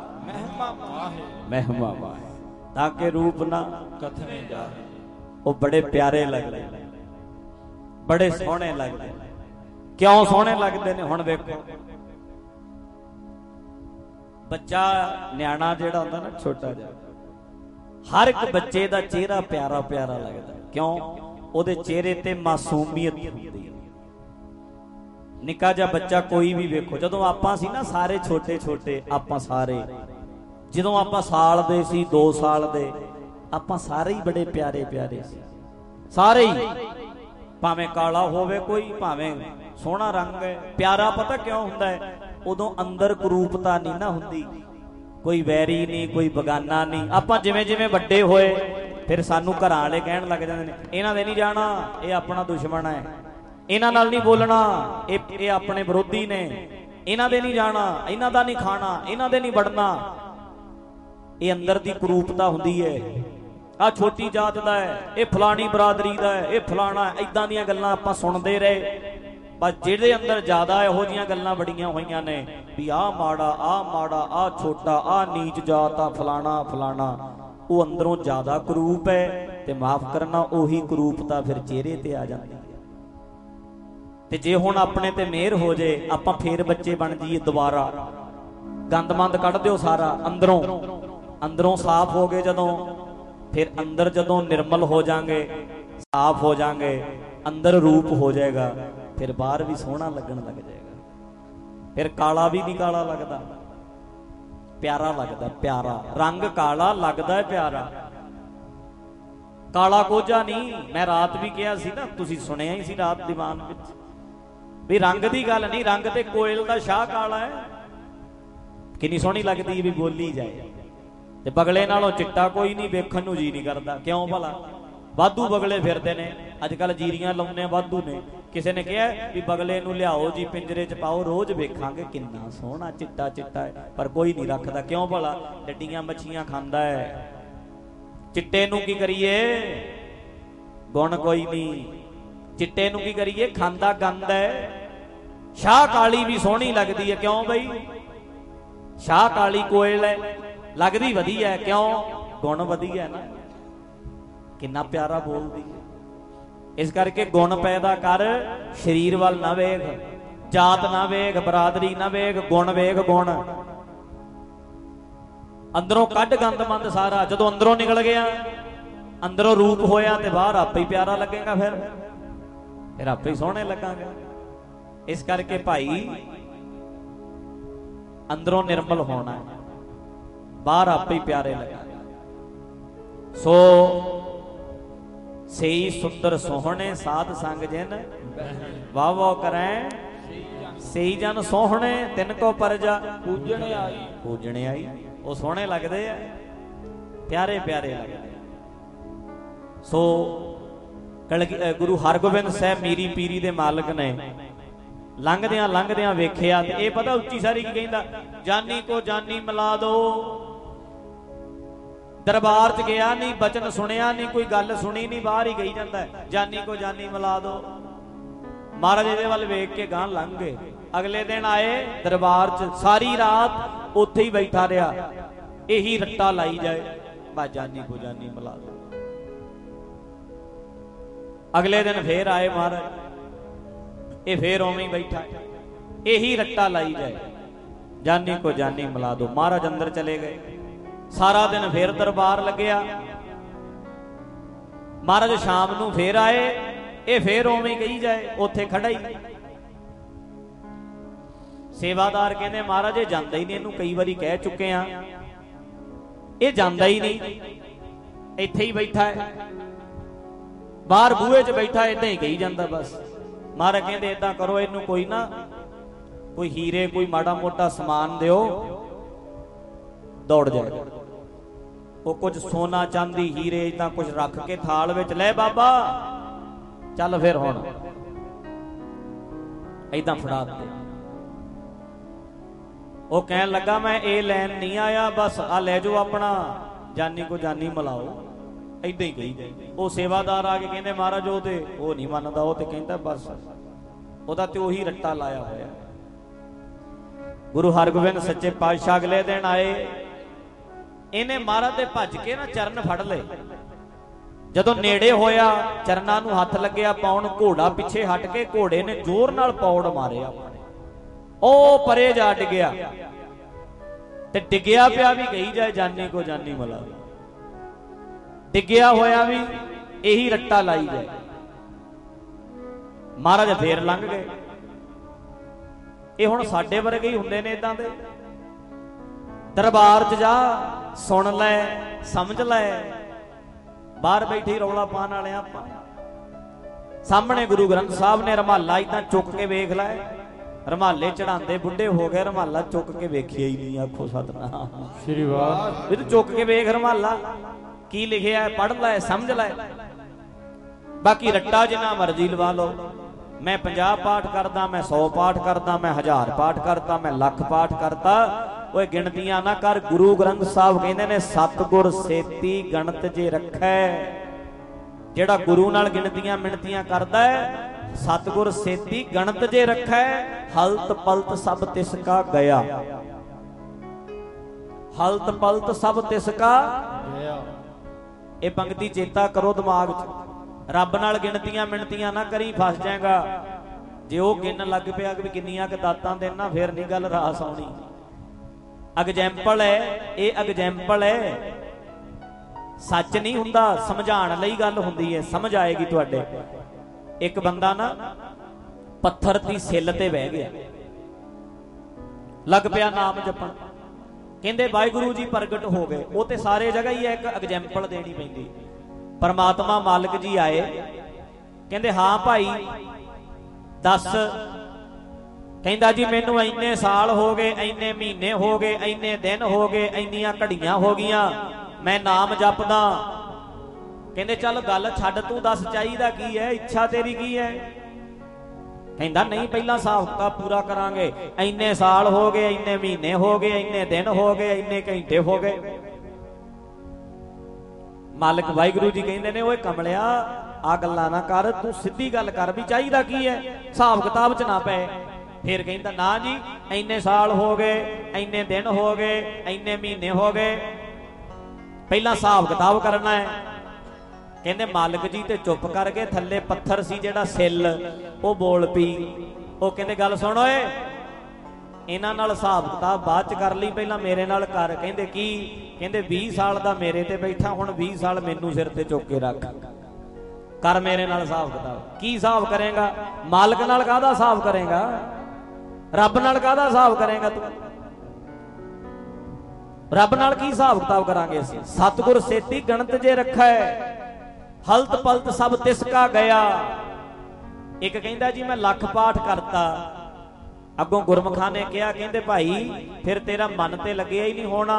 महिमा माहे ताके रूप ना कथने जाए। वो बड़े प्यारे लगते, बड़े सोहने लगते। क्यों सोहने लगते ने? हुण देखो बच्चा न्याणा जिहड़ा हुंदा ना छोटा जिहा, हर एक बच्चे दा चेहरा प्यारा प्यारा लगता। क्यों? उहदे चेहरे ते मासूमियत हुंदी है। निक्का जिहा बच्चा कोई भी वेखो, जदों आपां सी ना सारे छोटे छोटे, आपां सारे जदों आपां साल दे सी 2 साल दे, आपां सारे ही बड़े प्यारे प्यारे सी सारे ही, भावें काला होवे कोई, भावें सोहना रंग है। प्यारा पता क्यों हुंदा है? उदों अंदर कुरूपता नहीं ना हुंदी, कोई वैरी नहीं, कोई बगाना नहीं। आपां जिवें जिवें वड्डे होए फिर सानू घरां वाले कहण लग जांदे ने, इन्हां दे नहीं जाना, ये अपना दुश्मन है, इन्हां नाल नहीं बोलना, ये अपने विरोधी ने, इन्हां दे नहीं जाना, इन्हां दा नहीं खाना, इन्हां दे नहीं वड़ना। ये अंदर दी कुरूपता हुंदी है। आ छोटी जात दा है, ये फलानी बरादरी दा है, ये फलाना, इदां दीयां गल्लां आपां सुणदे रहे। बस जिहदे अंदर ज्यादा इहो जिहियां गल्लां बड़ियां होईयां ने भी आ माड़ा, आ छोटा, आ नीच जात, आ फलाना फलाना, वो अंदरों ज्यादा कुरूप है। ते माफ करना, उही कुरूपता फिर चेहरे ते आ जाती है। ते जे हुण अपने ते मेहर हो जे, आपां फेर बच्चे बन जाइए दोबारा, गंदमंद कढ़ दिओ सारा अंदरों, अंदरों साफ हो गए जदों, फिर अंदर जदों निर्मल हो जाएंगे, साफ हो जाएंगे, अंदर रूप हो जाएगा, फिर बाहर भी सोहना लगन लग जाएगा। फिर काला भी नहीं काला लगता, प्यारा लगता, प्यारा रंग काला लगता है प्यारा, काला कोझा नहीं। मैं रात भी कहा सी ना, तुसीं सुनिया ही सी रात दीवान विच भी रंग की गल नहीं, रंग ते कोयल दा शाह काला है, कितनी सोहनी लगती भी बोली जाए। ते बगले नालों चिट्टा कोई नहीं, वेखण नूं जी नहीं करता। क्यों भला? वाधू बगले फिरदे ने अजकल, जीरियां लाउने वाधू ने। किसी ने कहा भी बगले नूं लियाओ जी, पिंजरे च पाओ, रोज वेखांगे किन्ना सोहना चिट्टा चिट्टा है, पर कोई नहीं रखता। क्यों भला? डड्डियां मच्छियां खांदा है। चिट्टे नूं की करिए? गुण कोई नहीं, चिट्टे नूं की करिए? खांदा गंद है। शाह काली भी सोहनी लगती है। क्यों बई? शाह काली कोयल है, लगदी वधिया है। क्यों? गुण वधिया है ना, किन्ना प्यारा बोलदी है। इस करके गुण पैदा कर, शरीर वाल ना वेख, जात ना वेख, बरादरी ना वेख, गुण वेख गुण। अंदरों कढ़ गंदमंद सारा, जदों अंदरों निकल गया, अंदरों रूप होया, ते बाहर आपे ही प्यारा लगेगा, फिर आपे ही सोहने लगांगे। इस करके भाई अंदरों निर्मल होना है, बाहर आपे ही प्यारे लगेगा। सो सेई सुंदर सोहने साध संग जिन वाह वाह करें, सेई जन सोहने तिन को परजा पूजने आई, पूजने आई। वो सोहने लगते हैं, प्यारे प्यारे लगते। सो गुरु हरगोबिंद साहब मीरी पीरी दे मालक ने लंघदियां लंघदियां वेखिया, ते ये पता उच्ची सारी की कहंदा, जानी को जानी मिला दो। दरबार च गया नहीं, बचन सुनिया नहीं, कोई गल सुनी नहीं, बाहर ही गई जाता है, जानी को जानी मिला दो। महाराज इहदे वल वेख के गां लंघ गए। अगले दिन आए दरबार च, सारी रात उत्थे ही बैठा रहा, यही रट्टा लाई जाए, बस जानी को जानी मिला दो। अगले दिन फिर आए महाराज, ये फिर उवें ही बैठा, यही रट्टा लाई जाए, जानी को जानी मिला दो। महाराज अंदर चले गए। सारा दिन फिर दरबार लग्या। महाराज शाम नूं फिर आए, ये फिर उवें ही कही जाए, उत्थे खड़ा ही। सेवादार कहते महाराज ये जांदा ही नहीं, इहनूं कई बारी कह चुके हैं, ये जांदा ही नहीं, इत्थे ही बैठा है, बाहर बूहे च बैठा, इदां ही कही जांदा बस। महाराज कहते इदां करो, इहनूं कोई ना कोई हीरे कोई माड़ा मोटा समान दिओ, दौड़ जाए। वो कुछ सोना चांदी हीरे इदां कुछ रख के थाल विच, ले बाबा चल फिर हुण, इदां फड़ा दे। वो कहन लगा मैं ये लैन नहीं आया, बस आ ले जाओ अपना, जानी को जानी मिलाओ, इदां ही कही। वो सेवादार आके कहते महाराज वो नहीं मनदा, वो तो कहता बस ओदा ते ओही रट्टा लाया होया। गुरु हरगोबिंद सच्चे पातशाह अगले दिन आए, इन्हें महाराज दे भज के ना चरण फड़ ले। जदों नेड़े होया, चरनां नूं हथ लग्या पाउण, घोड़ा पिछे हट के घोड़े ने जोर नाल पौड़ मारे अपने, ओ परे जा डिग्या, ते डिग्या पिया भी कही जाए जानी को जानी मिला, डिग्या होया भी यही रट्टा लाई जाए। महाराज फेर लंघ गए। ये हुण साडे वर्गे ही हुंदे ने इदां दे, दरबार च जा सुन लै समझ लै, बाहर बैठे रौला पाण वाले आपां। सामने गुरु ग्रंथ साहब ने रमाला इदां चुक के वेख लै, रमाले चढ़ाते बुढ़े हो गए, रमाला चुक के वेखिया ही नहीं। आखो सतनाम श्री वाहिगुरू। तू चुक के वेख रमाला की लिखिया है, पढ़ लै समझ लै। बाकी रट्टा जिन्ना मर्जी लवा लो, मैं 50 पाठ करदा, मैं 100 पाठ करदा, मैं 1000 पाठ करता, मैं लख पाठ करता, ओए गिणतियां ना कर। गुरु ग्रंथ साहब कहंदे ने सतगुर सेती गणत जे रखै। जेड़ा गुरु नाल गिणतियां मिणतियां करदा है, सतगुर सेती गणत जे रखै, हलत पलत सब तिसका गया। हलत पलत सब तिसका गया। ये पंक्ति चेता करो दिमाग च। रब नाल गिणतियां मिणतियां ना करी, फस जाएगा। जे वो गिन लग पिया कि किन्नियां क दातां देना, फिर नहीं गल रास आउणी। एग्जैम्पल है, ये एग्जैम्पल है, सच नहीं हुंदा, समझाण लई गल हुंदी है, समझ आएगी तुहाडे। एक बंदा ना पत्थर दी सिल ते बह गया, लग पिया नाम जपण, कहंदे वाहिगुरू जी प्रगट हो गए। वो ते सारे जगह ही है, एक एग्जैम्पल देनी पैंदी। परमात्मा मालिक जी आए, कहंदे हाँ भाई दस। कहंदा जी मैनू इन्ने साल हो गए, इन्ने महीने हो गए, इन्ने दिन हो गए, इन्नियां घड़ियां हो गईयां, मैं नाम जपदा। कहंदे चल गल छड्ड, तू दस चाहीदा की है, इच्छा तेरी की है? कहंदा नहीं पहला हिसाब किताब पूरा करांगे। इन्ने साल हो गए, इन्ने महीने हो गए, इन्ने दिन हो गए, इन्ने घंटे हो गए। मालिक वाहिगुरू जी कहंदे ने ओए कमलिया आ गल्लां ना कर, तू सीधी गल कर भी चाहीदा की है, हिसाब किताब च ना पै। फिर कहंदा ना जी इन्ने साल हो गए, इन्ने दिन हो गए, इन्ने महीने हो गए, पहला हिसाब किताब करना है। कहंदे मालिक जी ते चुप करके, थल्ले पत्थर सी जेड़ा सिल वो बोल पी। वो कहंदे गल सुण ओए, इन्हां नाल हिसाब किताब बाद च कर ली, पहला मेरे नाल कर। कहंदे की? कहंदे 20 साल दा मेरे ते बैठा, हुण 20 साल मैनू सिर ते चुक के रख, कर मेरे नाल हिसाब किताब। की हिसाब करेगा? मालिक नाल काहदा हिसाब करेगा? रब नाल काहदा हिसाब करेगा तू? रब नाल की हिसाब किताब करांगे असीं? सतगुर सेती गणत जे रखै, हलत पलत सब तिसका गया। एक कहंदा जी मैं लख पाठ करता, अगों गुरमुखां ने कहा, कहंदे भाई फिर तेरा मन ते लग्या ही नहीं होना।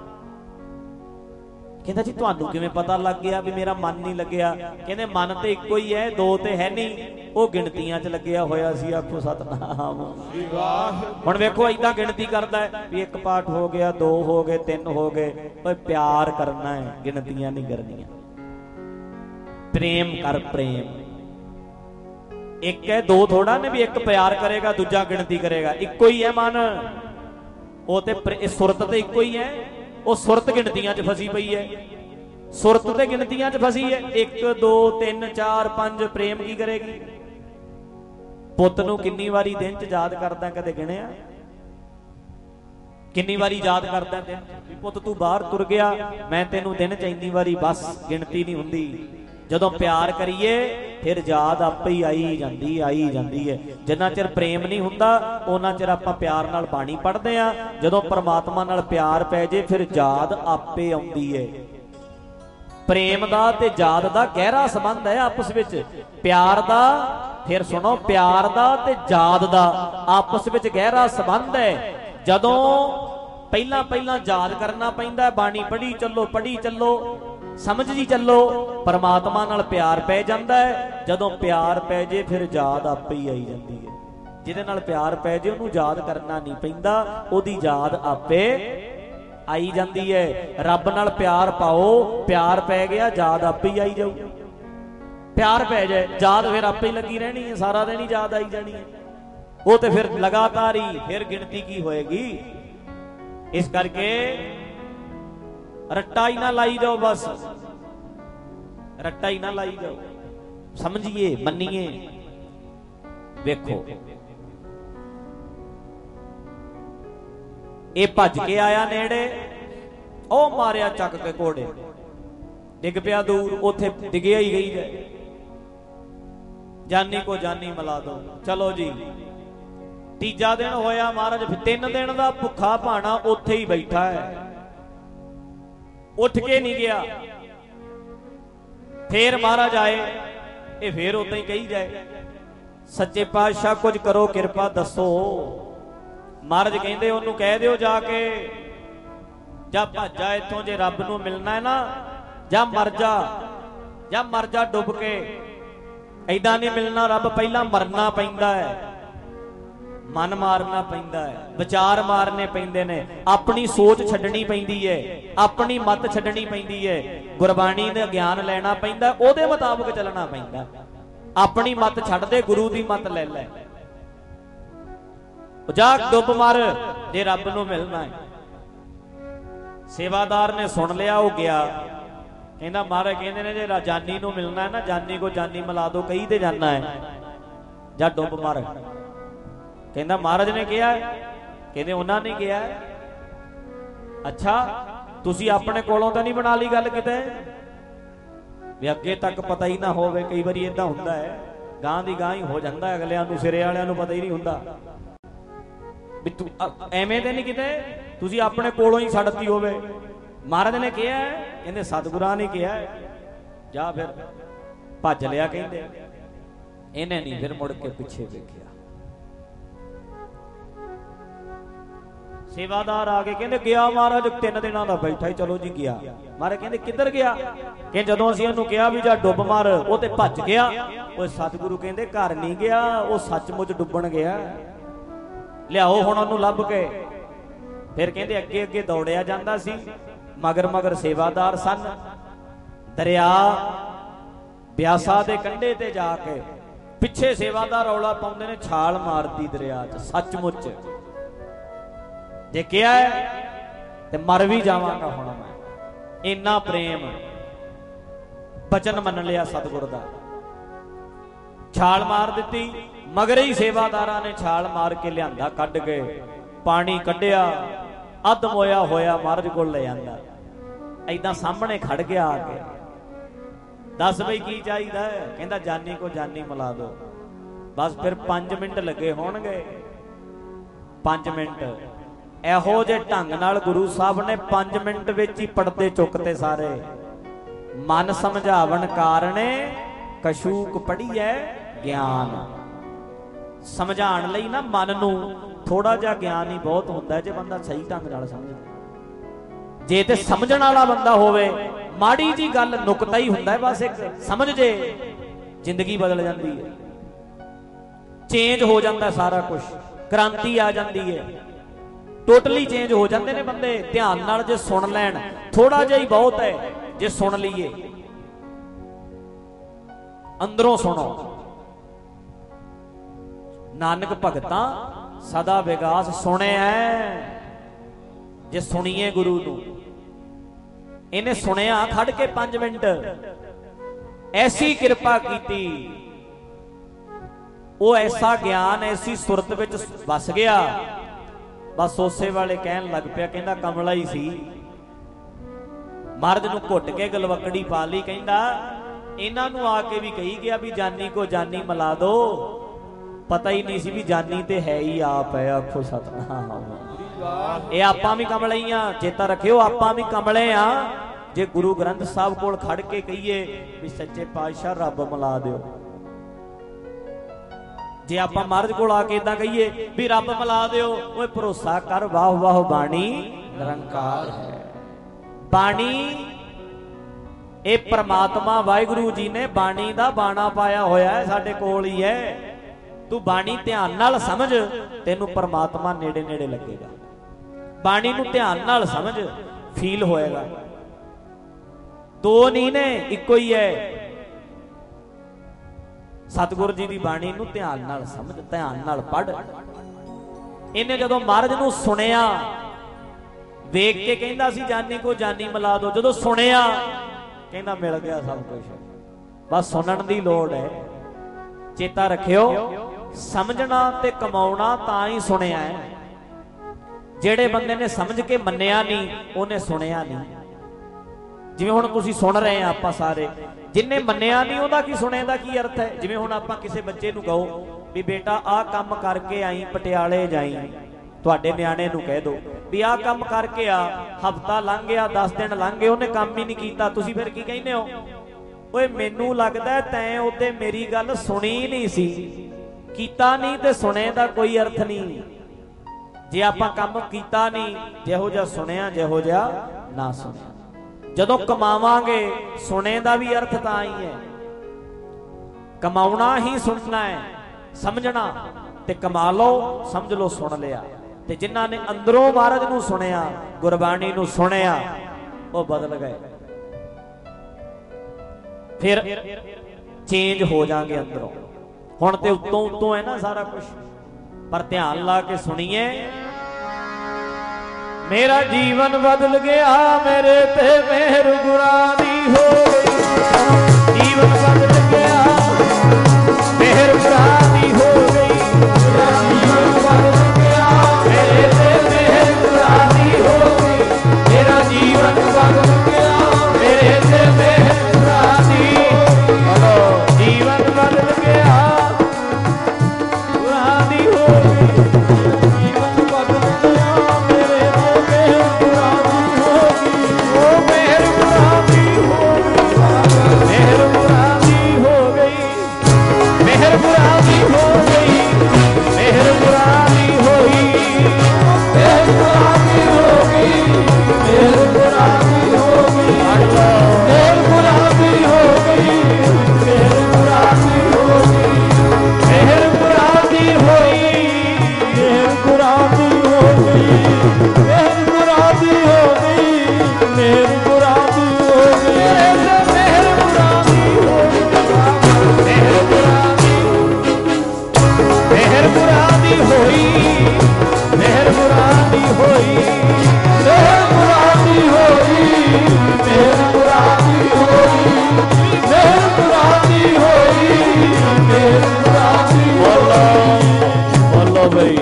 कहंदा जी तुहानू किवें पता लग गया भी मेरा मन नहीं लग्या? कहंदे मन ते इक्को ही है, दो ते है नहीं, वो गिणतियां च लग्या होया सी। आखो सतनाम। हुण वेखो इदां गिणती करदा है भी एक पाठ हो गया, 2 हो गए, 3 हो गए। ओए प्यार करना है, गिणतियां नहीं करनियां। प्रेम कर, प्रेम एक है, 2 थोड़ा ने भी एक प्यार करेगा दूजा गिणती करेगा। इक्को ही है मन, वो ते सुरत ते इक्को ही है। वो सुरत गिणतियां च फसी पई है। ਸੁਰਤ ਤੇ ਗਿਣਤੀਆਂ 'ਚ ਫਸੀ ਹੈ। 1 2 3 4 5 ਪ੍ਰੇਮ ਕੀ ਕਰੇਗੀ? ਪੁੱਤ ਨੂੰ ਕਿੰਨੀ ਵਾਰੀ ਦਿਨ 'ਚ ਯਾਦ ਕਰਦਾ, ਕਦੇ ਗਿਣਿਆ? ਕਿੰਨੀ ਵਾਰੀ ਯਾਦ ਕਰਦਾ ਦਿਨ 'ਚ ਵੀ ਪੁੱਤ ਤੂੰ ਬਾਹਰ ਤੁਰ ਗਿਆ, ਮੈਂ ਤੈਨੂੰ ਦਿਨ 'ਚ ਇੰਨੀ ਵਾਰੀ, ਬਸ ਗਿਣਤੀ ਨਹੀਂ ਹੁੰਦੀ। ਜਦੋਂ ਪਿਆਰ ਕਰੀਏ ਫਿਰ ਯਾਦ ਆਪੇ ਹੀ ਆਈ ਜਾਂਦੀ ਹੈ। ਜਿੰਨਾ ਚਿਰ ਪ੍ਰੇਮ ਨਹੀਂ ਹੁੰਦਾ ਉਹਨਾਂ ਚਿਰ ਆਪਾਂ ਪਿਆਰ ਨਾਲ ਬਾਣੀ ਪੜ੍ਹਦੇ ਆ। ਜਦੋਂ ਪਰਮਾਤਮਾ ਨਾਲ ਪਿਆਰ ਪੈ ਜੇ ਫਿਰ ਯਾਦ ਆਪੇ ਆਉਂਦੀ ਹੈ। ਪ੍ਰੇਮ ਦਾ ਤੇ ਯਾਦ ਦਾ ਗਹਿਰਾ ਸੰਬੰਧ ਹੈ ਆਪਸ ਵਿੱਚ। ਪਿਆਰ ਦਾ, ਫਿਰ ਸੁਣੋ, ਪਿਆਰ ਦਾ ਤੇ ਯਾਦ ਦਾ ਆਪਸ ਵਿੱਚ ਗਹਿਰਾ ਸੰਬੰਧ ਹੈ। ਜਦੋਂ ਪਹਿਲਾਂ ਯਾਦ ਕਰਨਾ ਪੈਂਦਾ, ਬਾਣੀ ਪੜ੍ਹੀ ਚੱਲੋ, ਸਮਝੀ ਚੱਲੋ, ਪਰਮਾਤਮਾ ਨਾਲ ਪਿਆਰ ਪੈ ਜਾਂਦਾ ਹੈ। ਜਦੋਂ ਪਿਆਰ ਪੈ ਜੇ ਫਿਰ ਯਾਦ ਆਪੇ ਹੀ ਆਈ ਜਾਂਦੀ ਹੈ। ਜਿਹਦੇ ਨਾਲ ਪਿਆਰ ਪੈ ਜੇ ਉਹਨੂੰ ਯਾਦ ਕਰਨਾ ਨਹੀਂ ਪੈਂਦਾ, ਉਹਦੀ ਯਾਦ ਆਪੇ ਆਈ ਜਾਂਦੀ ਹੈ। ਰੱਬ ਨਾਲ ਪਿਆਰ ਪਾਓ, ਪਿਆਰ ਪੈ ਗਿਆ, ਯਾਦ ਆਪੇ ਹੀ ਆਈ ਜਾਊ। ਪਿਆਰ ਪੈ ਜਾਏ ਯਾਦ ਫਿਰ ਆਪੇ ਹੀ ਲੱਗੀ ਰਹਿਣੀ ਹੈ, ਸਾਰਾ ਦਿਨ ਹੀ ਯਾਦ ਆਈ ਜਾਣੀ ਹੈ। ਉਹ ਤੇ ਫਿਰ ਲਗਾਤਾਰ ਹੀ, ਫਿਰ ਗਿਣਤੀ ਕੀ ਹੋਏਗੀ। ਇਸ ਕਰਕੇ ਰੱਟਾ ਹੀ ਨਾ ਲਾਈ ਜਾਓ, ਬਸ ਰੱਟਾ ਹੀ ਨਾ ਲਾਈ ਜਾਓ, ਸਮਝੀਏ, ਮੰਨੀਏ। ਵੇਖੋ ਇਹ ਭੱਜ ਕੇ ਆਇਆ ਨੇੜੇ, ਉਹ ਮਾਰਿਆ ਚੱਕ ਕੇ ਘੋੜੇ, ਡਿੱਗ ਪਿਆ ਦੂਰ, ਉੱਥੇ ਡਿੱਗਿਆ ਹੀ ਗਈ ਜਾਏ। ਜਾਨੀ ਕੋ ਜਾਨੀ ਮਿਲਾ ਦੋ। ਚਲੋ ਜੀ, ਤੀਜਾ ਦਿਨ ਹੋਇਆ ਮਹਾਰਾਜ, 3 ਦਿਨ ਦਾ ਭੁੱਖਾ ਭਾਣਾ ਉੱਥੇ ਹੀ ਬੈਠਾ ਹੈ, ਉੱਠ ਕੇ ਨਹੀਂ ਗਿਆ। ਫੇਰ ਮਹਾਰਾਜ ਆਏ, ਇਹ ਫੇਰ ਉਦਾਂ ਹੀ ਕਹੀ ਜਾਏ, ਸੱਚੇ ਪਾਤਸ਼ਾਹ ਕੁਝ ਕਰੋ, ਕਿਰਪਾ ਦੱਸੋ। ਮਹਾਰਾਜ ਕਹਿੰਦੇ ਉਹਨੂੰ ਕਹਿ ਦਿਓ ਜਾ ਕੇ, ਜਾਂ ਭੱਜ ਜਾ ਇੱਥੋਂ, ਜੇ ਰੱਬ ਨੂੰ ਮਿਲਣਾ ਹੈ ਨਾ, ਜਾਂ ਮਰ ਜਾ ਡੁੱਬ ਕੇ। ਏਦਾਂ ਨਹੀਂ ਮਿਲਣਾ ਰੱਬ, ਪਹਿਲਾਂ ਮਰਨਾ ਪੈਂਦਾ ਹੈ, ਮਨ ਮਾਰਨਾ ਪੈਂਦਾ ਹੈ, ਵਿਚਾਰ ਮਾਰਨੇ ਪੈਂਦੇ ਨੇ, ਆਪਣੀ ਸੋਚ ਛੱਡਣੀ ਪੈਂਦੀ ਹੈ, ਆਪਣੀ ਮੱਤ ਛੱਡਣੀ ਪੈਂਦੀ ਹੈ, ਗੁਰਬਾਣੀ ਦਾ ਗਿਆਨ ਲੈਣਾ ਪੈਂਦਾ, ਉਹਦੇ ਮੁਤਾਬਕ ਚੱਲਣਾ ਪੈਂਦਾ। ਆਪਣੀ ਮੱਤ ਛੱਡ ਦੇ, ਗੁਰੂ ਦੀ ਮੱਤ ਲੈ ਲੈ। ਜਾ ਡੁੱਬ ਮਰ ਜੇ ਰੱਬ ਨੂੰ ਮਿਲਣਾ ਹੈ। ਸੇਵਾਦਾਰ ਨੇ ਸੁਣ ਲਿਆ, ਉਹ ਗਿਆ, ਕਹਿੰਦਾ ਮਹਾਰਾਜ ਕਹਿੰਦੇ ਨੇ ਜੇ ਜਾਨੀ ਨੂੰ ਮਿਲਣਾ ਹੈ ਨਾ, ਜਾਨੀ ਕੋ ਜਾਨੀ ਮਿਲਾ ਦੋ, ਕਹੀ ਤੇ ਜਾਨਾ ਹੈ, ਜਾ ਡੁੱਬ ਮਰ। ਕਹਿੰਦਾ ਮਹਾਰਾਜ ਨੇ ਕਿਹਾ? ਕਹਿੰਦੇ ਉਹਨਾਂ ਨੇ ਕਿਹਾ। ਅੱਛਾ, ਤੁਸੀਂ ਆਪਣੇ ਕੋਲੋਂ ਤਾਂ ਨਹੀਂ ਬਣਾ ਲਈ ਗੱਲ ਕਿਤੇ ਵੀ ਅੱਗੇ ਤੱਕ ਪਤਾ ਹੀ ਨਾ ਹੋਵੇ? ਕਈ ਵਾਰੀ ਏਦਾਂ ਹੁੰਦਾ ਹੈ, ਗਾਂ ਦੀ ਗਾਂ ਹੀ ਹੋ ਜਾਂਦਾ, ਅਗਲਿਆਂ ਨੂੰ, ਸਿਰੇ ਵਾਲਿਆਂ ਨੂੰ ਪਤਾ ਹੀ ਨਹੀਂ ਹੁੰਦਾ ਵੀ ਤੂੰ ਐਵੇਂ ਤੇ ਨਹੀਂ ਕਿਤੇ ਤੁਸੀਂ ਆਪਣੇ ਕੋਲੋਂ ਹੀ ਛੱਡਤੀ ਹੋਵੇ। ਮਹਾਰਾਜ ਨੇ ਕਿਹਾ? ਕਹਿੰਦੇ ਸਤਿਗੁਰਾਂ ਨੇ ਕਿਹਾ। ਜਾ ਫਿਰ ਭੱਜ ਲਿਆ। ਕਹਿੰਦੇ ਇਹਨੇ ਨਹੀਂ ਫਿਰ ਮੁੜ ਕੇ ਪਿੱਛੇ ਵੇਖਿਆ। ਸੇਵਾਦਾਰ ਆ ਕੇ ਕਹਿੰਦੇ ਗਿਆ ਮਹਾਰਾਜ 3 ਦਿਨਾਂ ਦਾ ਬੈਠਾ ਹੀ, ਚਲੋ ਜੀ ਗਿਆ। ਮਹਾਰਾਜ ਕਹਿੰਦੇ ਕਿੱਧਰ ਗਿਆ? ਕਿ ਜਦੋਂ ਅਸੀਂ ਉਹਨੂੰ ਕਿਹਾ ਵੀ ਜਾ ਡੁੱਬ ਮਾਰ, ਉਹ ਤੇ ਭੱਜ ਗਿਆ। ਉਹ ਸਤਿਗੁਰੂ ਕਹਿੰਦੇ ਘਰ ਨਹੀਂ ਗਿਆ, ਉਹ ਸੱਚਮੁੱਚ ਡੁੱਬਣ ਗਿਆ, ਲਿਆਓ ਹੁਣ ਉਹਨੂੰ ਲੱਭ ਕੇ। ਫਿਰ ਕਹਿੰਦੇ ਅੱਗੇ ਅੱਗੇ ਦੌੜਿਆ ਜਾਂਦਾ ਸੀ, ਮਗਰ ਮਗਰ ਸੇਵਾਦਾਰ ਸਨ। ਦਰਿਆ ਬਿਆਸਾ ਦੇ ਕੰਢੇ ਤੇ ਜਾ ਕੇ ਪਿੱਛੇ ਸੇਵਾਦਾਰ ਰੌਲਾ ਪਾਉਂਦੇ ਨੇ, ਛਾਲ ਮਾਰਦੀ ਦਰਿਆ 'ਚ। ਸੱਚਮੁੱਚ ਦੇਖਿਆ ਤੇ ਮਰ ਵੀ ਜਾਵਾਂਗਾ ਹੁਣ ਮੈਂ, ਇੰਨਾ ਪ੍ਰੇਮ। ਬਚਨ ਮੰਨ ਲਿਆ ਸਤਿਗੁਰ ਦਾ, ਛਾਲ ਮਾਰ ਦਿੱਤੀ। ਮਗਰ ਹੀ ਸੇਵਾਦਾਰਾਂ ਨੇ ਛਾਲ ਮਾਰ ਕੇ ਲਿਆਂਦਾ, ਕੱਢ ਕੇ ਪਾਣੀ ਕੱਢਿਆ, ਅੱਧ ਮੋਇਆ ਹੋਇਆ ਮਹਾਰਾਜ ਕੋਲ ਲੈ ਜਾਂਦਾ। ਏਦਾਂ ਸਾਹਮਣੇ ਖੜ ਗਿਆ ਆ ਕੇ, ਦੱਸ ਬਈ ਕੀ ਚਾਹੀਦਾ? ਕਹਿੰਦਾ ਜਾਨੀ ਕੋ ਜਾਨੀ ਮਿਲਾ ਦੋ। ਬਸ ਫਿਰ 5 ਮਿੰਟ ਲੱਗੇ ਹੋਣਗੇ। 5 ਮਿੰਟ ਇਹੋ ਜਿਹੇ ਢੰਗ ਨਾਲ ਗੁਰੂ ਸਾਹਿਬ ਨੇ 5 ਮਿੰਟ ਵਿੱਚ ਹੀ ਪੜਦੇ ਚੁੱਕਤੇ ਸਾਰੇ। ਮਨ ਸਮਝਾਵਣ ਕਾਰਣੇ ਕਛੂਕ ਪੜੀਐ ਗਿਆਨ। ਸਮਝਾਉਣ ਲਈ ਨਾ ਮਨ ਨੂੰ ਥੋੜਾ ਜਿਹਾ ਗਿਆਨ ਹੀ ਬਹੁਤ ਹੁੰਦਾ, ਜੇ ਬੰਦਾ ਸਹੀ ਢੰਗ ਨਾਲ ਸਮਝੇ। ਜੇ ਤੇ ਸਮਝਣ ਵਾਲਾ ਬੰਦਾ ਹੋਵੇ, ਮਾੜੀ ਜੀ ਗੱਲ ਨੁਕਤਾ ਹੀ ਹੁੰਦਾ, ਬਸ ਇੱਕ ਸਮਝ ਜੇ, ਜ਼ਿੰਦਗੀ ਬਦਲ ਜਾਂਦੀ ਹੈ, ਚੇਂਜ ਹੋ ਜਾਂਦਾ ਸਾਰਾ ਕੁਝ, ਕ੍ਰਾਂਤੀ ਆ ਜਾਂਦੀ ਹੈ, ਟੋਟਲੀ ਚੇਂਜ ਹੋ ਜਾਂਦੇ ਨੇ ਬੰਦੇ। ਧਿਆਨ ਨਾਲ ਜੇ ਸੁਣ ਲੈਣ, ਥੋੜਾ ਜਿਹਾ ਹੀ ਬਹੁਤ ਹੈ, ਜੇ ਸੁਣ ਲਈਏ, ਅੰਦਰੋਂ ਸੁਣੋ। ਨਾਨਕ ਭਗਤਾਂ ਸਦਾ ਵਿਗਾਸ ਸੁਣਿਆ, ਜੇ ਸੁਣੀਏ ਗੁਰੂ ਨੂੰ। इन्हें सुनिया खड़ के 5 मिनट, ऐसी कृपा की, वो ऐसा ज्ञान ऐसी सुरत विच वस गया। बस उसे वाले कहन लग पिया, कहंदा कमला ही सी। महाराज नूं घुट के गलवकड़ी पा ली, कहंदा इन्हां नूं आके भी कही गया भी जानी को जानी मिला दो। पता ही नहीं सी भी जानी ते है ही आप है। आखो सतनाम। ये आपां भी कमले ही आ, चेता रखियो आपां भी कमले आ। जे गुरु ग्रंथ साहब कोल खड़ के कहिए भी सच्चे पातशाह रब मिला दिओ, जे आपां महाराज कोल आके इदां कहिए भी रब मिला दिओ, ओए भरोसा कर वाह वाह बाणी निरंकार है। बाणी ये परमात्मा वाहिगुरु जी ने बाणी दा बाणा पाया होया है, साडे कोल ही है। तू बाणी ध्यान नाल समझ, तेनू परमात्मा नेड़े नेड़े लगेगा। बाणी नू ध्यान नाल समझ, फील होएगा। दो नहीं ने, इको ही है। सतगुरु जी की बाणी नू ध्यान नाल समझ, ध्यान नाल पढ़। इन्हें जदों महाराज नू सुनिया, वेख के कहंदा सी जानी को जानी मिला दो। जदों सुनिया कहंदा मिल गया सब कुछ। बस सुनन दी लोड़ है। चेता रखियो समझना ते कमाउणा तां ही सुनिया है। जेड़े बंदे ने समझ के मन्निया नहीं, उन्हें सुनिया नहीं। जिवें हुण तुसीं सुन रहे हैं आपां सारे, जिन्हें मन्निया नहीं उहदा की सुने दा की अर्थ है। जिवें हुण आपां किसी बच्चे नूं कहो भी बेटा आ काम करके आई, पटियाले जाई, तुहाडे न्याणे नूं कह दो भी आ काम करके आ, हफ्ता लंघ गया, 10 दिन लंघ गए, उहने काम ही नहीं कीता, तुसीं फिर की कहंदे हो? ओए मैनूं लगदा तैं उहदे मेरी गल सुनी नहीं सी। कीता नहीं ते सुने दा कोई अर्थ नहीं। जे आपां काम कीता नहीं, जिहो जिहा सुनिया जिहो जिहा ना सुनिया। जदों कमावांगे सुने दा भी अर्थ तां ही है। कमाउणा ही सुनना है, समझना ते कमा लो, समझ लो सुन लिया। ते जिन्हां ने अंदरों महाराज नूं सुनिया, गुरबाणी नूं सुनिया, वो बदल गए। फिर चेंज हो जाएंगे अंदरों। हुण ते उत्तों उत्तों है ना सारा कुछ, पर ध्यान ला के सुनिए। मेरा जीवन बदल गया, मेरे ते मेहर गुरां दी हो गई। जीवन बदल गया, मेहर गुरां दी हो गई। मेरा जीवन बदल गया, मेरे ते मेहर गुरां दी हो गई। मेरा जीवन बदल गया, मेरे ते मेहर गुरां दी। हेलो, जीवन बदल गया, गुरां दी हो गई। जीवन बदल गया, मेरे ते मेहर गुरां दी हो गई। ओ मेहर गुरां दी हो गई, मेहर गुरां दी हो गई। मेहर गुरां दी हो गई, मेहर गुरां दी होई। मेहर गुरां दी हो गई, मेहर गुरां दी हो गई। मेहर गुरां दी हो गई, मेहर गुरां दी हो गई। मेहर गुरां दी होई, मेहर गुरां दी हो गई। मेहर गुरां दी हो गई, मेहर गुरां दी हो गई। मेहर गुरां दी हो गई, मेहर गुरां दी, मेहर गुरां दी होई। मेहर गुरां दी होई, मेहर गुरां दी होई। मेहर गुरां दी होई, मेहर गुरां दी होई। मेहर गुरां दी होई। बोलो भाई,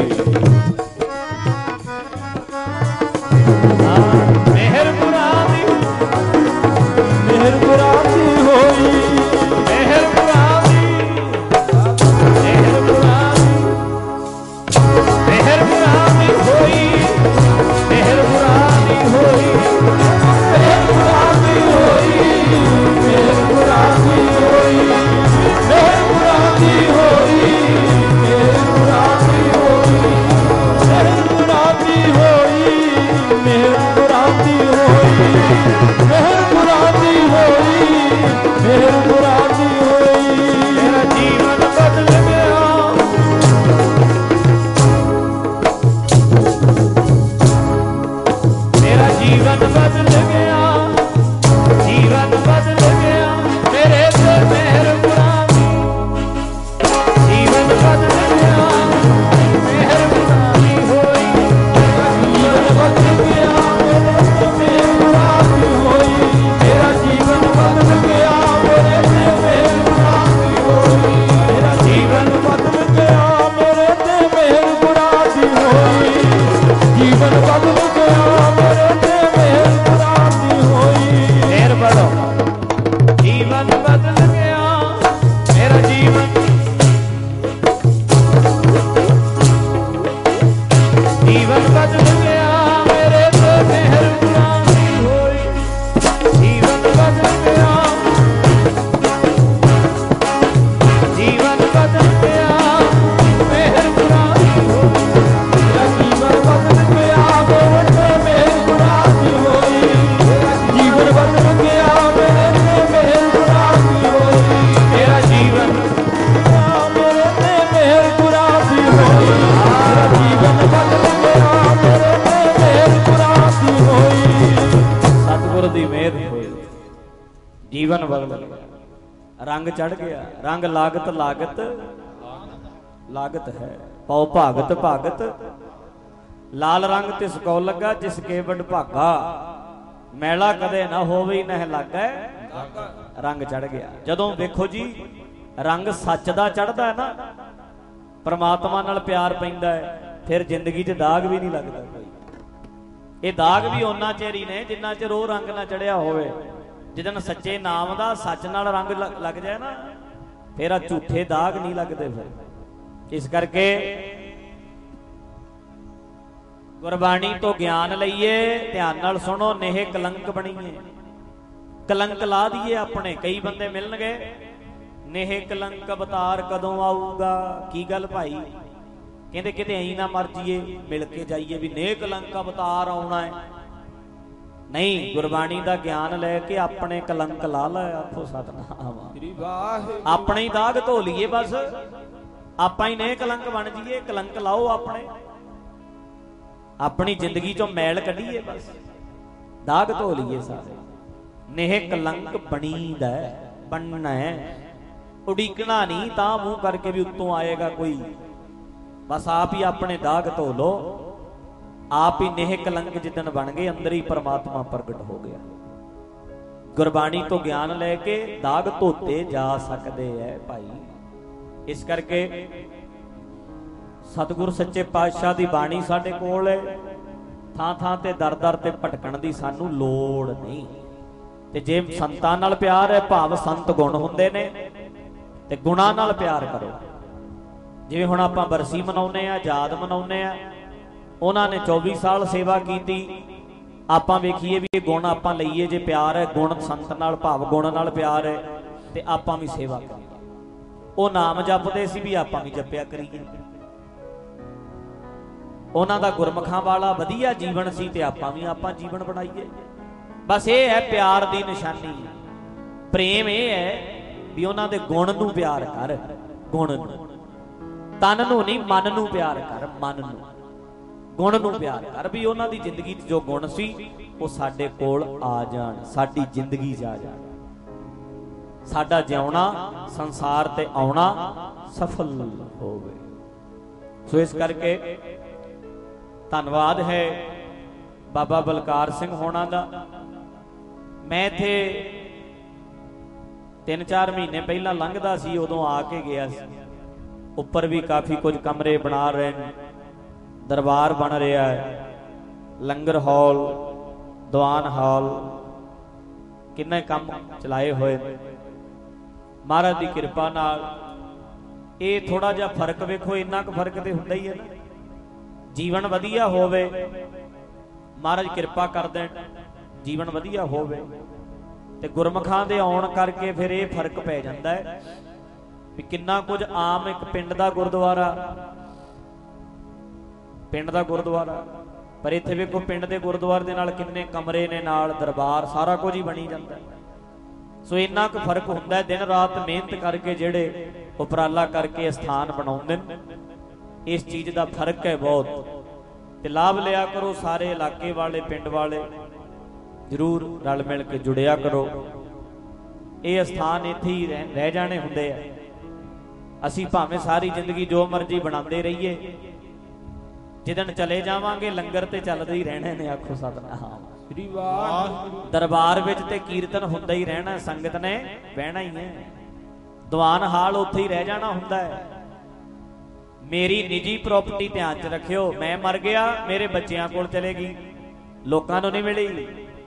मेहर गुरां दी, मेहर गुरां दी होई। मेहर गुरां दी, मेहर गुरां दी, मेहर गुरां दी होई। मेहर गुरां दी होई, मेहर गुरां दी होई। मेहर गुरां दी होई, मेहर गुरां दी होई। मेहर गुरां दी होई, मेहर गुरां दी होई। मेहर गुरां दी होई, मेहर गुरां दी होई। मेहर गुरां दी होई। मेरा जीवन बदल गया, मेरा जीवन बदल गया। जीवन बदल गया, मेरे ते मेहर गुरां दी। जीवन बदल गया, मेहर गुरां दी होई। जीवन बदल गया, मेरे ते मेहर गुरां दी होई। ਜੀਵਨ ਬਦਲ ਗਿਆ, ਰੰਗ ਚੜ ਗਿਆ। ਰੰਗ ਲਾਗਤ ਲਾਗਤ ਲਾਗਤ ਹੈ, ਪਉ ਭਾਗਤ ਭਾਗਤ ਲਾਲ ਰੰਗ ਤਿਸ ਕੋ ਲੱਗਾ, ਜਿਸ ਕੇ ਵਡ ਭਾਗਾ ਮੈਲਾ ਕਦੇ ਨਾ ਹੋਵੇ ਨਹਿ ਲਾਗੈ ਰੰਗ ਚੜ ਗਿਆ। ਜਦੋਂ ਵੇਖੋ ਜੀ ਰੰਗ ਸੱਚ ਦਾ ਚੜਦਾ ਹੈ ਨਾ, ਪਰਮਾਤਮਾ ਨਾਲ ਪਿਆਰ ਪੈਂਦਾ ਹੈ, ਫਿਰ ਜ਼ਿੰਦਗੀ 'ਚ ਦਾਗ ਵੀ ਨਹੀਂ ਲੱਗਦਾ ਕੋਈ। ਇਹ ਦਾਗ ਵੀ ਉਹਨਾਂ ਚਿਰ ਹੀ ਨੇ ਜਿੰਨਾ ਚਿਰ ਉਹ ਰੰਗ ਨਾ ਚੜਿਆ ਹੋਵੇ। ਜਿੱਦਣ ਸੱਚੇ ਨਾਮ ਦਾ ਸੱਚ ਨਾਲ ਰੰਗ ਲੱਗ ਜਾਏ ਨਾ, ਫਿਰ ਆ ਝੂਠੇ ਦਾਗ ਨਹੀਂ ਲੱਗਦੇ। ਫਿਰ ਇਸ ਕਰਕੇ ਗੁਰਬਾਣੀ ਤੋਂ ਗਿਆਨ ਲਈਏ, ਧਿਆਨ ਨਾਲ ਸੁਣੋ, ਨੇਹ ਕਲੰਕ ਬਣੀਏ, ਕਲੰਕ ਲਾ ਦਈਏ ਆਪਣੇ। ਕਈ ਬੰਦੇ ਮਿਲਣਗੇ, ਨੇਹ ਕਲੰਕ ਅਵਤਾਰ ਕਦੋਂ ਆਊਗਾ? ਕੀ ਗੱਲ ਭਾਈ? ਕਹਿੰਦੇ ਕਿਤੇ ਐਂ ਨਾ ਮਰ ਜਾਈਏ, ਮਿਲ ਕੇ ਜਾਈਏ ਵੀ ਨੇਹ ਕਲੰਕ ਅਵਤਾਰ ਆਉਣਾ ਹੈ। ਨਹੀਂ, ਗੁਰਬਾਣੀ ਦਾ ਗਿਆਨ ਲੈ ਕੇ ਆਪਣੇ ਕਲੰਕ ਲਾ ਲੈ। ਆਖੋ ਸਤਨਾਮ, ਆਪਣੇ ਹੀ ਦਾਗ ਧੋ ਲਈਏ, ਬਸ ਆਪਾਂ ਹੀ ਨੇਹ ਕਲੰਕ ਬਣ ਜਾਈਏ। ਕਲੰਕ ਲਾਓ ਆਪਣੇ, ਆਪਣੀ ਜ਼ਿੰਦਗੀ ਚੋਂ ਮੈਲ ਕੱਢੀਏ, ਬਸ ਦਾਗ ਧੋ ਲਈਏ ਸਾਰੇ। ਨੇਹ ਕਲੰਕ ਬਣੀਦਾ, ਬਣਨਾ ਹੈ, ਉਡੀਕਣਾ ਨਹੀਂ ਤਾਂ ਮੂੰਹ ਕਰਕੇ ਵੀ ਉੱਤੋਂ ਆਏਗਾ ਕੋਈ। ਬਸ ਆਪ ਹੀ ਆਪਣੇ ਦਾਗ ਧੋ ਲੋ, ਆਪ ਹੀ ਨੇਹ ਕਲੰਕ ਜਿੱਦਣ ਬਣ ਗਏ, ਅੰਦਰ ਹੀ ਪਰਮਾਤਮਾ ਪ੍ਰਗਟ ਹੋ ਗਿਆ। ਗੁਰਬਾਣੀ ਤੋਂ ਗਿਆਨ ਲੈ ਕੇ ਦਾਗ ਧੋਤੇ ਜਾ ਸਕਦੇ ਐ ਭਾਈ। ਇਸ ਕਰਕੇ ਸਤਿਗੁਰ ਸੱਚੇ ਪਾਤਸ਼ਾਹ ਦੀ ਬਾਣੀ ਸਾਡੇ ਕੋਲ ਹੈ, ਥਾਂ ਥਾਂ ਤੇ ਦਰ ਦਰ ਤੇ ਭਟਕਣ ਦੀ ਸਾਨੂੰ ਲੋੜ ਨਹੀਂ। ਤੇ ਜੇ ਸੰਤਾਂ ਨਾਲ ਪਿਆਰ ਹੈ, ਭਾਵ ਸੰਤ ਗੁਣ ਹੁੰਦੇ ਨੇ, ਤੇ ਗੁਣਾਂ ਨਾਲ ਪਿਆਰ ਕਰੋ। ਜਿਵੇਂ ਹੁਣ ਆਪਾਂ ਬਰਸੀ ਮਨਾਉਂਦੇ ਆ, ਯਾਦ ਮਨਾਉਂਦੇ ਆ, ਉਹਨਾਂ ਨੇ 24 ਸਾਲ ਸੇਵਾ ਕੀਤੀ। ਆਪਾਂ ਵੇਖੀਏ ਵੀ ਇਹ ਗੁਣ ਆਪਾਂ ਲਈਏ, ਜੇ ਪਿਆਰ ਹੈ ਗੁਣ ਸੰਤ ਨਾਲ, ਭਾਵ ਗੁਣ ਨਾਲ ਪਿਆਰ ਹੈ, ਤੇ ਆਪਾਂ ਵੀ ਸੇਵਾ ਕਰੀਏ। ਉਹ ਨਾਮ ਜਪਦੇ ਸੀ ਵੀ ਆਪਾਂ ਵੀ ਜਪਿਆ ਕਰੀਏ। ਉਹਨਾਂ ਦਾ ਗੁਰਮੁਖਾਂ ਵਾਲਾ ਵਧੀਆ ਜੀਵਨ ਸੀ ਤੇ ਆਪਾਂ ਵੀ ਆਪਾਂ ਜੀਵਨ ਬਣਾਈਏ। ਬਸ ਇਹ ਹੈ ਪਿਆਰ ਦੀ ਨਿਸ਼ਾਨੀ। ਪ੍ਰੇਮ ਇਹ ਹੈ ਵੀ ਉਹਨਾਂ ਦੇ ਗੁਣ ਨੂੰ ਪਿਆਰ ਕਰ, ਗੁਣ ਨੂੰ, ਤਨ ਨੂੰ ਨਹੀਂ, ਮਨ ਨੂੰ ਪਿਆਰ ਕਰ, ਮਨ ਨੂੰ, ਗੁਣ ਨੂੰ ਪਿਆਰ ਕਰ। ਵੀ ਉਹਨਾਂ ਦੀ ਜ਼ਿੰਦਗੀ 'ਚ ਜੋ ਗੁਣ ਸੀ ਉਹ ਸਾਡੇ ਕੋਲ ਆ ਜਾਣ, ਸਾਡੀ ਜ਼ਿੰਦਗੀ 'ਚ ਆ ਜਾਣ, ਸਾਡਾ ਜਿਉਣਾ, ਸੰਸਾਰ ਤੇ ਆਉਣਾ ਸਫਲ ਹੋਵੇ। ਸੋ ਇਸ ਕਰਕੇ ਧੰਨਵਾਦ ਹੈ ਬਾਬਾ ਬਲਕਾਰ ਸਿੰਘ ਹੋਣਾ ਦਾ। ਮੈਂ ਇੱਥੇ 3-4 ਮਹੀਨੇ ਪਹਿਲਾਂ ਲੰਘਦਾ ਸੀ, ਉਦੋਂ ਆ ਕੇ ਗਿਆ ਸੀ। ਉੱਪਰ ਵੀ ਕਾਫੀ ਕੁਝ ਕਮਰੇ ਬਣਾ ਰਹੇ ਨੇ, ਦਰਬਾਰ ਬਣ ਰਿਹਾ ਹੈ, ਲੰਗਰ ਹਾਲ, ਦੀਵਾਨ ਹਾਲ, ਕਿੰਨੇ ਕੰਮ ਚਲਾਏ ਹੋਏ ਨੇ ਮਹਾਰਾਜ ਦੀ ਕਿਰਪਾ ਨਾਲ। ਇਹ ਥੋੜਾ ਜਿਹਾ ਫਰਕ ਵੇਖੋ, ਇੰਨਾ ਕੁ ਫਰਕ ਤੇ ਹੁੰਦਾ ਹੀ ਹੈ ਨਾ। ਜੀਵਨ ਵਧੀਆ ਹੋਵੇ, ਮਹਾਰਾਜ ਕਿਰਪਾ ਕਰ ਦੇਣ, ਜੀਵਨ ਵਧੀਆ ਹੋਵੇ, ਤੇ ਗੁਰਮੁਖਾਂ ਦੇ ਆਉਣ ਕਰਕੇ ਫਿਰ ਇਹ ਫਰਕ ਪੈ ਜਾਂਦਾ ਹੈ ਵੀ ਕਿੰਨਾ ਕੁਝ। ਆਮ ਇੱਕ ਪਿੰਡ ਦਾ ਗੁਰਦੁਆਰਾ, ਪਰ ਇੱਥੇ ਵੇਖੋ ਪਿੰਡ ਦੇ ਗੁਰਦੁਆਰੇ ਦੇ ਨਾਲ ਕਿੰਨੇ ਕਮਰੇ ਨੇ, ਨਾਲ ਦਰਬਾਰ, ਸਾਰਾ ਕੁਝ ਹੀ ਬਣੀ ਜਾਂਦਾ। ਸੋ ਇੰਨਾ ਕੁ ਫਰਕ ਹੁੰਦਾ। ਦਿਨ ਰਾਤ ਮਿਹਨਤ ਕਰਕੇ ਜਿਹੜੇ ਉਪਰਾਲਾ ਕਰਕੇ ਸਥਾਨ ਬਣਾਉਂਦੇ ਨੇ, ਇਸ ਚੀਜ਼ ਦਾ ਫਰਕ ਹੈ ਬਹੁਤ। ਤੇ ਲਾਭ ਲਿਆ ਕਰੋ, ਸਾਰੇ ਇਲਾਕੇ ਵਾਲੇ, ਪਿੰਡ ਵਾਲੇ ਜ਼ਰੂਰ ਰਲ ਮਿਲ ਕੇ ਜੁੜਿਆ ਕਰੋ। ਇਹ ਸਥਾਨ ਇੱਥੇ ਹੀ ਰਹਿ ਜਾਣੇ ਹੁੰਦੇ ਆ। ਅਸੀਂ ਭਾਵੇਂ ਸਾਰੀ ਜ਼ਿੰਦਗੀ ਜੋ ਮਰਜ਼ੀ ਬਣਾਉਂਦੇ ਰਹੀਏ, ਜਿੱਦਣ ਚਲੇ ਜਾਵਾਂਗੇ ਲੰਗਰ ਤੇ ਚੱਲਦੇ ਹੀ ਰਹਿਣੇ ਨੇ। ਆਖੋ ਸਤਨਾਮ ਸ੍ਰੀ ਵਾਹਿਗੁਰੂ। ਦਰਬਾਰ ਵਿੱਚ ਤੇ ਕੀਰਤਨ ਹੁੰਦਾ ਹੀ ਰਹਿਣਾ, ਸੰਗਤ ਨੇ ਬਹਿਣਾ ਹੀ ਹੈ। ਦੀਵਾਨ ਹਾਲ ਉੱਥੇ ਹੀ ਰਹਿ ਜਾਣਾ ਹੁੰਦਾ ਹੈ। ਮੇਰੀ ਨਿੱਜੀ ਪ੍ਰਾਪਰਟੀ ਧਿਆਨ 'ਚ ਰੱਖਿਓ। ਮੈਂ ਮਰ ਗਿਆ, ਮੇਰੇ ਬੱਚਿਆਂ ਕੋਲ ਚਲੇਗੀ, ਲੋਕਾਂ ਨੂੰ ਨਹੀਂ ਮਿਲੀ।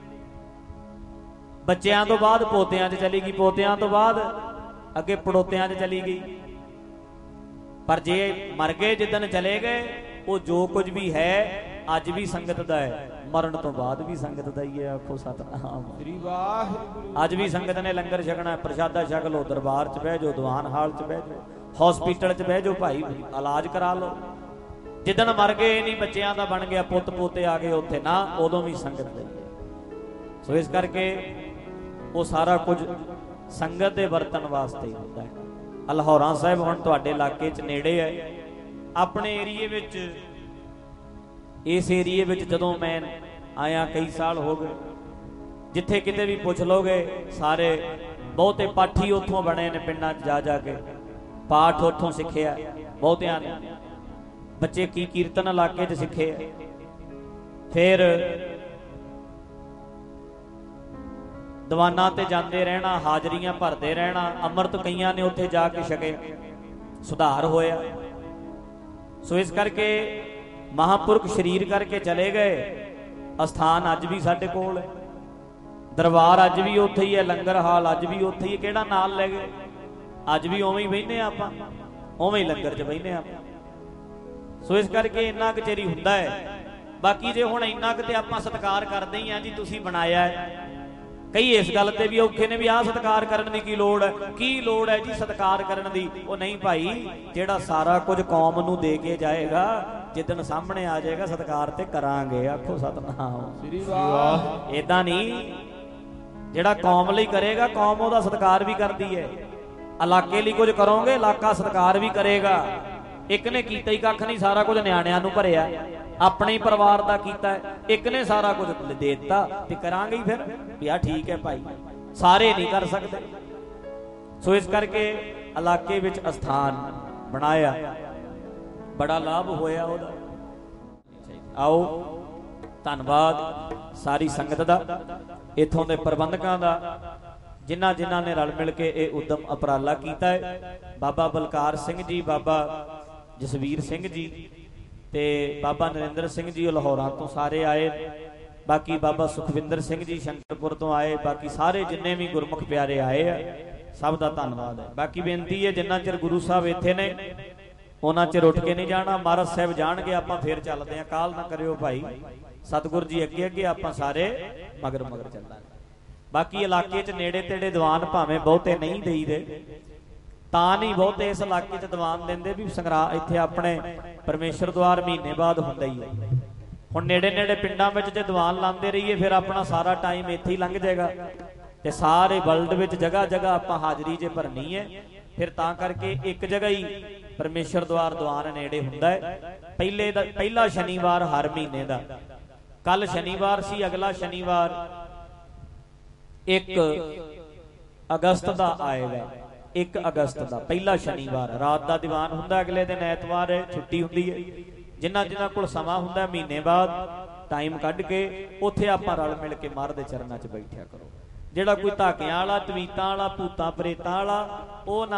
ਬੱਚਿਆਂ ਤੋਂ ਬਾਅਦ ਪੋਤਿਆਂ 'ਚ ਚਲੀ ਗਈ, ਪੋਤਿਆਂ ਤੋਂ ਬਾਅਦ ਅੱਗੇ ਪੜੋਤਿਆਂ 'ਚ ਚਲੀ ਗਈ। ਪਰ ਜੇ ਮਰ ਗਏ, ਜਿੱਦਣ ਚਲੇ ਗਏ, ਉਹ ਜੋ ਕੁਝ ਵੀ ਹੈ ਅੱਜ ਵੀ ਸੰਗਤ ਦਾ ਹੈ, ਮਰਨ ਤੋਂ ਬਾਅਦ ਵੀ ਸੰਗਤ ਦਾ ਹੀ ਹੈ। ਆਖੋ ਸਤਨਾਮ ਸ੍ਰੀ ਵਾਹਿਗੁਰੂ। ਅੱਜ ਵੀ ਸੰਗਤ ਨੇ ਲੰਗਰ ਛਕਣਾ, ਪ੍ਰਸ਼ਾਦਾ ਛਕ ਲਓ, ਦਰਬਾਰ 'ਚ ਬਹਿ ਜਾਓ, ਦੀਵਾਨ ਹਾਲ 'ਚ ਬਹਿ ਜਾਓ, ਹਸਪੀਟਲ 'ਚ ਬਹਿ ਜਾਓ, ਭਾਈ ਇਲਾਜ ਕਰਾ ਲਓ। ਜਿੱਦਣ ਮਰ ਗਏ ਨਹੀਂ, ਬੱਚਿਆਂ ਦਾ ਬਣ ਗਿਆ, ਪੁੱਤ ਪੋਤੇ ਆ ਗਏ ਉੱਥੇ ਨਾ, ਉਦੋਂ ਵੀ ਸੰਗਤ ਦਾ ਹੀ ਹੈ। ਸੋ ਇਸ ਕਰਕੇ ਉਹ ਸਾਰਾ ਕੁਝ ਸੰਗਤ ਦੇ ਵਰਤਣ ਵਾਸਤੇ ਹੀ ਹੁੰਦਾ ਹੈ। ਅਲਹੌਰਾ ਸਾਹਿਬ ਹੁਣ ਤੁਹਾਡੇ ਇਲਾਕੇ 'ਚ ਨੇੜੇ ਹੈ। ਆਪਣੇ ਏਰੀਏ ਵਿੱਚ, ਇਸ ਏਰੀਏ ਵਿੱਚ ਜਦੋਂ ਮੈਂ ਆਇਆ, ਕਈ ਸਾਲ ਹੋ ਗਏ, जिथे किते भी पुछ लोगे सारे बहुते पाठी उत्थों बने ने पिंडां जा जा के पाठ उत्थों सिक्खिया बहुतियां ने बच्चे की कीर्तन इलाके च सिक्खे फिर दीवाना ते जाते रहना हाजरियां भरते रहना अमृत कईयां ने उत्थे जाके छके सुधार होया। सो इस करके महापुरख शरीर करके चले गए अस्थान अज भी साडे कोल है दरबार अज भी उत्थे ही है लंगर हाल अज भी उत्थे ही किहड़ा नाल लै गए अज भी उवें ही बहिने आपां उवें ही लंगर च बहिने आपां। सो इस करके इन्ना क चेरी हुंदा है बाकी जे हुण इन्ना क ते आपां सत्कार करदे ही आ जी तुसीं बनाया है कई इस गल ते भी औखे ने भी आ सत्कार करन दी की लोड़ है जी सत्कार करन दी ओ नहीं भाई जेड़ा सारा कुछ कौम नूं दे के जाएगा जिदन सामने आ जाएगा सत्कार ते करांगे आखो सतनाम श्री वाह। इदां नहीं जेड़ा कौम लई करेगा कौम ओहदा सत्कार भी करदी है इलाके लई कुछ करोगे इलाका सत्कार भी करेगा। एक ने कीता ही कख नहीं सारा कुछ न्याणिਆਂ ਨੂੰ भरिया अपने ही परिवार का कीता एक ने सारा कुछ दे दिता ते करांगे ही फिर भी आ ठीक है भाई सारे नहीं कर सकते। सो इस करके इलाके विच अस्थान बनाया बड़ा लाभ होया ओहदा। आओ धन्नवाद सारी संगत दा इथों दे प्रबंधकां दा जिन्हां जिन्हां ने रल मिल के ये उद्यम उपराला कीता है। बाबा बलकार सिंह जी बाबा जसवीर सिंह जी ते बाबा नरेंद्र सिंह जी लाहौरां तो सारे आए बाकी बाबा सुखविंदर सिंह जी शंकरपुर तो आए बाकी सारे जिन्ने भी गुरमुख प्यारे आए है सब का धन्नवाद है। बाकी बेनती है जिन्ना चिर गुरु साहब इत्थे ने उन्ना चिर उठ के नहीं जाना महाराज साहब जाणगे आपां फिर चलदे हां काल ना करियो भाई सतगुर जी अगे अगे आपां सारे मगर मगर चलांगे। बाकी इलाके च नेड़े तेड़े दीवान भावें बहुते नहीं देईदे तां नहीं बहुते इस इलाके च दीवान देंदे भी संगराह इत्थे अपने परमेश्वर द्वार महीने बाद हुंदा ही है। हुण नेड़े नेड़े पिंडां विच जे दीवान लांदे रहिए फिर अपना सारा टाइम इत्थे ही लंघ जाएगा ते सारे वर्ल्ड विच जगह जगह आपां हाजरी जे भरनी है फिर तां करके एक जगह ही परमेश्वर द्वार दीवान नेड़े हुंदा है। पहला शनिवार हर महीने दा कल शनिवार सी अगला शनिवार 1 अगस्त दा आएगा 1 अगस्त का पहला शनिवार रात का दीवान हुंदा अगले दिन ऐतवार छुट्टी हुंदी है जिन्हां जिन्हां कोल समा हुंदा महीने बाद टाइम कढ के उत्थे आपां रल मिल के महाराज दे चरनां च बैठिया करो। जिहड़ा कोई धाकियां वाला तवीतां वाला भूतां प्रेतां वाला ओ ना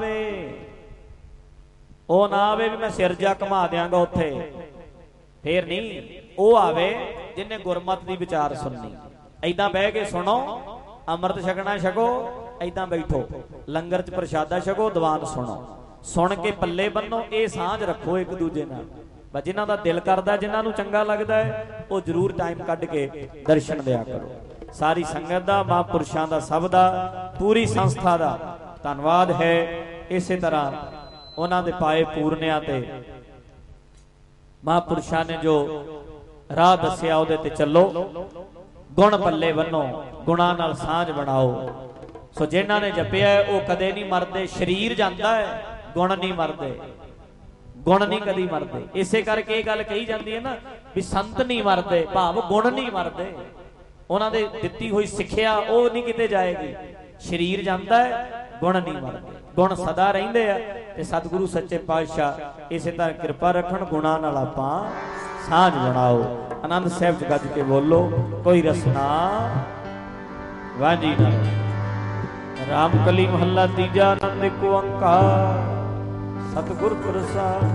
आवे भी मैं सिर जा घुमा देंगा उत्थे फिर नहीं ओ आवे जिन्हें गुरमत दी विचार सुननी ऐदां बह के सुनो अमृत छकना छको ऐदां बैठो लंगर च प्रशादा छको दीवान सुनो सुन के पल्ले बनो ये सांझ रखो एक दूजे नाल बस जिन्हां दा दिल करदा जिन्हां नूं चंगा लगदा है वो जरूर टाइम कढ के दर्शन दिया करो। सारी संगत दा महापुरुषां दा सब दा पूरी संस्था दा धन्नवाद है। इसे तरह उन्हां दे पाए पूरनियां ते महापुरुषां ने जो राह दस्सिया उहदे ते चलो गुण पल्ले बनो गुणां नाल सांझ बनाओ। सो जिन्हां ने जपिया है वो कदे नहीं मरदे शरीर जांदा है गुण नहीं मरदे गुण नहीं कदी मरदे। इसे करके ये गल कही जाती है ना भी संत नहीं मरदे भाव गुण नहीं मरदे उन्हां दे दित्ती हुई सिक्ख्या वो नहीं किते जाएगी शरीर जांदा है गुण नहीं मरदे गुण सदा रहिंदे आ ते सतगुरु सच्चे पातशाह इसे तरह कृपा रखण गुणां नाल आपां सांझ बनाओ। आनंद साहिब च गज के बोलो कोई रसना वांझी ना रामकली महला तीजा आनंद एक ओंकार सतगुर प्रसाद।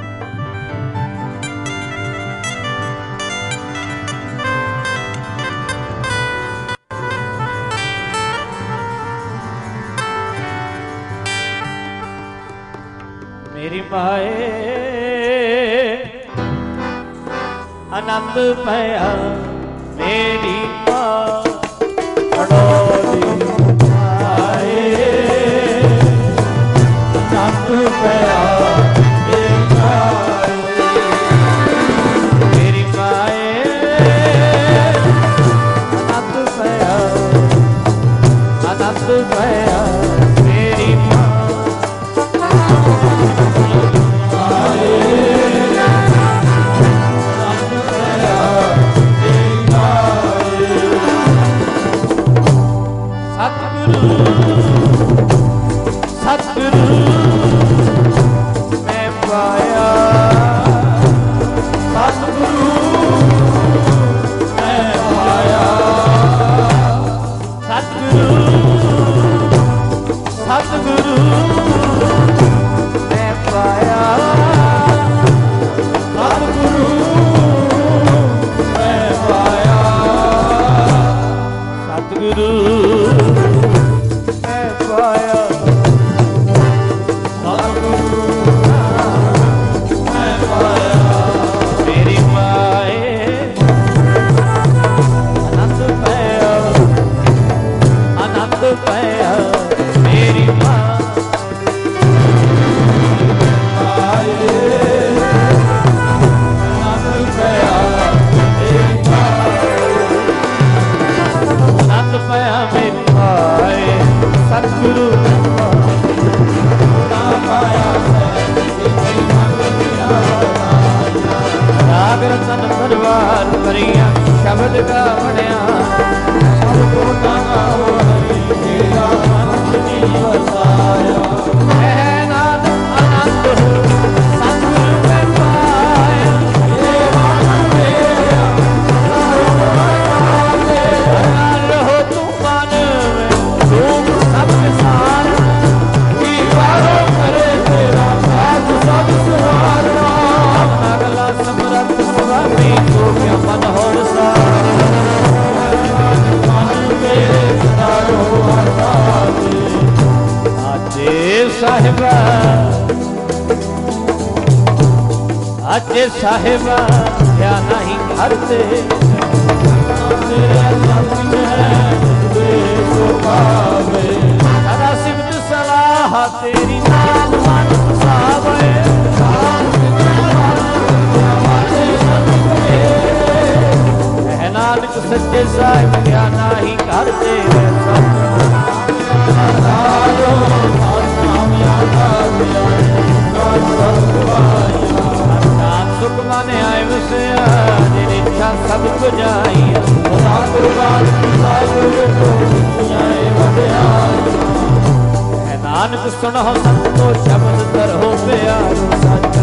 मेरी माए आनंद पाया मेरी मां अडोली माए आनंद पाया मेरी माए आनंद पाया मेरी मां सतगुरु मैं पाया, सतगुरु मैं पाया, सतगुरु सतगुरु मैं पाया, सतगुरु मैं पाया, सतगुरु मैं पाया, सतगुरु मैं पाया। मेरी माए आनंद पाया, आनंद पाया मेरी माँ आए, आनंद पाया मेरी माँ, आनंद पाया मेरी माए, सतगुरु राग रतन भरवार भरिया शब्द का बढ़िया सबको गाना हो हरि तेरा आनंद जी बसाया। नाद आनंद हो सतगुरु में पाया, रहो तुम मन में तुम सब सार की बारों करे तेरा साथ सब सुहाना। अगला समरथ स्वामी को क्या मन हो साहिबा, अजे साहिबा क्या नहीं करते सदा सिमत सलाह तेरी नाम मन सावे, नानक सच्चे साहिब क्या नहीं करते सुख माने आए वसिया जिन इच्छा सब बुझाई, नानक सुनो संतो शब्द तरहो प्यारो साचा,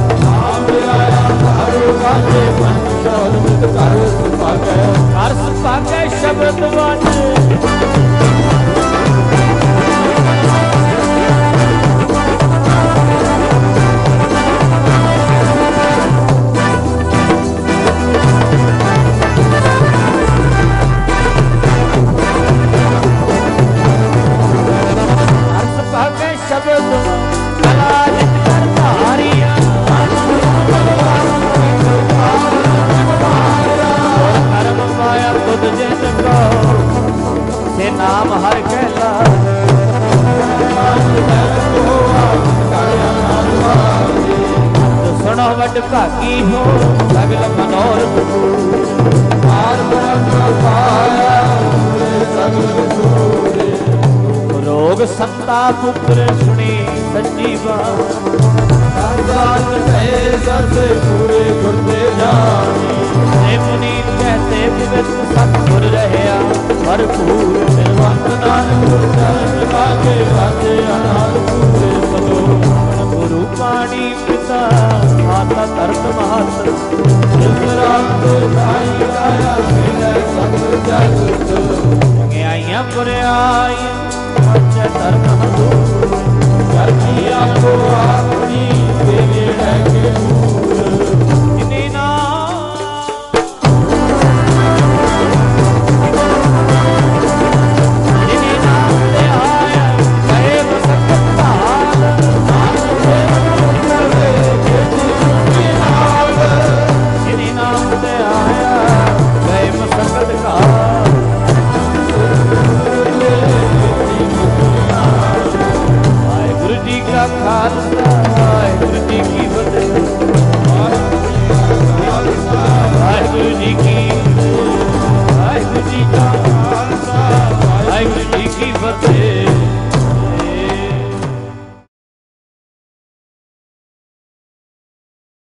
कर सुभागे शब्द वाजे शब्द कलाजित कर धारिया, कर्म पाया खुद जिन को से नाम हर कहला। तो सुनो वड भागी हो सगल मनोरथ रोग संता पुत्र सुनी संजीवा, पूरे गुरदे जानी मुनि कहते पवित्र सतगुर रहया भरपूर निर्वंत नानक वागे वाजे अनाथ पूरे सलो। गुरु पाणी पिता माता तरत महत आइया बुरे आइया धर्म